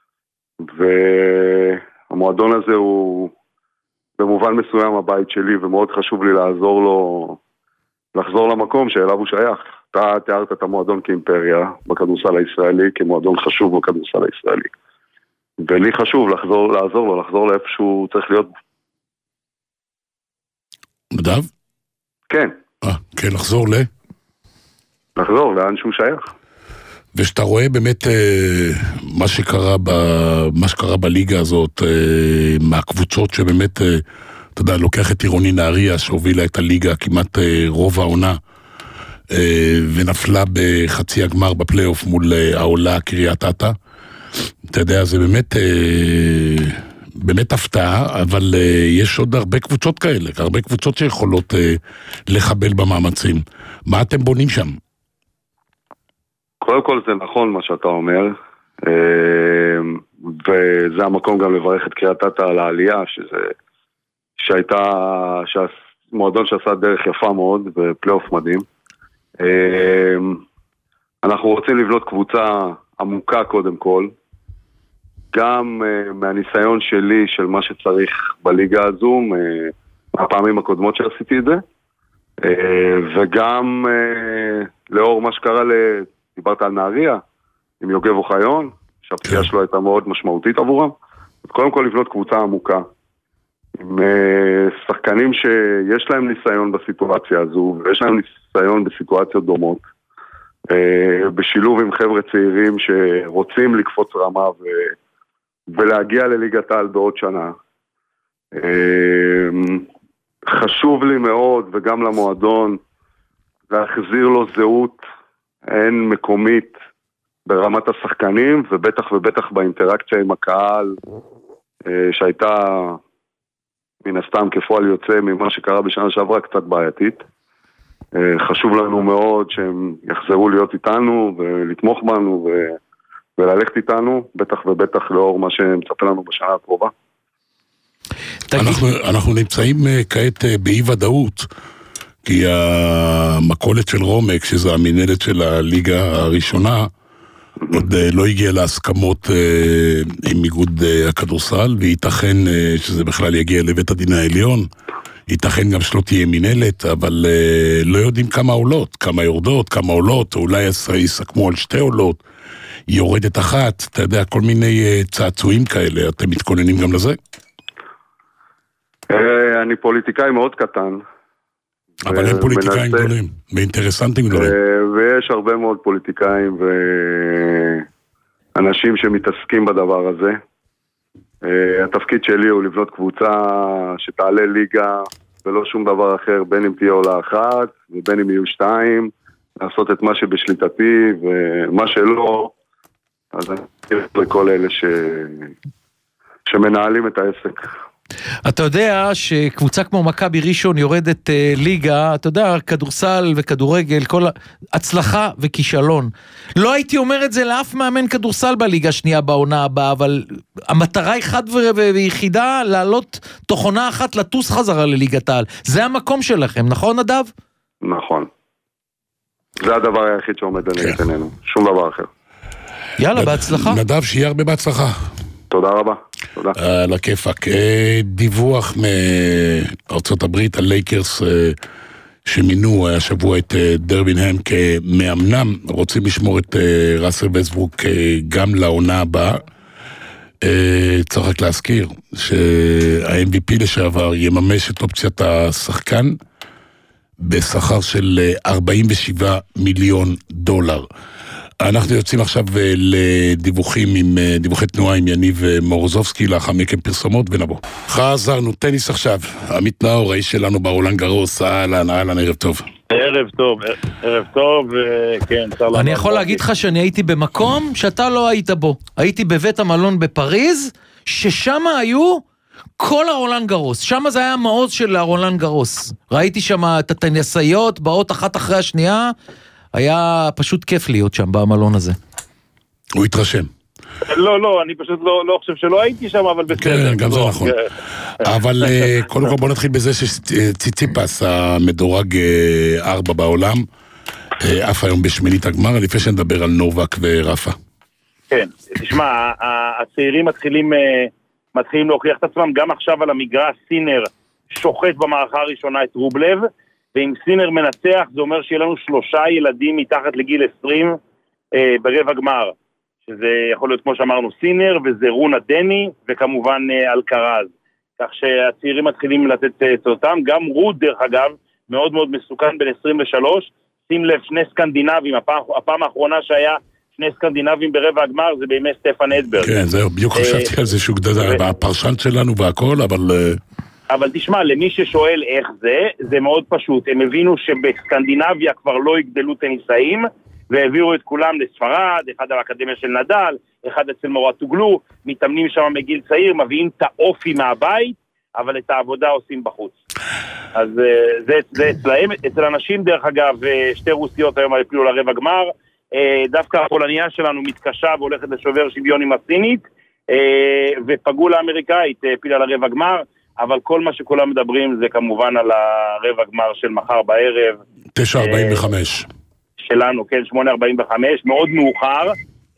S15: והמועדון הזה הוא במובן מסוים הבית שלי, ומאוד חשוב לי לעזור לו, לחזור למקום שאליו הוא שייך. אתה תיארת את המועדון כאימפריה בכדורסל הישראלי, כמועדון חשוב בכדורסל הישראלי. ולי חשוב לחזור, לעזור לו, לחזור לאיפה שהוא צריך להיות.
S2: נדב?
S15: כן.
S2: אה, כן, לחזור ל...
S15: לחזור לאן שהוא שייך.
S2: ושאתה רואה באמת מה שקרה, ב, מה שקרה בליגה הזאת, מהקבוצות שבאמת, אתה יודע, לוקח את עירוני נהריה שהובילה את הליגה כמעט רוב העונה, ונפלה בחצי הגמר בפלייאוף מול העולה קריית אתא. אתה יודע, זה באמת, באמת הפתעה, אבל יש עוד הרבה קבוצות כאלה, הרבה קבוצות שיכולות לחבל במאמצים. מה אתם בונים שם?
S15: קודם כל זה נכון מה שאתה אומר, וזה המקום גם לברך את קריית אתא על העלייה, שזה, שהייתה, מועדון שעשה דרך יפה מאוד, בפלייאוף מדהים. אנחנו רוצים לבנות קבוצה עמוקה קודם כל, גם מהניסיון שלי של מה שצריך בליגה הזו, מהפעמים הקודמות שעשיתי את זה, וגם לאור מה שקרה ל... דיברת על נהריה, עם יוגב אוחיון, שהפציעה שלו הייתה מאוד משמעותית עבורם. אז קודם כל לבנות קבוצה עמוקה, עם שחקנים שיש להם ניסיון בסיטואציה הזו, ויש להם ניסיון בסיטואציות דומות, בשילוב עם חבר'ה צעירים שרוצים לקפוץ רמה ו... ולהגיע לליגת העל בעוד שנה. חשוב לי מאוד, וגם למועדון, להחזיר לו זהות אין מקומית ברמת השחקנים, ובטח ובטח באינטראקציה עם הקהל, שהייתה מן הסתם כפועל יוצא ממה שקרה בשנה שעברה קצת בעייתית. חשוב לנו מאוד שהם יחזרו להיות איתנו ולתמוך בנו ו... וללכת איתנו, בטח ובטח לאור מה שמצפה לנו בשנה הקרובה.
S2: אנחנו, אנחנו נמצאים כעת באי ודאות, כי המקולת של רומק, שזו המנהלת של הליגה הראשונה, עוד לא הגיע להסכמות עם איגוד הכדורסל, וייתכן שזה בכלל יגיע לבית הדין העליון, ייתכן גם שלא תהיה מנהלת, אבל לא יודעים כמה עולות, כמה יורדות, כמה עולות, או אולי יסכמו על שתי עולות, יורדת אחת, אתה יודע, כל מיני צעצועים כאלה, אתם מתכוננים גם לזה?
S15: אני פוליטיקאי מאוד קטן.
S2: אבל הם פוליטיקאים גדולים, ואינטרסנטים גדולים.
S15: ויש הרבה מאוד פוליטיקאים ואנשים שמתעסקים בדבר הזה. התפקיד שלי הוא לבנות קבוצה שתעלה ליגה ולא שום דבר אחר, בין אם תהיה עולה אחת ובין אם יהיו שתיים, לעשות את מה שבשליטתי ומה שלא, אז אני חושב לכל אלה ש... שמנהלים את העסק.
S4: אתה יודע שקבוצה כמו מכבי ראשון יורדת אה, ליגה, אתה יודע, כדורסל וכדורגל, כל הצלחה וכישלון. לא הייתי אומר את זה לאף מאמן כדורסל בליגה שנייה בעונה הבאה, אבל המטרה היא חד ויחידה, לעלות תוך עונה אחת לטוס חזרה לליגת העל. זה המקום שלכם, נכון נדב?
S15: נכון. זה הדבר היחיד שעומד לנגד עינינו, שום דבר אחר.
S4: יאללה, בהצלחה.
S2: נדב, שיהיה הרבה בהצלחה.
S15: תודה רבה. תודה.
S2: על הכיפק. דיווח מארצות הברית, הלייקרס שמינו השבוע את דרבינהאם כמאמנם, רוצים לשמור את ראסל וסטברוק גם לעונה הבאה. צריך רק להזכיר שה-אם וי פי לשעבר יממש את אופציית השחקן בשכר של ארבעים ושבעה מיליון דולר. אנחנו יוצאים עכשיו לדיווחים עם דיווחי תנועה עם יניב מורוזובסקי, לאחר מכן פרסומות ונבוא. חזרנו, טניס עכשיו, עמית נאור, האיש שלנו ברולאן גרוס, אהלן, אהלן, ערב טוב.
S16: ערב טוב, ערב טוב, כן.
S4: אני יכול להגיד לך שאני הייתי במקום שאתה לא היית בו. הייתי בבית המלון בפריז, ששם היו כל הרולאן גרוס, שם זה היה מעוז של הרולאן גרוס. ראיתי שם את הטניסאיות, באות אחת אחרי השנייה, היה פשוט כיף להיות שם במלון הזה.
S2: הוא התרשם.
S16: לא, לא, אני פשוט לא, לא חושב שלא הייתי שם, אבל בסדר.
S2: כן, גם זה נכון. אבל קודם כל בוא נתחיל בזה שציציפס, המדורג ארבע בעולם, אף היום בשמינית הגמר, לפני שנדבר על נובק ורפה.
S16: כן, תשמע, הצעירים מתחילים, מתחילים להוכיח את עצמם, גם עכשיו על המגרש סינר שוחט במערכה הראשונה את רובלב, ואם סינר מנצח, זה אומר שיהיה לנו שלושה ילדים מתחת לגיל עשרים אה, ברבע גמר, שזה יכול להיות כמו שאמרנו סינר, וזה רונה דני, וכמובן אה, אלקרז. כך שהצעירים מתחילים לתת את אותם, גם רוד דרך אגב, מאוד מאוד מסוכן בין עשרים ושלוש, שים לב, שני סקנדינבים, הפעם, הפעם האחרונה שהיה שני סקנדינבים ברבע הגמר, זה בימי סטפן אדברג.
S2: כן, זהו, בדיוק חשבתי על זה שהוא גדל, הפרשן שלנו והכל, אבל...
S16: אבל תשמע, למי ששואל איך זה, זה מאוד פשוט. הם הבינו שבסקנדינביה כבר לא יגדלו טניסאים, והעבירו את כולם לספרד, אחד על האקדמיה של נדל, אחד אצל מורטוגלו, מתאמנים שם מגיל צעיר, מביאים את האופי מהבית, אבל את העבודה עושים בחוץ. אז זה, זה אצלהם, אצל אנשים דרך אגב, שתי רוסיות היום הפילו לרבע גמר, דווקא הפולניה שלנו מתקשה והולכת לשובר שוויון עם הסינית, ופגעו לאמריקאית, הפילה לרבע גמר, אבל כל מה שכולם מדברים זה כמובן על הרבע גמר של מחר בערב.
S2: תשע ארבעים וחמש.
S16: שלנו, כן, שמונה ארבעים וחמש, מאוד מאוחר.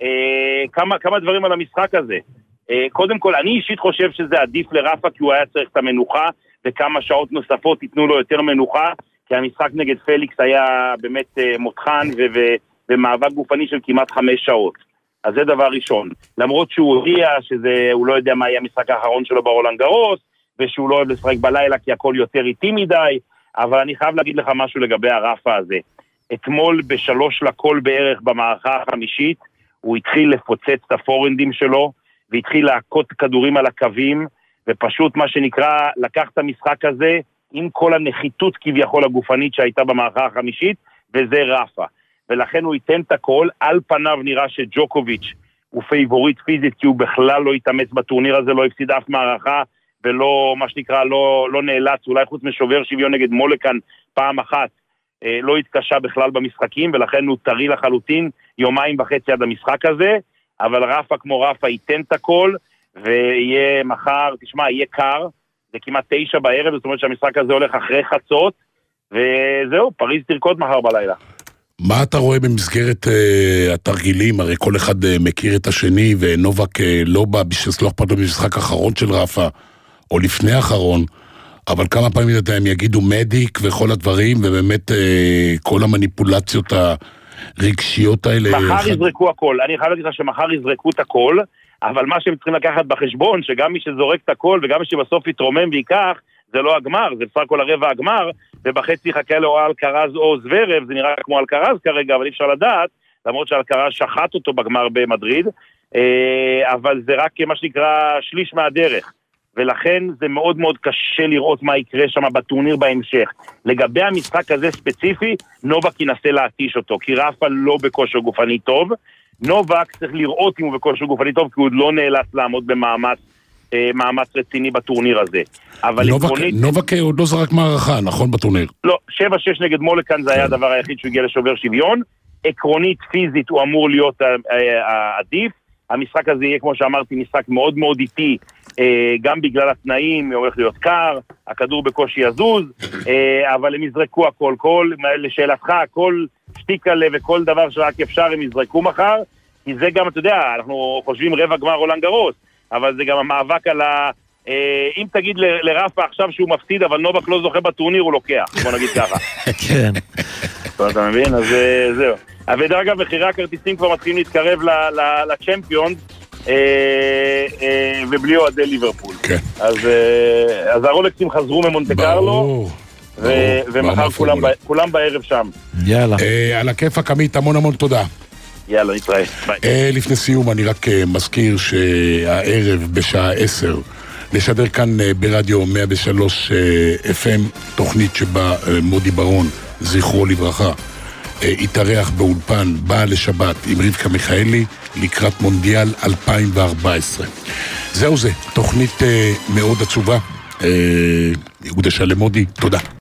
S16: כמה, כמה דברים על המשחק הזה. קודם כל, אני אישית חושב שזה עדיף לרפה, כי הוא היה צריך את המנוחה, וכמה שעות נוספות ייתנו לו יותר מנוחה, כי המשחק נגד פליקס היה באמת מותחן, ו- ו- ומאבק גופני של כמעט חמש שעות. אז זה דבר ראשון. למרות שהוא הודיע שהוא לא יודע מה יהיה המשחק האחרון שלו ברולנד גארוס, ושהוא לא אוהב לשחק בלילה, כי הכל יותר איטי מדי, אבל אני חייב להגיד לך משהו לגבי הרפה הזה. אתמול בשלוש לכל בערך במערכה החמישית, הוא התחיל לפוצץ את הפורנדים שלו, והתחיל להכות כדורים על הקווים, ופשוט מה שנקרא, לקח את המשחק הזה, עם כל הנחיתות כביכול הגופנית שהייתה במערכה החמישית, וזה רפה. ולכן הוא ייתן את הכל, על פניו נראה שג'וקוביץ' הוא פייבוריט פיזית, כי הוא בכלל לא יתאמץ בטורניר הזה, לא הפסיד אף מערכה, ולא, מה שנקרא, לא, לא נאלץ, אולי חוץ משובר שוויון נגד מולקן פעם אחת, אה, לא התקשה בכלל במשחקים, ולכן הוא טרי לחלוטין יומיים וחצי עד המשחק הזה, אבל רפה כמו רפה ייתן את הכל, ויהיה מחר, תשמע, יהיה קר, זה כמעט תשע בערב, זאת אומרת שהמשחק הזה הולך אחרי חצות, וזהו, פריז תרקוד מחר בלילה.
S2: מה אתה רואה במסגרת uh, התרגילים? הרי כל אחד uh, מכיר את השני, ונובק uh, לא בא בשביל לא אכפת לו במשחק האחרון של רפה, או לפני האחרון, אבל כמה פעמים אתה, הם יגידו מדיק וכל הדברים, ובאמת uh, כל המניפולציות הרגשיות האלה...
S16: מחר
S2: אחד...
S16: יזרקו הכל, אני חייב להגיד לך שמחר יזרקו את הכל, אבל מה שהם צריכים לקחת בחשבון, שגם מי שזורק את הכל, וגם מי שבסוף יתרומם ויקח, זה לא הגמר, זה בסך הכל הרבע הגמר, ובחצי יחכה לו אלקרז או זוורב, זה נראה כמו אלקרז כרגע, אבל אי אפשר לדעת, למרות שאלקרז שחט אותו בגמר במדריד, אבל זה רק מה שנקרא שליש מהדרך, ולכן זה מאוד מאוד קשה לראות מה יקרה שם בטורניר בהמשך. לגבי המשחק הזה ספציפי, נובק ינסה להתיש אותו, כי רפה לא בכושר גופני טוב, נובק צריך לראות אם הוא בכושר גופני טוב, כי הוא לא נאלץ לעמוד במאמץ, מאמץ רציני בטורניר הזה. אבל
S2: נובק,
S16: עקרונית...
S2: נובק עוד לא זרק מערכה, נכון, בטורניר?
S16: לא, שבע שש נגד מולקן זה היה הדבר היחיד שהוא הגיע לשובר שוויון. עקרונית, פיזית, הוא אמור להיות העדיף. המשחק הזה יהיה, כמו שאמרתי, משחק מאוד מאוד איטי, גם בגלל התנאים, הוא הולך להיות קר, הכדור בקושי יזוז, אבל הם יזרקו הכל, כל, לשאלתך, כל שטיקלה וכל דבר שרק אפשר הם יזרקו מחר, כי זה גם, אתה יודע, אנחנו חושבים רבע גמר רולנד גארוס, אבל זה גם המאבק על ה... אם תגיד ל- לרפה עכשיו שהוא מפסיד, אבל נובק לא זוכה בטורניר, הוא לוקח, בוא נגיד ככה.
S4: כן.
S16: אתה מבין? אז זהו. ודרך אגב, מחירי הכרטיסים כבר מתחילים להתקרב לצ'מפיון, ובלי אוהדי ליברפול. אז הרולקסים חזרו ממונטה קרלו, ומחר כולם בערב שם.
S2: יאללה. על הכיפאק עמית, המון המון תודה.
S16: יאללה, נתראה. ביי.
S2: לפני סיום אני רק מזכיר שהערב בשעה עשר נשדר כאן ברדיו מאה ושלוש אף אם תוכנית שבה מודי ברון, זכרו לברכה, התארח באולפן באה לשבת עם רבקה מיכאלי לקראת מונדיאל אלפיים וארבע עשרה. זהו זה, תוכנית מאוד עצובה. יהודה שלם מודי, תודה.